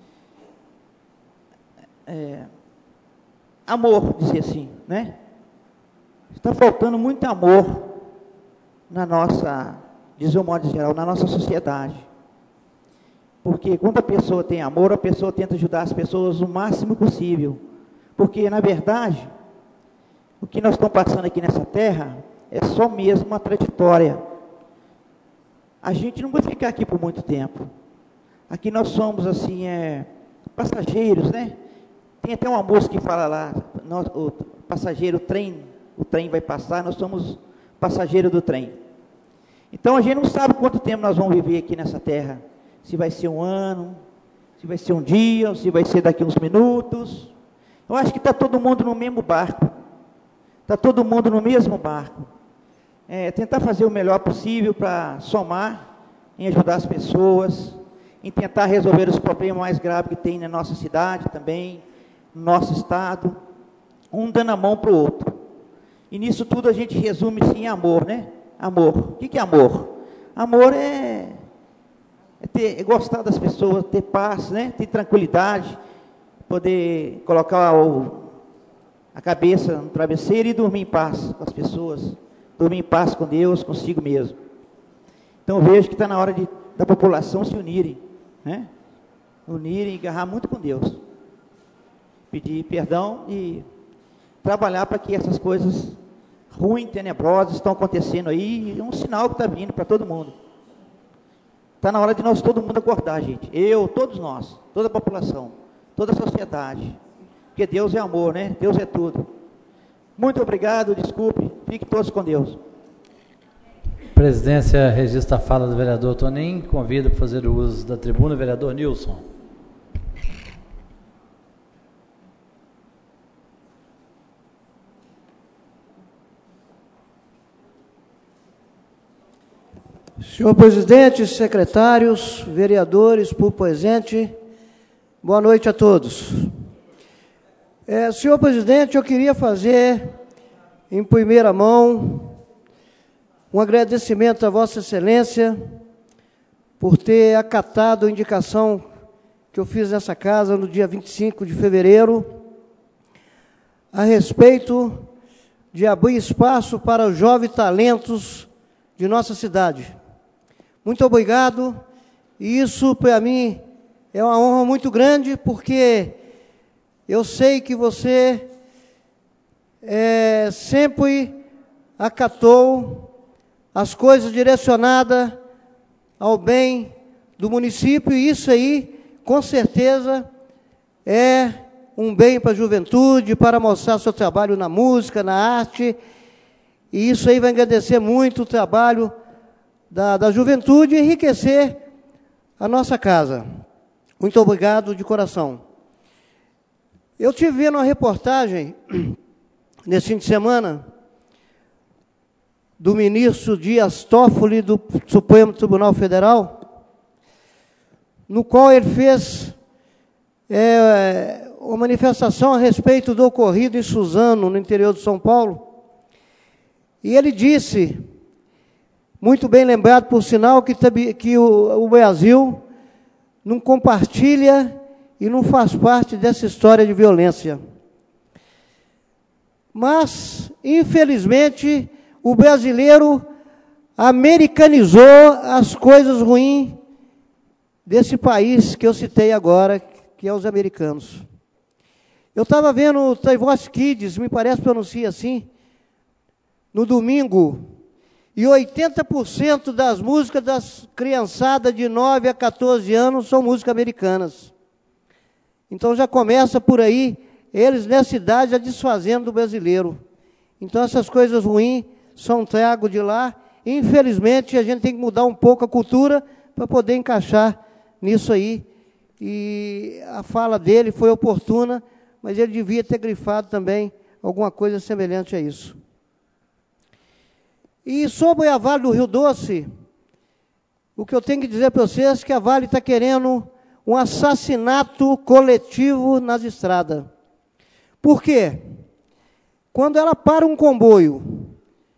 S9: é, amor, dizer assim, né? Está faltando muito amor na nossa, dizer o modo geral, na nossa sociedade. Porque quando a pessoa tem amor, a pessoa tenta ajudar as pessoas o máximo possível. Porque, na verdade, o que nós estamos passando aqui nessa terra é só mesmo uma trajetória. A gente não vai ficar aqui por muito tempo. Aqui nós somos, assim, é, passageiros, né? Tem até uma música que fala lá, nós, o passageiro, o trem, o trem vai passar, nós somos passageiros do trem. Então, a gente não sabe quanto tempo nós vamos viver aqui nessa terra. Se vai ser um ano, se vai ser um dia, se vai ser daqui uns minutos. Eu acho que está todo mundo no mesmo barco. Está todo mundo no mesmo barco. É, tentar fazer o melhor possível para somar, em ajudar as pessoas, em tentar resolver os problemas mais graves que tem na nossa cidade também, no nosso estado, um dando a mão para o outro. E nisso tudo a gente resume-se em amor, né? Amor. O que, que é amor? Amor é... É, ter, é gostar das pessoas, ter paz, né? Ter tranquilidade, poder colocar o, a cabeça no travesseiro e dormir em paz com as pessoas, dormir em paz com Deus, consigo mesmo. Então eu vejo que está na hora de, da população se unirem, né? Unirem e agarrar muito com Deus, pedir perdão e trabalhar para que essas coisas ruins, tenebrosas estão acontecendo aí, é um sinal que está vindo para todo mundo. Está na hora de nós, todo mundo acordar, gente. Eu, todos nós, toda a população, toda a sociedade. Porque Deus é amor, né? Deus é tudo. Muito obrigado, desculpe. Fiquem todos com Deus.
S1: Presidência registra a fala do vereador Tonim. Convido para fazer o uso da tribuna o vereador Nilson.
S10: Senhor presidente, secretários, vereadores, público presente, boa noite a todos. É, senhor presidente, eu queria fazer, em primeira mão, um agradecimento a Vossa Excelência por ter acatado a indicação que eu fiz nessa casa no dia vinte e cinco de fevereiro, a respeito de abrir espaço para os jovens talentos de nossa cidade. Muito obrigado, e isso para mim é uma honra muito grande, porque eu sei que você é, sempre acatou as coisas direcionadas ao bem do município, e isso aí, com certeza, é um bem para a juventude, para mostrar seu trabalho na música, na arte, e isso aí vai agradecer muito o trabalho Da, da juventude e enriquecer a nossa casa. Muito obrigado de coração. Eu tive vendo uma reportagem, nesse fim de semana, do ministro Dias Toffoli, do Supremo Tribunal Federal, no qual ele fez é, uma manifestação a respeito do ocorrido em Suzano, no interior de São Paulo, e ele disse... Muito bem lembrado, por sinal, que, que o, o Brasil não compartilha e não faz parte dessa história de violência. Mas, infelizmente, o brasileiro americanizou as coisas ruins desse país que eu citei agora, que é os americanos. Eu estava vendo o The Voice Kids, me parece que pronuncia assim, no domingo, e oitenta por cento das músicas das criançadas de nove a quatorze anos são músicas americanas. Então já começa por aí, eles nessa idade já desfazendo do brasileiro. Então essas coisas ruins são trago de lá. Infelizmente a gente tem que mudar um pouco a cultura para poder encaixar nisso aí. E a fala dele foi oportuna, mas ele devia ter grifado também alguma coisa semelhante a isso. E sobre a Vale do Rio Doce, o que eu tenho que dizer para vocês é que a Vale está querendo um assassinato coletivo nas estradas. Por quê? Quando ela para um comboio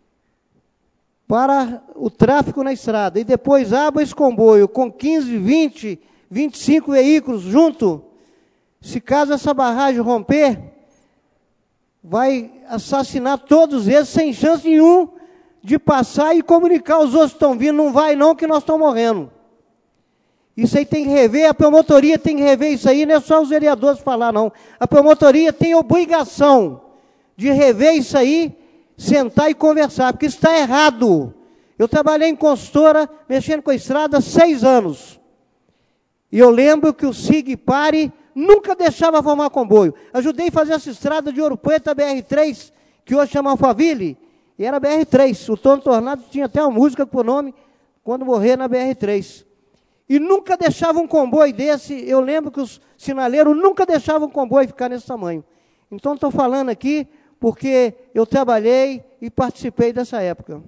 S10: para o tráfego na estrada e depois abre esse comboio com quinze, vinte, vinte e cinco veículos junto, se caso essa barragem romper, vai assassinar todos eles sem chance nenhuma de passar e comunicar os outros que estão vindo, não vai não, que nós estamos morrendo. Isso aí tem que rever, a promotoria tem que rever isso aí, não é só os vereadores falar não. A promotoria tem obrigação de rever isso aí, sentar e conversar, porque isso está errado. Eu trabalhei em consultora, mexendo com a estrada, há seis anos. E eu lembro que o Sigpare nunca deixava formar comboio. Ajudei a fazer essa estrada de Ouro Preto, a B R três, que hoje chama Alphaville, e era B R três. O Tono Tornado tinha até uma música com o nome, quando morrer na B R três. E nunca deixava um comboio desse, eu lembro que os sinaleiros nunca deixavam um comboio ficar nesse tamanho. Então estou falando aqui porque eu trabalhei e participei dessa época.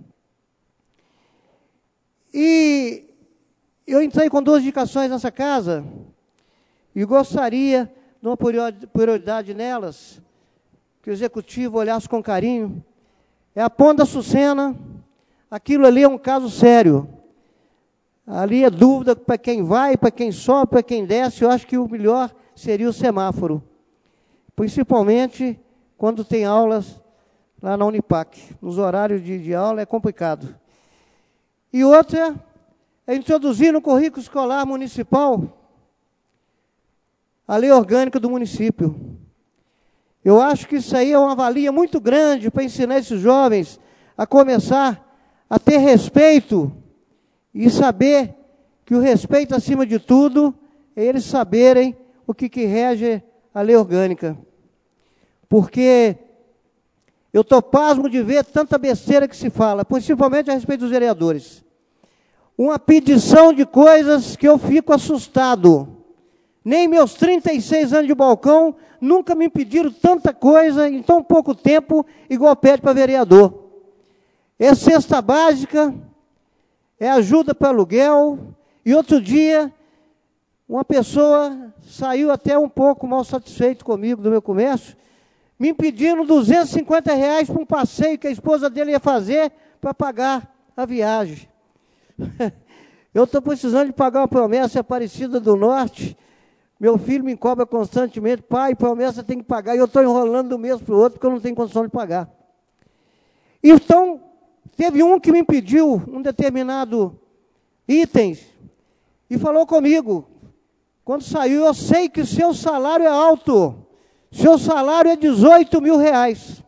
S10: E eu entrei com duas indicações nessa casa, e gostaria de uma prioridade nelas, que o executivo olhasse com carinho. É a Ponta Açucena, aquilo ali é um caso sério. Ali é dúvida para quem vai, para quem sobe, para quem desce. Eu acho que o melhor seria o semáforo. Principalmente quando tem aulas lá na Unipac. Nos horários de, de aula é complicado. E outra é introduzir no currículo escolar municipal a lei orgânica do município. Eu acho que isso aí é uma valia muito grande para ensinar esses jovens a começar a ter respeito e saber que o respeito, acima de tudo, é eles saberem o que, que rege a lei orgânica. Porque eu estou pasmo de ver tanta besteira que se fala, principalmente a respeito dos vereadores. Uma pedição de coisas que eu fico assustado. Nem meus trinta e seis anos de balcão nunca me pediram tanta coisa em tão pouco tempo, igual pede para vereador. É cesta básica, é ajuda para aluguel, e outro dia, uma pessoa saiu até um pouco mal satisfeito comigo do meu comércio, me pedindo duzentos e cinquenta reais para um passeio que a esposa dele ia fazer para pagar a viagem. Eu estou precisando de pagar uma promessa Aparecida do Norte. Meu filho me cobra constantemente, pai, promessa tem que pagar, e eu estou enrolando de um mês para o outro porque eu não tenho condição de pagar. Então, teve um que me pediu um determinado item e falou comigo, quando saiu, eu sei que seu salário é alto, seu salário é dezoito mil reais.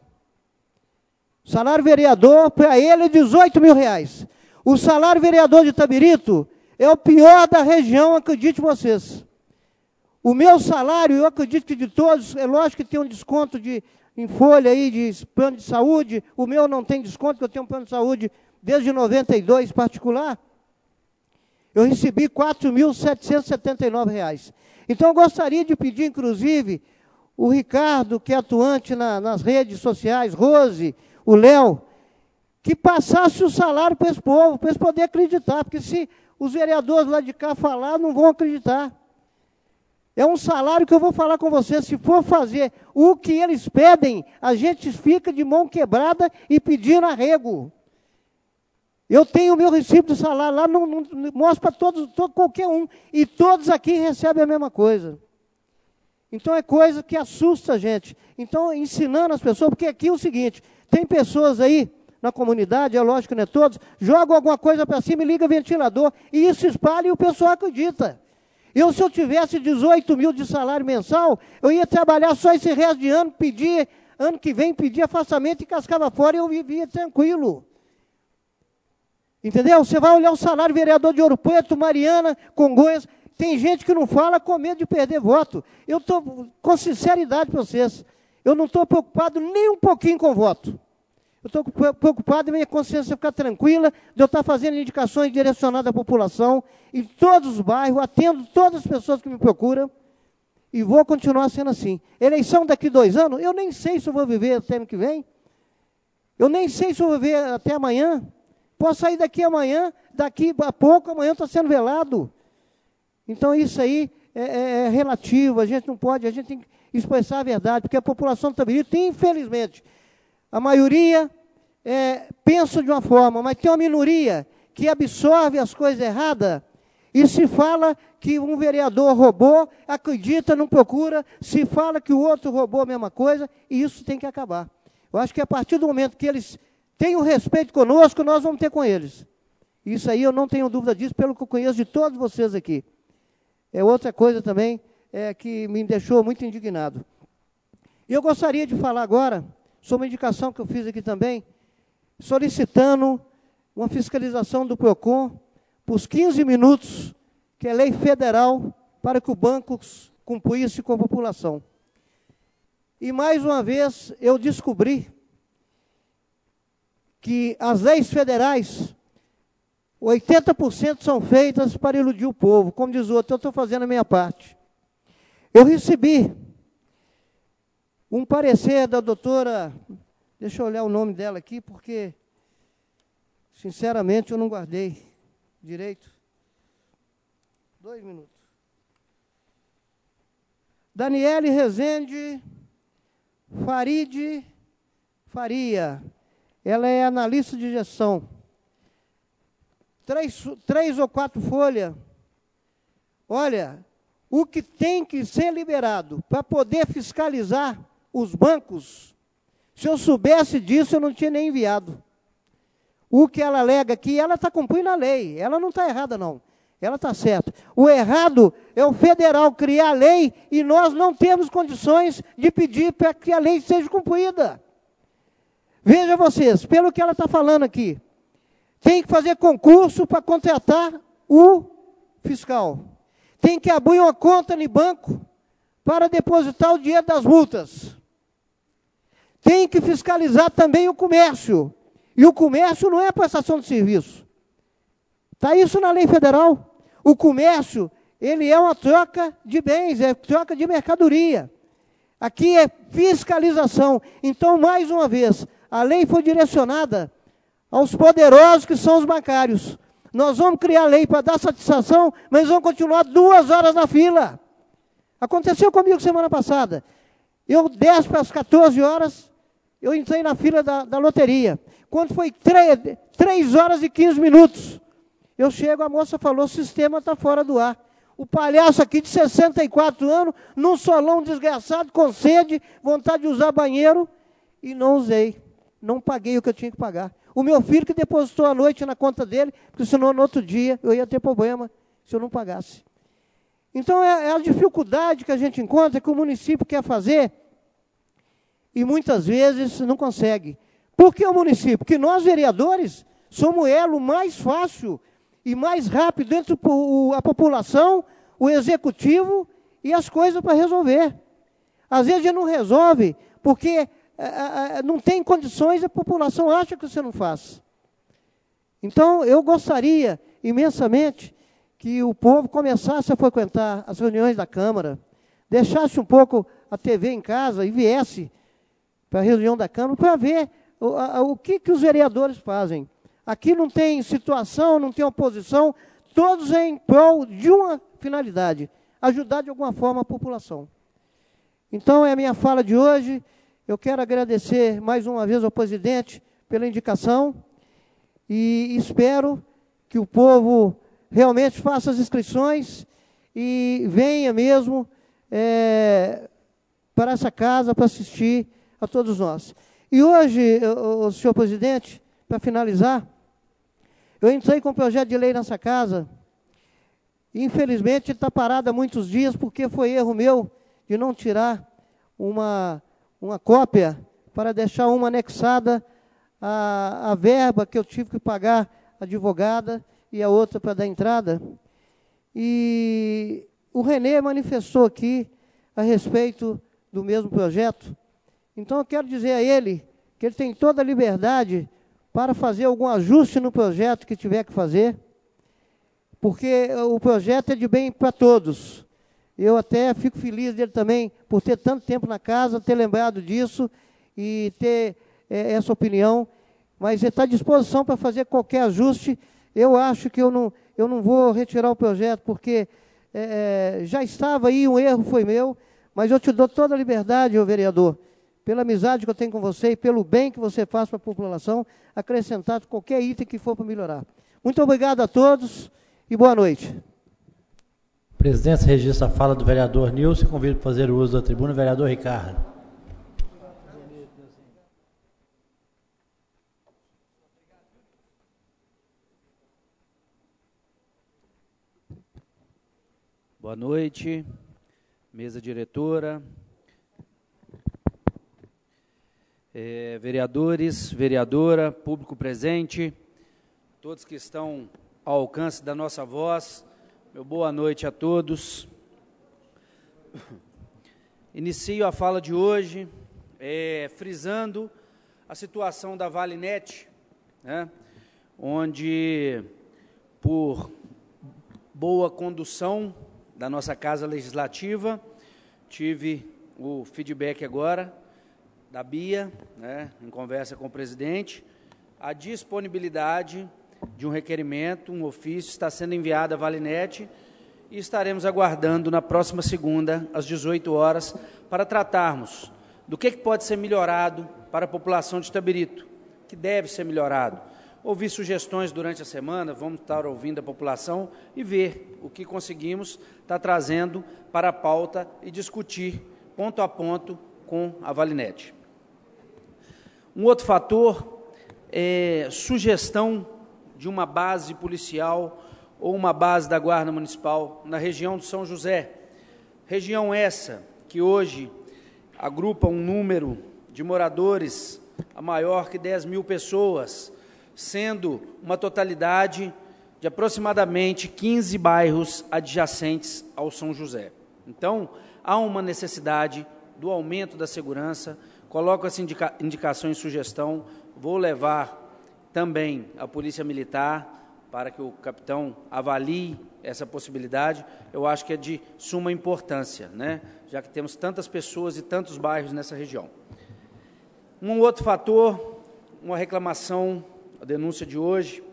S10: Salário vereador, para ele, é dezoito mil reais. O salário vereador de Itabirito é o pior da região, acredite vocês. O meu salário, eu acredito que de todos, é lógico que tem um desconto de, em folha aí, de plano de saúde, o meu não tem desconto, porque eu tenho um plano de saúde desde noventa e dois particular, eu recebi quatro mil setecentos e setenta e nove reais. Então eu gostaria de pedir, inclusive, o Ricardo, que é atuante na, nas redes sociais, Rose, o Léo, que passasse o salário para esse povo, para eles poderem acreditar, porque se os vereadores lá de cá falar, não vão acreditar. É um salário que eu vou falar com você, se for fazer o que eles pedem, a gente fica de mão quebrada e pedindo arrego. Eu tenho o meu recibo de salário lá, não, não, mostro para todos, todo, qualquer um, e todos aqui recebem a mesma coisa. Então é coisa que assusta a gente. Então, ensinando as pessoas, porque aqui é o seguinte, tem pessoas aí na comunidade, é lógico que não é todos, jogam alguma coisa para cima e liga ventilador, e isso espalha e o pessoal acredita. Eu, se eu tivesse dezoito mil de salário mensal, eu ia trabalhar só esse resto de ano, pedir, ano que vem, pedir afastamento e cascava fora e eu vivia tranquilo. Entendeu? Você vai olhar o salário vereador de Ouro Preto, Mariana, Congonhas, tem gente que não fala com medo de perder voto. Eu estou com sinceridade para vocês, eu não estou preocupado nem um pouquinho com voto. Eu estou preocupado em minha consciência ficar tranquila, de eu estar fazendo indicações direcionadas à população, em todos os bairros, atendo todas as pessoas que me procuram, e vou continuar sendo assim. Eleição daqui dois anos, eu nem sei se eu vou viver até ano que vem, eu nem sei se eu vou viver até amanhã, posso sair daqui amanhã, daqui a pouco, amanhã está sendo velado. Então isso aí é, é, é relativo, a gente não pode, a gente tem que expressar a verdade, porque a população está bonita, e infelizmente, a maioria é, pensa de uma forma, mas tem uma minoria que absorve as coisas erradas e se fala que um vereador roubou, acredita, não procura, se fala que o outro roubou a mesma coisa, e isso tem que acabar. Eu acho que a partir do momento que eles têm o respeito conosco, nós vamos ter com eles. Isso aí eu não tenho dúvida disso, pelo que eu conheço de todos vocês aqui. É outra coisa também é, que me deixou muito indignado. E eu gostaria de falar agora sobre uma indicação que eu fiz aqui também, solicitando uma fiscalização do PROCON por quinze minutos, que é lei federal, para que o banco cumprisse com a população. E, mais uma vez, eu descobri que as leis federais, oitenta por cento são feitas para iludir o povo. Como diz o outro, eu estou fazendo a minha parte. Eu recebi um parecer da doutora, deixa eu olhar o nome dela aqui, porque, sinceramente, eu não guardei direito. Dois minutos. Daniele Rezende Farid Faria. Ela é analista de gestão. Três, três ou quatro folhas. Olha, o que tem que ser liberado para poder fiscalizar os bancos, se eu soubesse disso, eu não tinha nem enviado. O que ela alega aqui, ela está cumprindo a lei. Ela não está errada, não. Ela está certa. O errado é o federal criar a lei e nós não temos condições de pedir para que a lei seja cumprida. Veja vocês, pelo que ela está falando aqui, tem que fazer concurso para contratar o fiscal. Tem que abrir uma conta no banco para depositar o dinheiro das multas. Tem que fiscalizar também o comércio. E o comércio não é prestação de serviço. Está isso na lei federal. O comércio, ele é uma troca de bens, é troca de mercadoria. Aqui é fiscalização. Então, mais uma vez, a lei foi direcionada aos poderosos que são os bancários. Nós vamos criar lei para dar satisfação, mas vamos continuar duas horas na fila. Aconteceu comigo semana passada. Eu, dez para as quatorze horas, eu entrei na fila da, da loteria. Quando foi três horas e quinze minutos, eu chego, a moça falou, o sistema está fora do ar. O palhaço aqui de sessenta e quatro anos, num solão desgraçado, com sede, vontade de usar banheiro, e não usei. Não paguei o que eu tinha que pagar. O meu filho que depositou à noite na conta dele, porque senão no outro dia eu ia ter problema se eu não pagasse. Então é, é a dificuldade que a gente encontra, que o município quer fazer, e muitas vezes não consegue. Por que o município? Porque nós, vereadores, somos o elo mais fácil e mais rápido entre a população, o executivo e as coisas para resolver. Às vezes a gente não resolve, porque é, é, não tem condições, a população acha que você não faz. Então, eu gostaria imensamente que o povo começasse a frequentar as reuniões da Câmara, deixasse um pouco a T V em casa e viesse para a reunião da Câmara para ver o, a, o que, que os vereadores fazem. Aqui não tem situação, não tem oposição, todos em prol de uma finalidade, ajudar de alguma forma a população. Então, é a minha fala de hoje. Eu quero agradecer mais uma vez ao presidente pela indicação e espero que o povo realmente faça as inscrições e venha mesmo é, para essa casa para assistir a todos nós. E hoje, o, o senhor presidente, para finalizar, eu entrei com um projeto de lei nessa casa, e infelizmente está parado há muitos dias, porque foi erro meu de não tirar uma, uma cópia para deixar uma anexada à, à verba que eu tive que pagar a advogada e a outra para dar entrada. E o Renê manifestou aqui a respeito do mesmo projeto. Então eu quero dizer a ele que ele tem toda a liberdade para fazer algum ajuste no projeto que tiver que fazer, porque o projeto é de bem para todos. Eu até fico feliz dele também, por ter tanto tempo na casa, ter lembrado disso e ter é, essa opinião, mas ele está à disposição para fazer qualquer ajuste. Eu acho que eu não, eu não vou retirar o projeto, porque é, já estava aí, um erro foi meu, mas eu te dou toda a liberdade, ô vereador, pela amizade que eu tenho com você e pelo bem que você faz para a população, acrescentar qualquer item que for para melhorar. Muito obrigado a todos e boa noite.
S1: A presidência registra a fala do vereador Nilson e convido para fazer o uso da tribuna o vereador Ricardo.
S8: Boa noite, mesa diretora, é, vereadores, vereadora, público presente, todos que estão ao alcance da nossa voz, meu boa noite a todos. Inicio a fala de hoje é, frisando a situação da Valinet, né, onde, por boa condução da nossa Casa Legislativa, tive o feedback agora da Bia, né, em conversa com o presidente, a disponibilidade de um requerimento, um ofício, está sendo enviado à Valinet e estaremos aguardando na próxima segunda, às dezoito horas, para tratarmos do que, que pode ser melhorado para a população de Itabirito, que deve ser melhorado. Ouvir sugestões durante a semana, vamos estar ouvindo a população e ver o que conseguimos estar trazendo para a pauta e discutir ponto a ponto com a Valinet. Um outro fator é sugestão de uma base policial ou uma base da Guarda Municipal na região de São José. Região essa que hoje agrupa um número de moradores a maior que dez mil pessoas, sendo uma totalidade de aproximadamente quinze bairros adjacentes ao São José. Então, há uma necessidade do aumento da segurança. Coloco essa indica, indicação e sugestão, vou levar também a Polícia Militar para que o capitão avalie essa possibilidade. Eu acho que é de suma importância, né? Já que temos tantas pessoas e tantos bairros nessa região. Um outro fator, uma reclamação, a denúncia de hoje,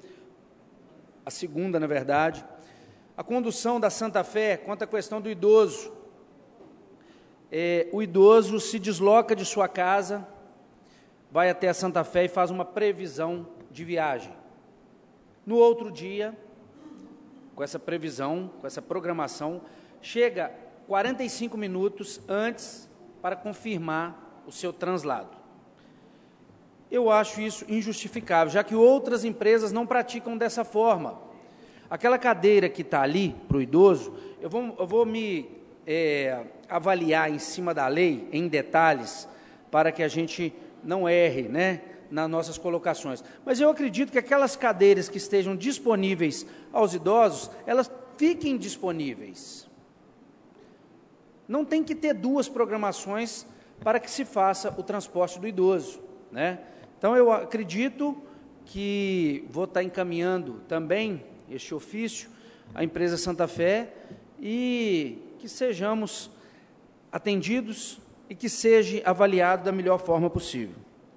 S8: a segunda, na verdade, a condução da Santa Fé quanto à questão do idoso. É, o idoso se desloca de sua casa, vai até a Santa Fé e faz uma previsão de viagem. No outro dia, com essa previsão, com essa programação, chega quarenta e cinco minutos antes para confirmar o seu translado. Eu acho isso injustificável, já que outras empresas não praticam dessa forma. Aquela cadeira que está ali para o idoso, eu vou, eu vou me é, avaliar em cima da lei, em detalhes, para que a gente não erre, né, nas nossas colocações. Mas eu acredito que aquelas cadeiras que estejam disponíveis aos idosos, elas fiquem disponíveis. Não tem que ter duas programações para que se faça o transporte do idoso, né? Então, eu acredito que vou estar encaminhando também este ofício à empresa Santa Fé e que sejamos atendidos e que seja avaliado da melhor forma possível.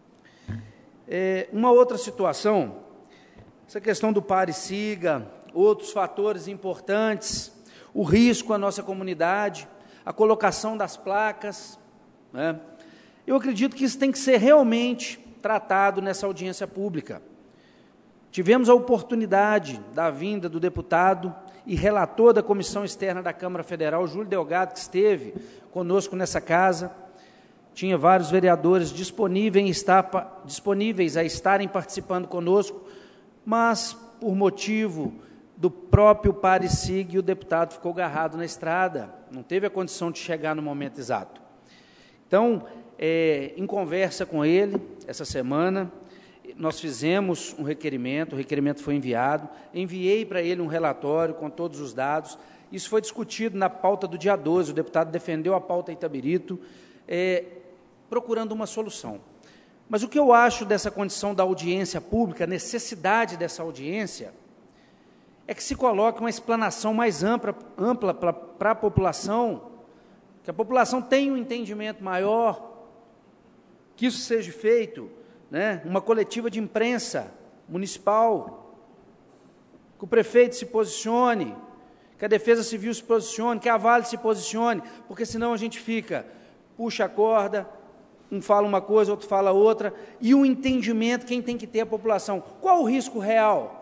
S8: É, uma outra situação, essa questão do pare e siga, outros fatores importantes, o risco à nossa comunidade, a colocação das placas, né? Eu acredito que isso tem que ser realmente tratado nessa audiência pública. Tivemos a oportunidade da vinda do deputado e relator da Comissão Externa da Câmara Federal, Júlio Delgado, que esteve conosco nessa casa, tinha vários vereadores disponíveis, estar, disponíveis a estarem participando conosco, mas, por motivo do próprio Parecig, o deputado ficou agarrado na estrada, não teve a condição de chegar no momento exato. Então, é, em conversa com ele, essa semana, nós fizemos um requerimento, o requerimento foi enviado, enviei para ele um relatório com todos os dados, isso foi discutido na pauta do dia doze, o deputado defendeu a pauta Itabirito, é, procurando uma solução. Mas o que eu acho dessa condição da audiência pública, a necessidade dessa audiência, é que se coloque uma explanação mais ampla, ampla para a população, que a população tenha um entendimento maior, que isso seja feito, né, uma coletiva de imprensa municipal, que o prefeito se posicione, que a Defesa Civil se posicione, que a Vale se posicione, porque senão a gente fica, puxa a corda, um fala uma coisa, outro fala outra, e um entendimento quem tem que ter a população. Qual o risco real?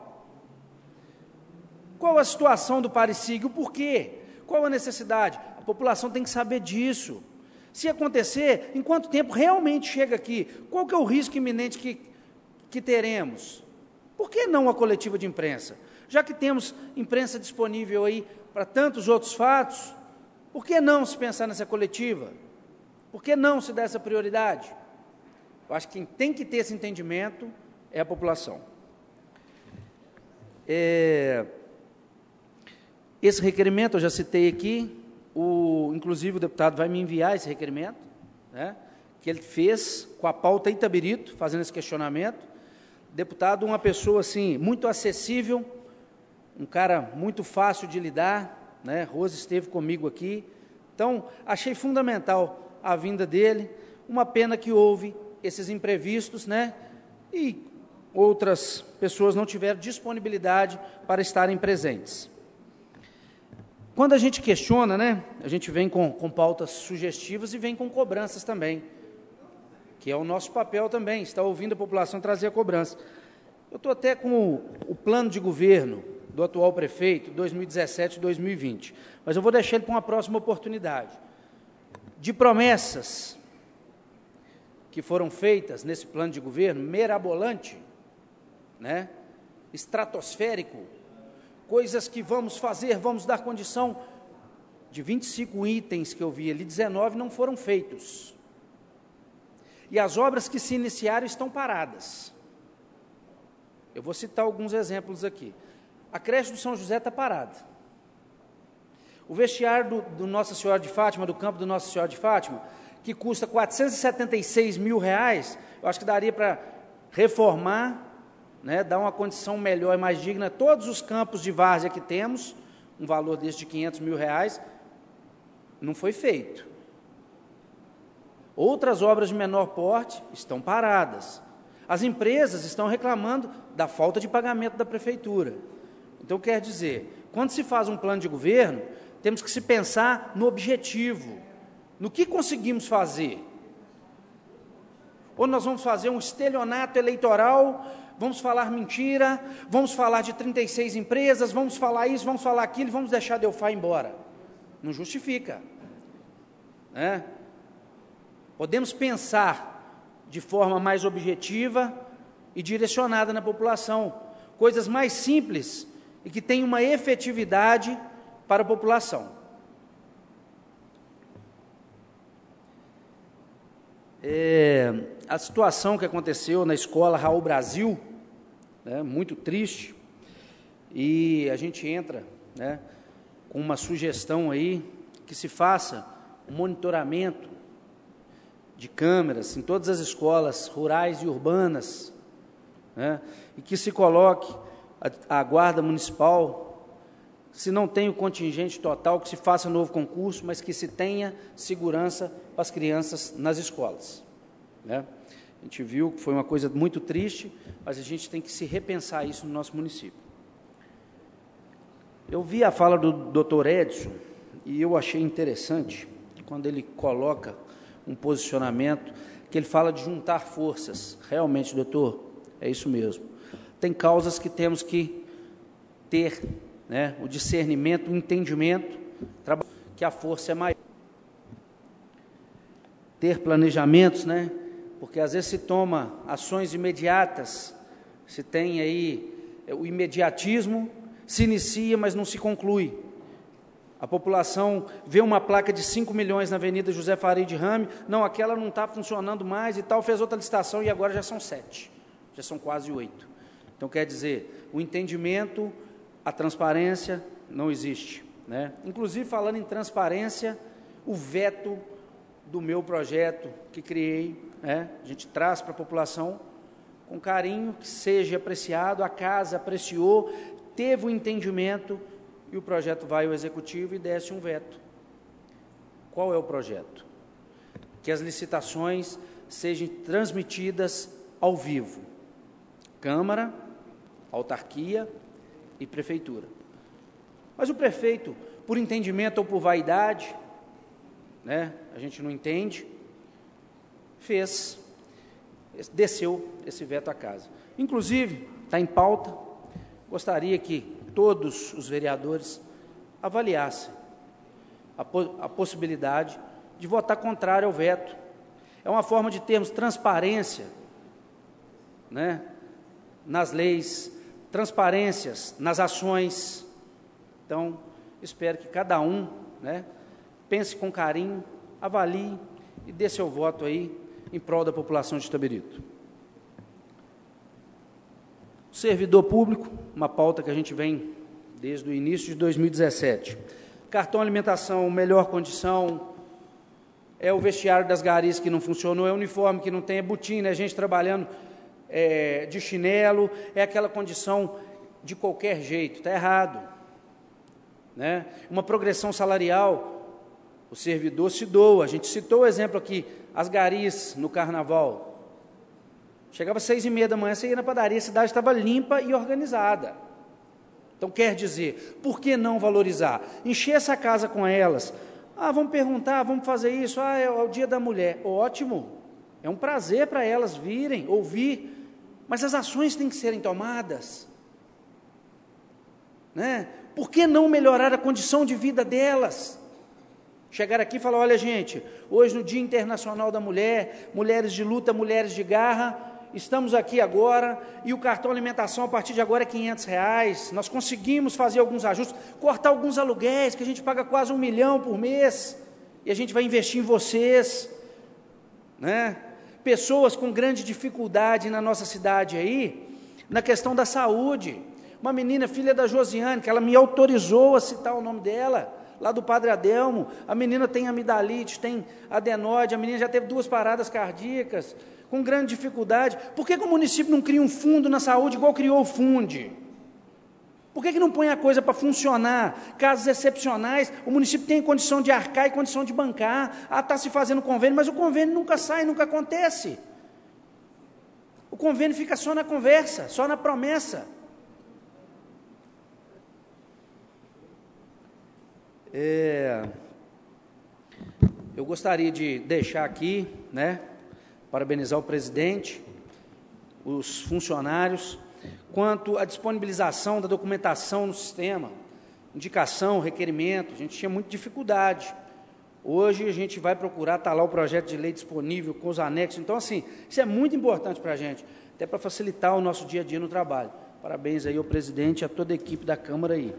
S8: Qual a situação do Parecig? O porquê? Qual a necessidade? A população tem que saber disso. Se acontecer, em quanto tempo realmente chega aqui? Qual que é o risco iminente que, que teremos? Por que não a coletiva de imprensa? Já que temos imprensa disponível aí para tantos outros fatos, por que não se pensar nessa coletiva? Por que não se dar essa prioridade? Eu acho que quem tem que ter esse entendimento é a população. É... Esse requerimento, eu já citei aqui, o, inclusive o deputado vai me enviar esse requerimento, né, que ele fez com a pauta Itabirito, fazendo esse questionamento. Deputado, uma pessoa assim, muito acessível, um cara muito fácil de lidar, né, Rose esteve comigo aqui, então achei fundamental a vinda dele, uma pena que houve esses imprevistos, né, e outras pessoas não tiveram disponibilidade para estarem presentes. Quando a gente questiona, né, a gente vem com, com pautas sugestivas e vem com cobranças também, que é o nosso papel também, estar ouvindo a população trazer a cobrança. Eu estou até com o, o plano de governo do atual prefeito, dois mil e dezessete a dois mil e vinte, mas eu vou deixar ele para uma próxima oportunidade. De promessas que foram feitas nesse plano de governo, mirabolante, né, estratosférico, coisas que vamos fazer, vamos dar condição, de vinte e cinco itens que eu vi ali, dezenove não foram feitos. E as obras que se iniciaram estão paradas. Eu vou citar alguns exemplos aqui. A creche do São José está parada. O vestiário do, do Nossa Senhora de Fátima, do campo do Nossa Senhora de Fátima, que custa quatrocentos e setenta e seis mil reais, eu acho que daria para reformar, né, dar uma condição melhor e mais digna a todos os campos de várzea que temos, um valor desse de quinhentos mil reais, não foi feito. Outras obras de menor porte estão paradas. As empresas estão reclamando da falta de pagamento da prefeitura. Então, quer dizer, quando se faz um plano de governo, temos que se pensar no objetivo, no que conseguimos fazer. Ou nós vamos fazer um estelionato eleitoral, vamos falar mentira, vamos falar de trinta e seis empresas, vamos falar isso, vamos falar aquilo, e vamos deixar a Delfar embora. Não justifica. Né? Podemos pensar de forma mais objetiva e direcionada na população, coisas mais simples e que tenham uma efetividade para a população. É, a situação que aconteceu na escola Raul Brasil, né, muito triste, e a gente entra, né, com uma sugestão aí que se faça um monitoramento de câmeras em todas as escolas rurais e urbanas, né, e que se coloque a, a guarda municipal, se não tem o contingente total, que se faça novo concurso, mas que se tenha segurança para as crianças nas escolas. Né? A gente viu que foi uma coisa muito triste, mas a gente tem que se repensar isso no nosso município. Eu vi a fala do doutor Edson, e eu achei interessante, quando ele coloca um posicionamento, que ele fala de juntar forças. Realmente, doutor, é isso mesmo. Tem causas que temos que ter, né, o discernimento, o entendimento, que a força é maior. ter planejamentos, né? Porque às vezes se toma ações imediatas, se tem aí o imediatismo, se inicia, mas não se conclui. A população vê uma placa de cinco milhões na Avenida José Faria de Rame, não, aquela não está funcionando mais e tal, fez outra licitação e agora já são sete, já são quase oito. Então, quer dizer, o entendimento, a transparência não existe, né? Inclusive, falando em transparência, o veto do meu projeto que criei, né, a gente traz para a população com carinho, que seja apreciado, a casa apreciou, teve o entendimento, e o projeto vai ao executivo e desce um veto. Qual é o projeto? Que as licitações sejam transmitidas ao vivo. Câmara, autarquia e prefeitura. Mas o prefeito, por entendimento ou por vaidade, né, a gente não entende, fez, desceu esse veto à casa. Inclusive, está em pauta, gostaria que todos os vereadores avaliassem a, po a possibilidade de votar contrário ao veto. É uma forma de termos transparência, né, nas leis, transparências nas ações. Então, espero que cada um, né, pense com carinho, avalie e dê seu voto aí em prol da população de Itabirito. Servidor público, uma pauta que a gente vem desde o início de dois mil e dezessete. Cartão alimentação, melhor condição, é o vestiário das garis que não funcionou, é o uniforme que não tem, é botina, é gente trabalhando é, de chinelo, é aquela condição de qualquer jeito, está errado, né? Uma progressão salarial, o servidor se doa, a gente citou o exemplo aqui, as garis no carnaval, chegava às seis e meia da manhã, você ia na padaria, a cidade estava limpa e organizada. Então, quer dizer, por que não valorizar? Encher essa casa com elas. Ah, vamos perguntar, vamos fazer isso. Ah, é o dia da mulher. Ótimo, é um prazer para elas virem, ouvir. Mas as ações têm que serem tomadas, né? Por que não melhorar a condição de vida delas? Chegar aqui e falar, olha gente, hoje no Dia Internacional da Mulher, mulheres de luta, mulheres de garra, estamos aqui agora, e o cartão alimentação a partir de agora é quinhentos reais, nós conseguimos fazer alguns ajustes, cortar alguns aluguéis, que a gente paga quase um milhão por mês, e a gente vai investir em vocês, né? Pessoas com grande dificuldade na nossa cidade aí, na questão da saúde, uma menina, filha da Josiane, que ela me autorizou a citar o nome dela, lá do Padre Adelmo, a menina tem amidalite, tem adenóide, a menina já teve duas paradas cardíacas, com grande dificuldade. Por que, que o município não cria um fundo na saúde igual criou o Funde? Por que, que não põe a coisa para funcionar? Casos excepcionais, o município tem condição de arcar e condição de bancar. Ah, está se fazendo convênio, mas o convênio nunca sai, nunca acontece. O convênio fica só na conversa, só na promessa. É, eu gostaria de deixar aqui, né, parabenizar o presidente, os funcionários, quanto à disponibilização da documentação no sistema, indicação, requerimento, a gente tinha muita dificuldade. Hoje a gente vai procurar, está lá o projeto de lei disponível com os anexos, então assim, isso é muito importante para a gente, até para facilitar o nosso dia a dia no trabalho. Parabéns aí ao presidente e a toda a equipe da Câmara aí.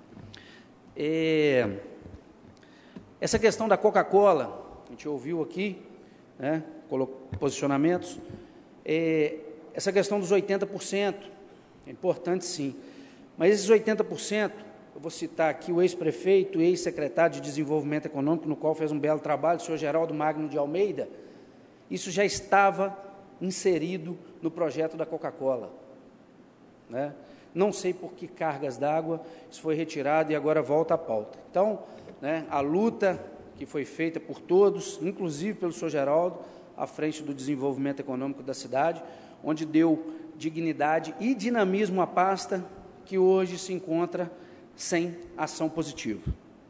S8: É, essa questão da Coca-Cola, a gente ouviu aqui, né, posicionamentos, é, essa questão dos oitenta por cento, é importante sim, mas esses oitenta por cento, eu vou citar aqui o ex-prefeito, ex-secretário de Desenvolvimento Econômico, no qual fez um belo trabalho, o senhor Geraldo Magno de Almeida, isso já estava inserido no projeto da Coca-Cola, né? Não sei por que cargas d'água, isso foi retirado e agora volta à pauta. Então, né, a luta que foi feita por todos, inclusive pelo senhor Geraldo, à frente do desenvolvimento econômico da cidade, onde deu dignidade e dinamismo à pasta que hoje se encontra sem ação positiva.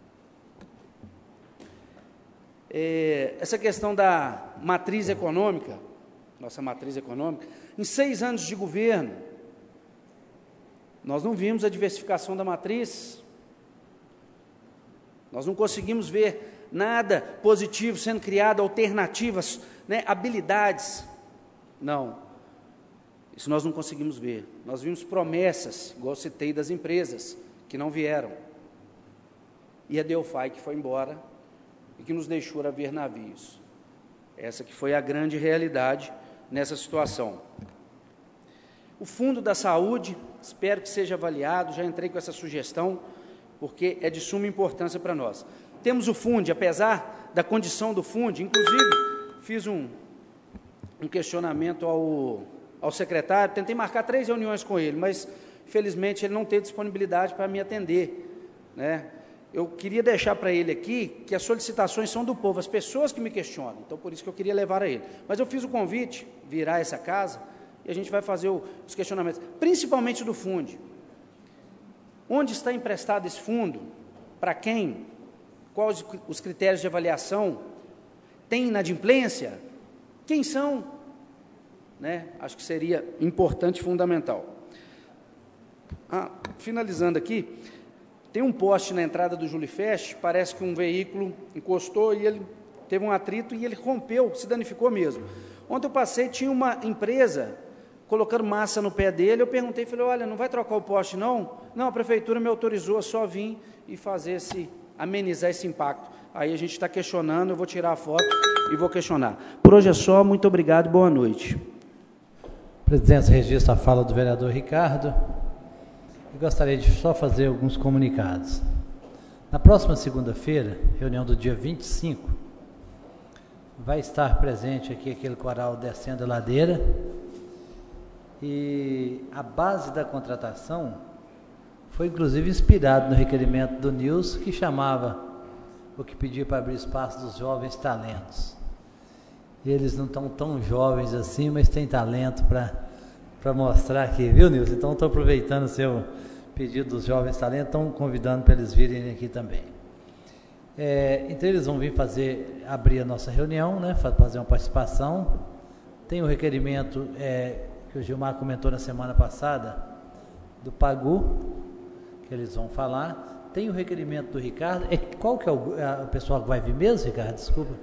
S8: É, essa questão da matriz econômica, nossa matriz econômica, em seis anos de governo, nós não vimos a diversificação da matriz, nós não conseguimos ver nada positivo sendo criado, alternativas, né, habilidades. Não, isso nós não conseguimos ver. Nós vimos promessas, igual eu citei, das empresas, que não vieram. E a Delphi que foi embora e que nos deixou a ver navios. Essa que foi a grande realidade nessa situação. O Fundo da Saúde, espero que seja avaliado, já entrei com essa sugestão, porque é de suma importância para nós. Temos o Fundo, apesar da condição do Fundo, inclusive fiz um, um questionamento ao, ao secretário, tentei marcar três reuniões com ele, mas infelizmente ele não teve disponibilidade para me atender, né? Eu queria deixar para ele aqui que as solicitações são do povo, as pessoas que me questionam, então por isso que eu queria levar a ele. Mas eu fiz o convite, virar essa casa, e a gente vai fazer o, os questionamentos, principalmente do fundo. Onde está emprestado esse fundo? Para quem? Quais os critérios de avaliação? Tem inadimplência? Quem são? Né? Acho que seria importante e fundamental. Ah, finalizando aqui, tem um poste na entrada do Julifest, parece que um veículo encostou e ele teve um atrito e ele rompeu, se danificou mesmo. Ontem eu passei, tinha uma empresa colocando massa no pé dele, eu perguntei, falei, olha, não vai trocar o poste não? Não, a prefeitura me autorizou a só vir e fazer esse, amenizar esse impacto. Aí a gente está questionando, eu vou tirar a foto e vou questionar. Por hoje é só, muito obrigado e boa noite.
S1: Presidência registra a fala do vereador Ricardo. Eu gostaria de só fazer alguns comunicados. Na próxima segunda-feira, reunião do dia vinte e cinco, vai estar presente aqui aquele coral Descendo a Ladeira, e a base da contratação foi inclusive inspirado no requerimento do Nilson, que chamava, o que pedia para abrir espaço dos jovens talentos. Eles não estão tão jovens assim, mas têm talento para para mostrar aqui, viu, Nilson? Então, estou aproveitando o seu pedido dos jovens talentos, estão convidando para eles virem aqui também. É, então, eles vão vir fazer, abrir a nossa reunião, né, fazer uma participação. Tem o requerimento é, que o Gilmar comentou na semana passada, do Pagu, que eles vão falar. Tem o requerimento do Ricardo. É, qual que é o, a, o pessoal que vai vir mesmo, Ricardo? Desculpa.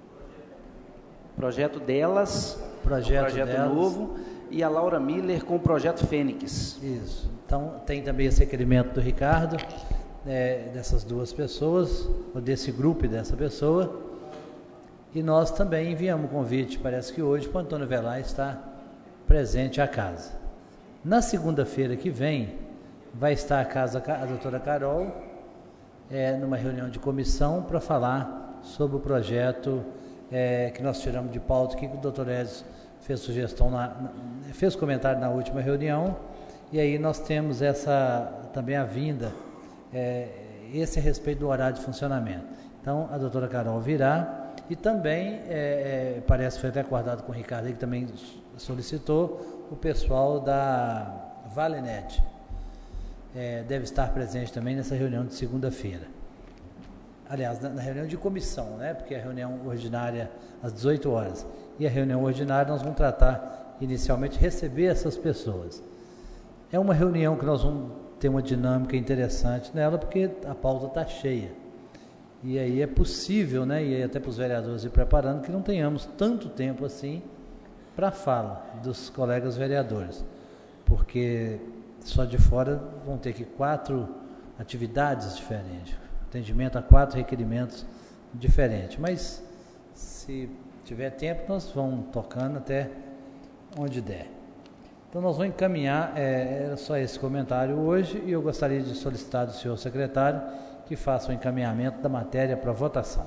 S8: Projeto delas,
S1: projeto,
S8: projeto
S1: delas.
S8: novo, e a Laura Miller com o projeto Fênix.
S1: Isso. Então, tem também esse requerimento do Ricardo, é, dessas duas pessoas, ou desse grupo e dessa pessoa. E nós também enviamos um convite, parece que hoje, para o Antônio Velar estar presente à casa. Na segunda-feira que vem, vai estar a casa a doutora Carol, é, numa reunião de comissão, para falar sobre o projeto é, que nós tiramos de pauta, que o doutor Edson fez sugestão, na, na, fez comentário na última reunião, e aí nós temos essa, também a vinda, é, esse a respeito do horário de funcionamento. Então, a doutora Carol virá, e também, é, é, parece que foi até acordado com o Ricardo, que também solicitou, o pessoal da Valenet, é, deve estar presente também nessa reunião de segunda-feira. Aliás, na, na reunião de comissão, né, porque a reunião ordinária às dezoito horas, e a reunião ordinária nós vamos tratar, inicialmente, receber essas pessoas. É uma reunião que nós vamos ter uma dinâmica interessante nela, porque a pauta está cheia. E aí é possível, né, e aí até para os vereadores ir preparando, que não tenhamos tanto tempo assim para a fala dos colegas vereadores, porque só de fora vão ter que quatro atividades diferentes, atendimento a quatro requerimentos diferentes, mas se tiver tempo nós vamos tocando até onde der. Então nós vamos encaminhar, é, era só esse comentário hoje, e eu gostaria de solicitar do senhor secretário que faça o encaminhamento da matéria para votação.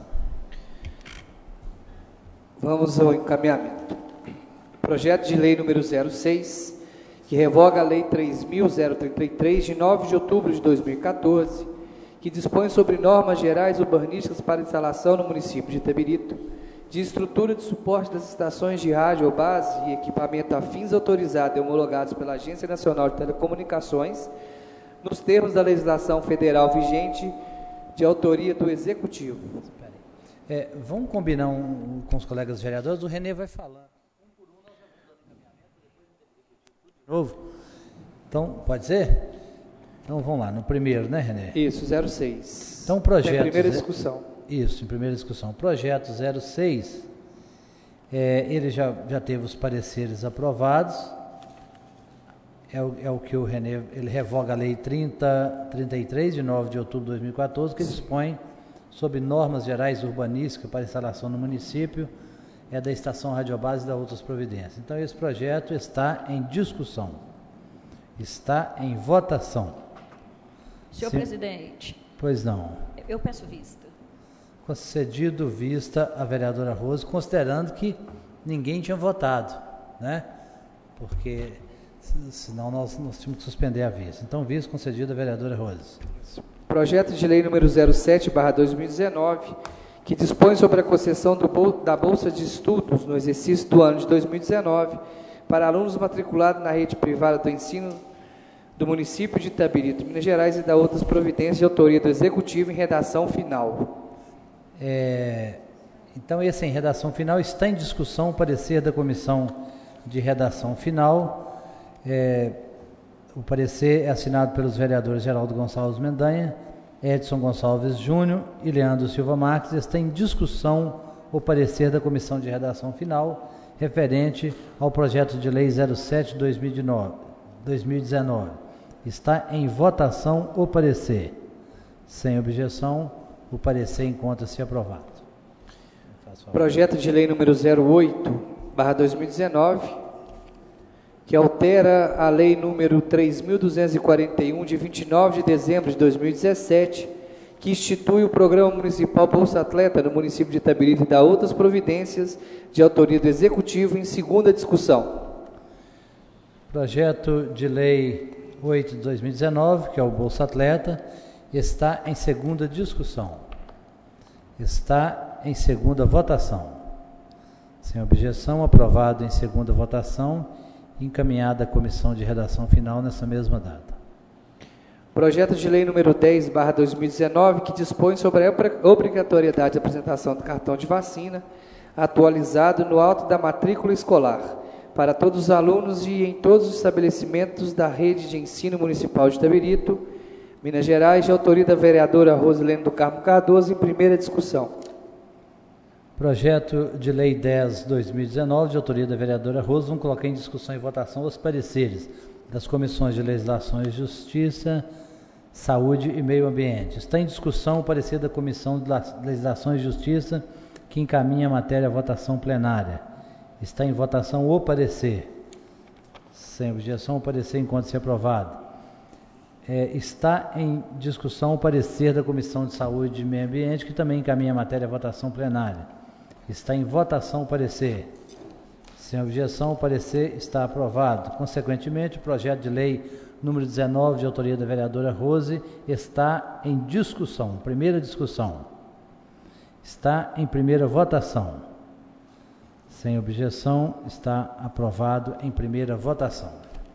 S2: Vamos ao encaminhamento. Projeto de lei número zero seis, que revoga a lei três mil trinta e três, de nove de outubro de dois mil e quatorze, que dispõe sobre normas gerais urbanísticas para instalação no município de Itabirito, de estrutura de suporte das estações de rádio ou base e equipamento a fins autorizados e homologados pela Agência Nacional de Telecomunicações, nos termos da legislação federal vigente, de autoria do Executivo.
S1: É, vamos combinar um, com os colegas vereadores, o Renê vai falando. Um por um, nós vamos fazer de novo. Então, pode ser? Então, vamos lá, no primeiro, né, Renê?
S2: Isso, zero seis.
S1: Então, o projeto...
S2: Tem a primeira discussão.
S1: Isso, em primeira discussão. Projeto zero seis, é, ele já, já teve os pareceres aprovados, é o, é o que o Renê, ele revoga a lei trinta, trinta e três, de nove de outubro de dois mil e quatorze, que dispõe sobre normas gerais urbanísticas para instalação no município, é da estação radiobase e da outras providências. Então, esse projeto está em discussão, está em votação.
S7: Senhor
S1: Se...
S7: presidente.
S1: Pois não.
S7: Eu peço vista.
S1: Concedido vista a vereadora Rose, considerando que ninguém tinha votado, né? Porque senão nós, nós tínhamos que suspender a vista. Então, vista concedida a vereadora Rose.
S2: Projeto de lei número zero sete barra dois mil e dezenove, que dispõe sobre a concessão do bol- da Bolsa de Estudos no exercício do ano de dois mil e dezenove para alunos matriculados na rede privada do ensino do município de Itabirito, Minas Gerais, e da outras providências de autoria do Executivo em redação final.
S1: É, então, esse em redação final está em discussão o parecer da Comissão de Redação Final. É, o parecer é assinado pelos vereadores Geraldo Gonçalves Mendanha, Edson Gonçalves Júnior e Leandro Silva Marques. Está em discussão o parecer da Comissão de Redação Final referente ao projeto de lei zero sete barra dois mil e dezenove. Está em votação o parecer. Sem objeção, o parecer encontra-se aprovado.
S2: Projeto de lei número zero oito barra dois mil e dezenove, que altera a lei número três mil duzentos e quarenta e um, de vinte e nove de dezembro de dois mil e dezessete, que institui o Programa Municipal Bolsa Atleta no município de Itabirito e dá outras providências de autoria do Executivo em segunda discussão.
S1: Projeto de lei oito de dois mil e dezenove, que é o Bolsa Atleta, está em segunda discussão. Está em segunda votação. Sem objeção, aprovado em segunda votação, encaminhada à Comissão de Redação Final nessa mesma data.
S2: Projeto de lei número dez barra dois mil e dezenove, que dispõe sobre a obrigatoriedade de apresentação do cartão de vacina atualizado no auto da matrícula escolar para todos os alunos e em todos os estabelecimentos da rede de ensino municipal de Itabirito, Minas Gerais, de autoria da vereadora Rosilene do Carmo Cardoso, em primeira discussão.
S1: Projeto de lei dez barra dois mil e dezenove, de autoria da vereadora Rose. Vamos colocar em discussão e votação os pareceres das Comissões de Legislação e Justiça, Saúde e Meio Ambiente. Está em discussão o parecer da Comissão de Legislação e Justiça, que encaminha a matéria à votação plenária. Está em votação o parecer. Sem objeção, o parecer encontra-se aprovado. É, está em discussão o parecer da Comissão de Saúde e Meio Ambiente, que também encaminha a matéria à votação plenária. Está em votação o parecer. Sem objeção, o parecer está aprovado. Consequentemente, o projeto de lei número dezenove, de autoria da vereadora Rose, está em discussão, primeira discussão. Está em primeira votação. Sem objeção, está aprovado em primeira votação.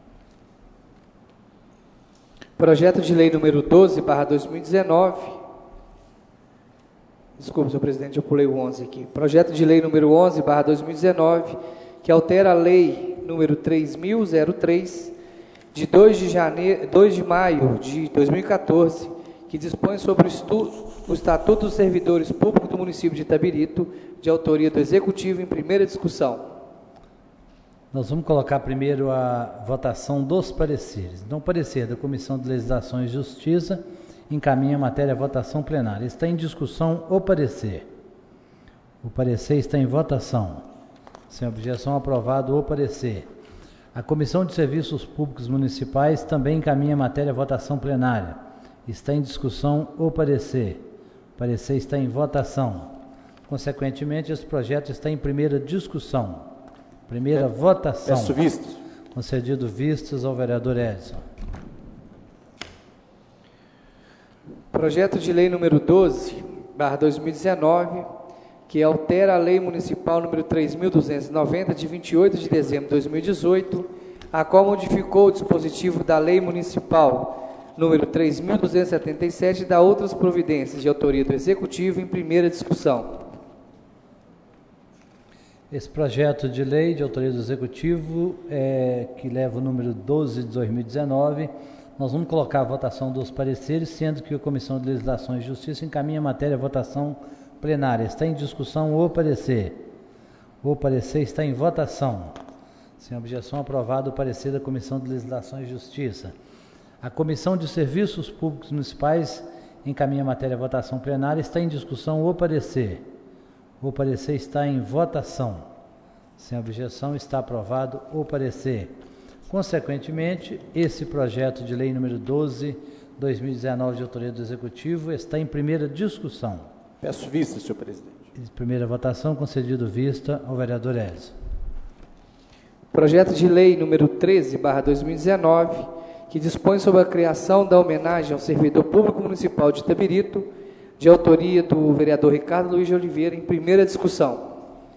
S2: Projeto de lei número doze barra dois mil e dezenove. Desculpa, senhor presidente, eu pulei o onze aqui. Projeto de lei número onze barra dois mil e dezenove, que altera a lei número três mil e três, de dois de, janeiro, dois de maio de dois mil e quatorze, que dispõe sobre o, estu, o Estatuto dos Servidores Públicos do município de Itabirito, de autoria do Executivo, em primeira discussão.
S1: Nós vamos colocar primeiro a votação dos pareceres. Então, o parecer da Comissão de Legislação e Justiça encaminha a matéria à votação plenária. Está em discussão o parecer. O parecer está em votação. Sem objeção, aprovado o parecer. A Comissão de Serviços Públicos Municipais também encaminha a matéria à votação plenária. Está em discussão o parecer. O parecer está em votação. Consequentemente, esse projeto está em primeira discussão. Primeira votação.
S4: Peço vistos.
S1: Concedido vistos ao vereador Edson.
S2: Projeto de lei número doze barra dois mil e dezenove, que altera a lei municipal número três mil duzentos e noventa, de vinte e oito de dezembro de dois mil e dezoito, a qual modificou o dispositivo da lei municipal número três mil duzentos e setenta e sete e dá outras providências de autoria do Executivo, em primeira discussão.
S1: Esse projeto de lei de autoria do Executivo, é, que leva o número doze de dois mil e dezenove, nós vamos colocar a votação dos pareceres, sendo que a Comissão de Legislação e Justiça encaminha a matéria à votação plenária está em discussão ou parecer? O parecer está em votação. Sem objeção, aprovado o parecer da Comissão de Legislação e Justiça. A Comissão de Serviços Públicos Municipais encaminha a matéria à votação plenária. Está em discussão o parecer. O parecer está em votação. Sem objeção, está aprovado o parecer. Consequentemente, esse projeto de lei número doze, dois mil e dezenove, de autoria do Executivo, está em primeira discussão.
S11: Peço vista, senhor presidente.
S1: Primeira votação, concedido vista ao vereador Edson.
S2: Projeto de lei número treze, barra dois mil e dezenove, que dispõe sobre a criação da homenagem ao servidor público municipal de Itabirito, de autoria do vereador Ricardo Luiz de Oliveira, em primeira discussão.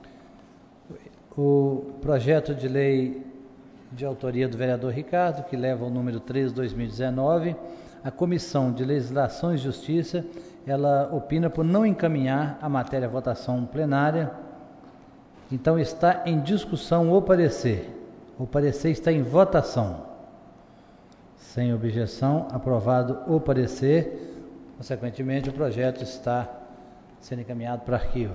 S1: O projeto de lei de autoria do vereador Ricardo, que leva o número treze, dois mil e dezenove, a Comissão de Legislação e Justiça, ela opina por não encaminhar a matéria à votação plenária. Então está em discussão o parecer. O parecer está em votação. Sem objeção, aprovado o parecer. Consequentemente, o projeto está sendo encaminhado para arquivo.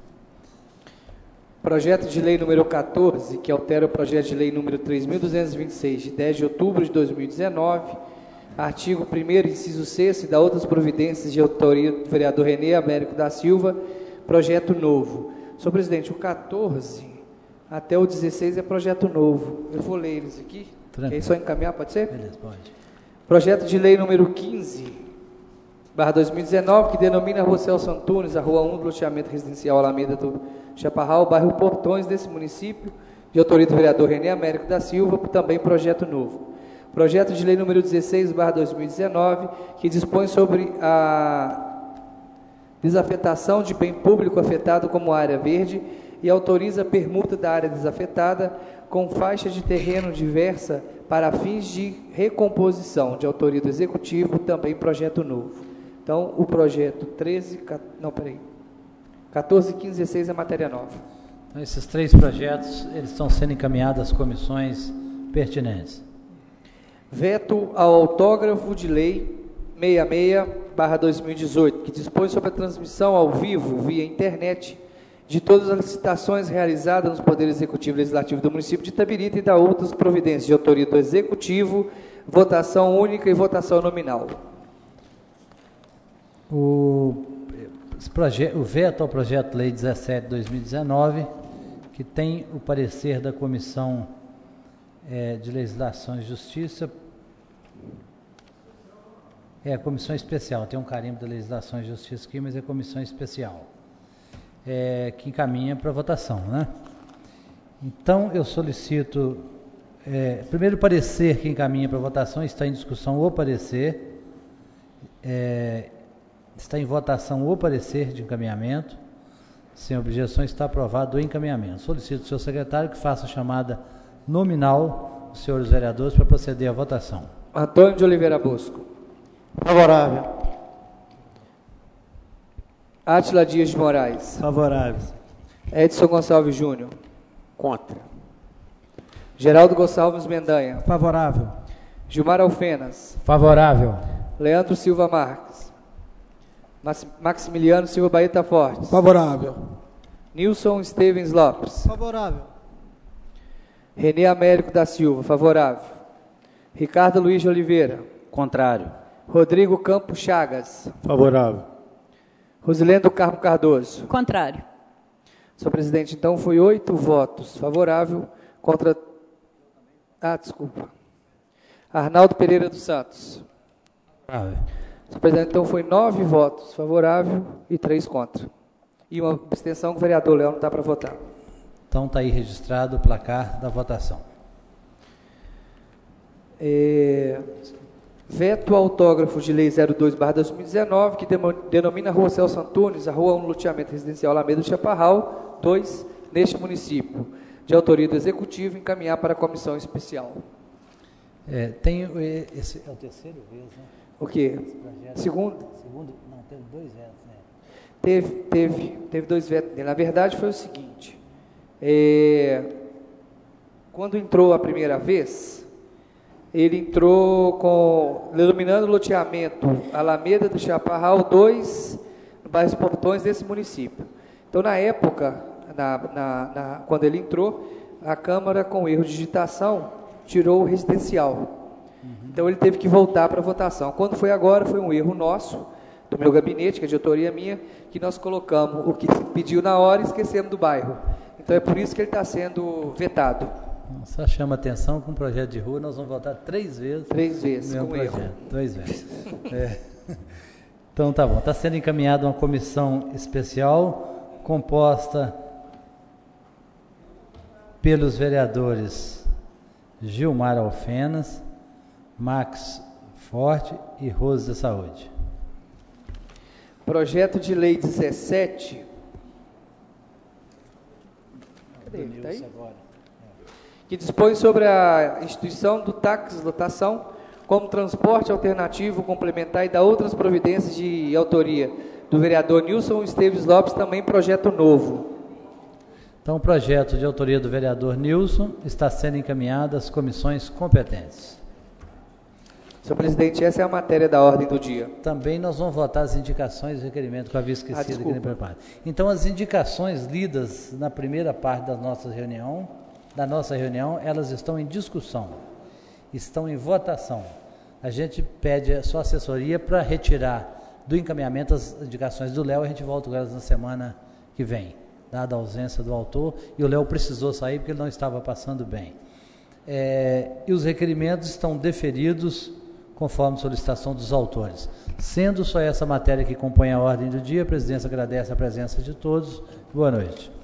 S2: Projeto de lei número quatorze, que altera o projeto de lei número três mil duzentos e vinte e seis, de dez de outubro de dois mil e dezenove, artigo primeiro, inciso sexto, e da outras providências de autoria do vereador Renê Américo da Silva, projeto novo. Senhor presidente, o quatorze até o dezesseis é projeto novo. Eu vou ler eles aqui. Quer só encaminhar, pode ser?
S1: Beleza, pode.
S2: Projeto de lei número quinze, barra dois mil e dezenove, que denomina a Rua Celso Antunes, a Rua um do loteamento residencial Alameda do Chaparral, bairro Portões desse município, de autoria do vereador Renê Américo da Silva, também projeto novo. Projeto de lei número dezesseis, barra dois mil e dezenove, que dispõe sobre a desafetação de bem público afetado como área verde e autoriza a permuta da área desafetada com faixa de terreno diversa para fins de recomposição, de autoria do Executivo, também projeto novo. Então, o projeto treze, não, peraí, quatorze, quinze e dezesseis é matéria nova.
S1: Então, esses três projetos, eles estão sendo encaminhados às comissões pertinentes.
S2: Veto ao autógrafo de lei sessenta e seis, barra dois mil e dezoito, que dispõe sobre a transmissão ao vivo, via internet, de todas as licitações realizadas nos Poderes Executivo e Legislativo do município de Itabirito e da outras providências de autoria do Executivo, votação única e votação nominal.
S1: O, proje, o veto ao projeto de lei dezessete, dois mil e dezenove, que tem o parecer da Comissão é, de Legislação e Justiça, é a comissão especial, tem um carimbo da Legislação e Justiça aqui, mas é comissão especial. É, que encaminha para votação, né? Então, eu solicito, é, primeiro parecer que encaminha para votação, está em discussão o parecer, é, está em votação o parecer de encaminhamento, sem objeção, está aprovado o encaminhamento. Solicito ao senhor secretário que faça a chamada nominal dos senhores vereadores para proceder à votação.
S2: Antônio de Oliveira Bosco.
S10: Favorável.
S2: Átila Dias de Moraes.
S6: Favorável.
S2: Edson Gonçalves Júnior.
S11: Contra.
S2: Geraldo Gonçalves Mendanha.
S3: Favorável.
S2: Gilmar Alfenas.
S3: Favorável.
S2: Leandro Silva Marques. Maximiliano Silva Baeta Fortes.
S5: Favorável.
S2: Nilson Stevens Lopes.
S10: Favorável.
S2: Renê Américo da Silva. Favorável. Ricardo Luiz de Oliveira.
S8: Contrário.
S2: Rodrigo Campos Chagas.
S6: Favorável.
S2: Rosilendo Carmo Cardoso.
S7: Contrário.
S2: Senhor presidente, então foi oito votos favorável contra... Ah, desculpa. Arnaldo Pereira dos Santos.
S1: Favorável.
S2: Senhor presidente, então foi nove votos favorável e três contra. E uma abstenção que o vereador Léo não dá para votar.
S1: Então está aí registrado o placar da votação.
S2: É... Veto ao autógrafo de lei zero dois barra dois mil e dezenove, que denomina a Rua Celso Antunes, a Rua um, loteamento residencial Alameda do Chaparral, dois, neste município, de autoria do Executivo, encaminhar para a comissão especial.
S1: É, tem esse é o terceiro vez, né?
S2: O quê? Segundo?
S1: Segundo? Não, teve dois vetos, né?
S2: Teve, teve, teve dois vetos. Na verdade, foi o seguinte, é, quando entrou a primeira vez, ele entrou com, denominando o loteamento Alameda do Chaparral dois, no bairro dos Portões desse município. Então, na época, na, na, na, quando ele entrou, a Câmara, com erro de digitação, tirou o residencial. Uhum. Então, ele teve que voltar para a votação. Quando foi agora, foi um erro nosso, do meu gabinete, que é de autoria minha, que nós colocamos o que pediu na hora e esquecemos do bairro. Então, é por isso que ele está sendo vetado.
S1: Só chama atenção que um projeto de rua nós vamos votar três vezes.
S2: Três vezes, com
S1: projeto,
S2: erro.
S1: Três vezes. É. Então, tá bom. Está sendo encaminhada uma comissão especial composta pelos vereadores Gilmar Alfenas, Max Forte e Rose da Saúde.
S2: Projeto de lei dezessete. Cadê ele? Tá aí? Que dispõe sobre a instituição do táxi lotação como transporte alternativo complementar e da outras providências de autoria do vereador Nilson Esteves Lopes, também projeto novo.
S1: Então, o projeto de autoria do vereador Nilson está sendo encaminhado às comissões competentes.
S2: Senhor presidente, essa é a matéria da ordem do dia.
S1: Também nós vamos votar as indicações e requerimentos que eu havia esquecido aqui na primeira parte. Então, as indicações lidas na primeira parte da nossa reunião, da nossa reunião, elas estão em discussão, estão em votação. A gente pede a sua assessoria para retirar do encaminhamento as indicações do Léo, a gente volta com elas na semana que vem, dada a ausência do autor, e o Léo precisou sair porque ele não estava passando bem. É, e os requerimentos estão deferidos conforme solicitação dos autores. Sendo só essa matéria que compõe a ordem do dia, a presidência agradece a presença de todos. Boa noite.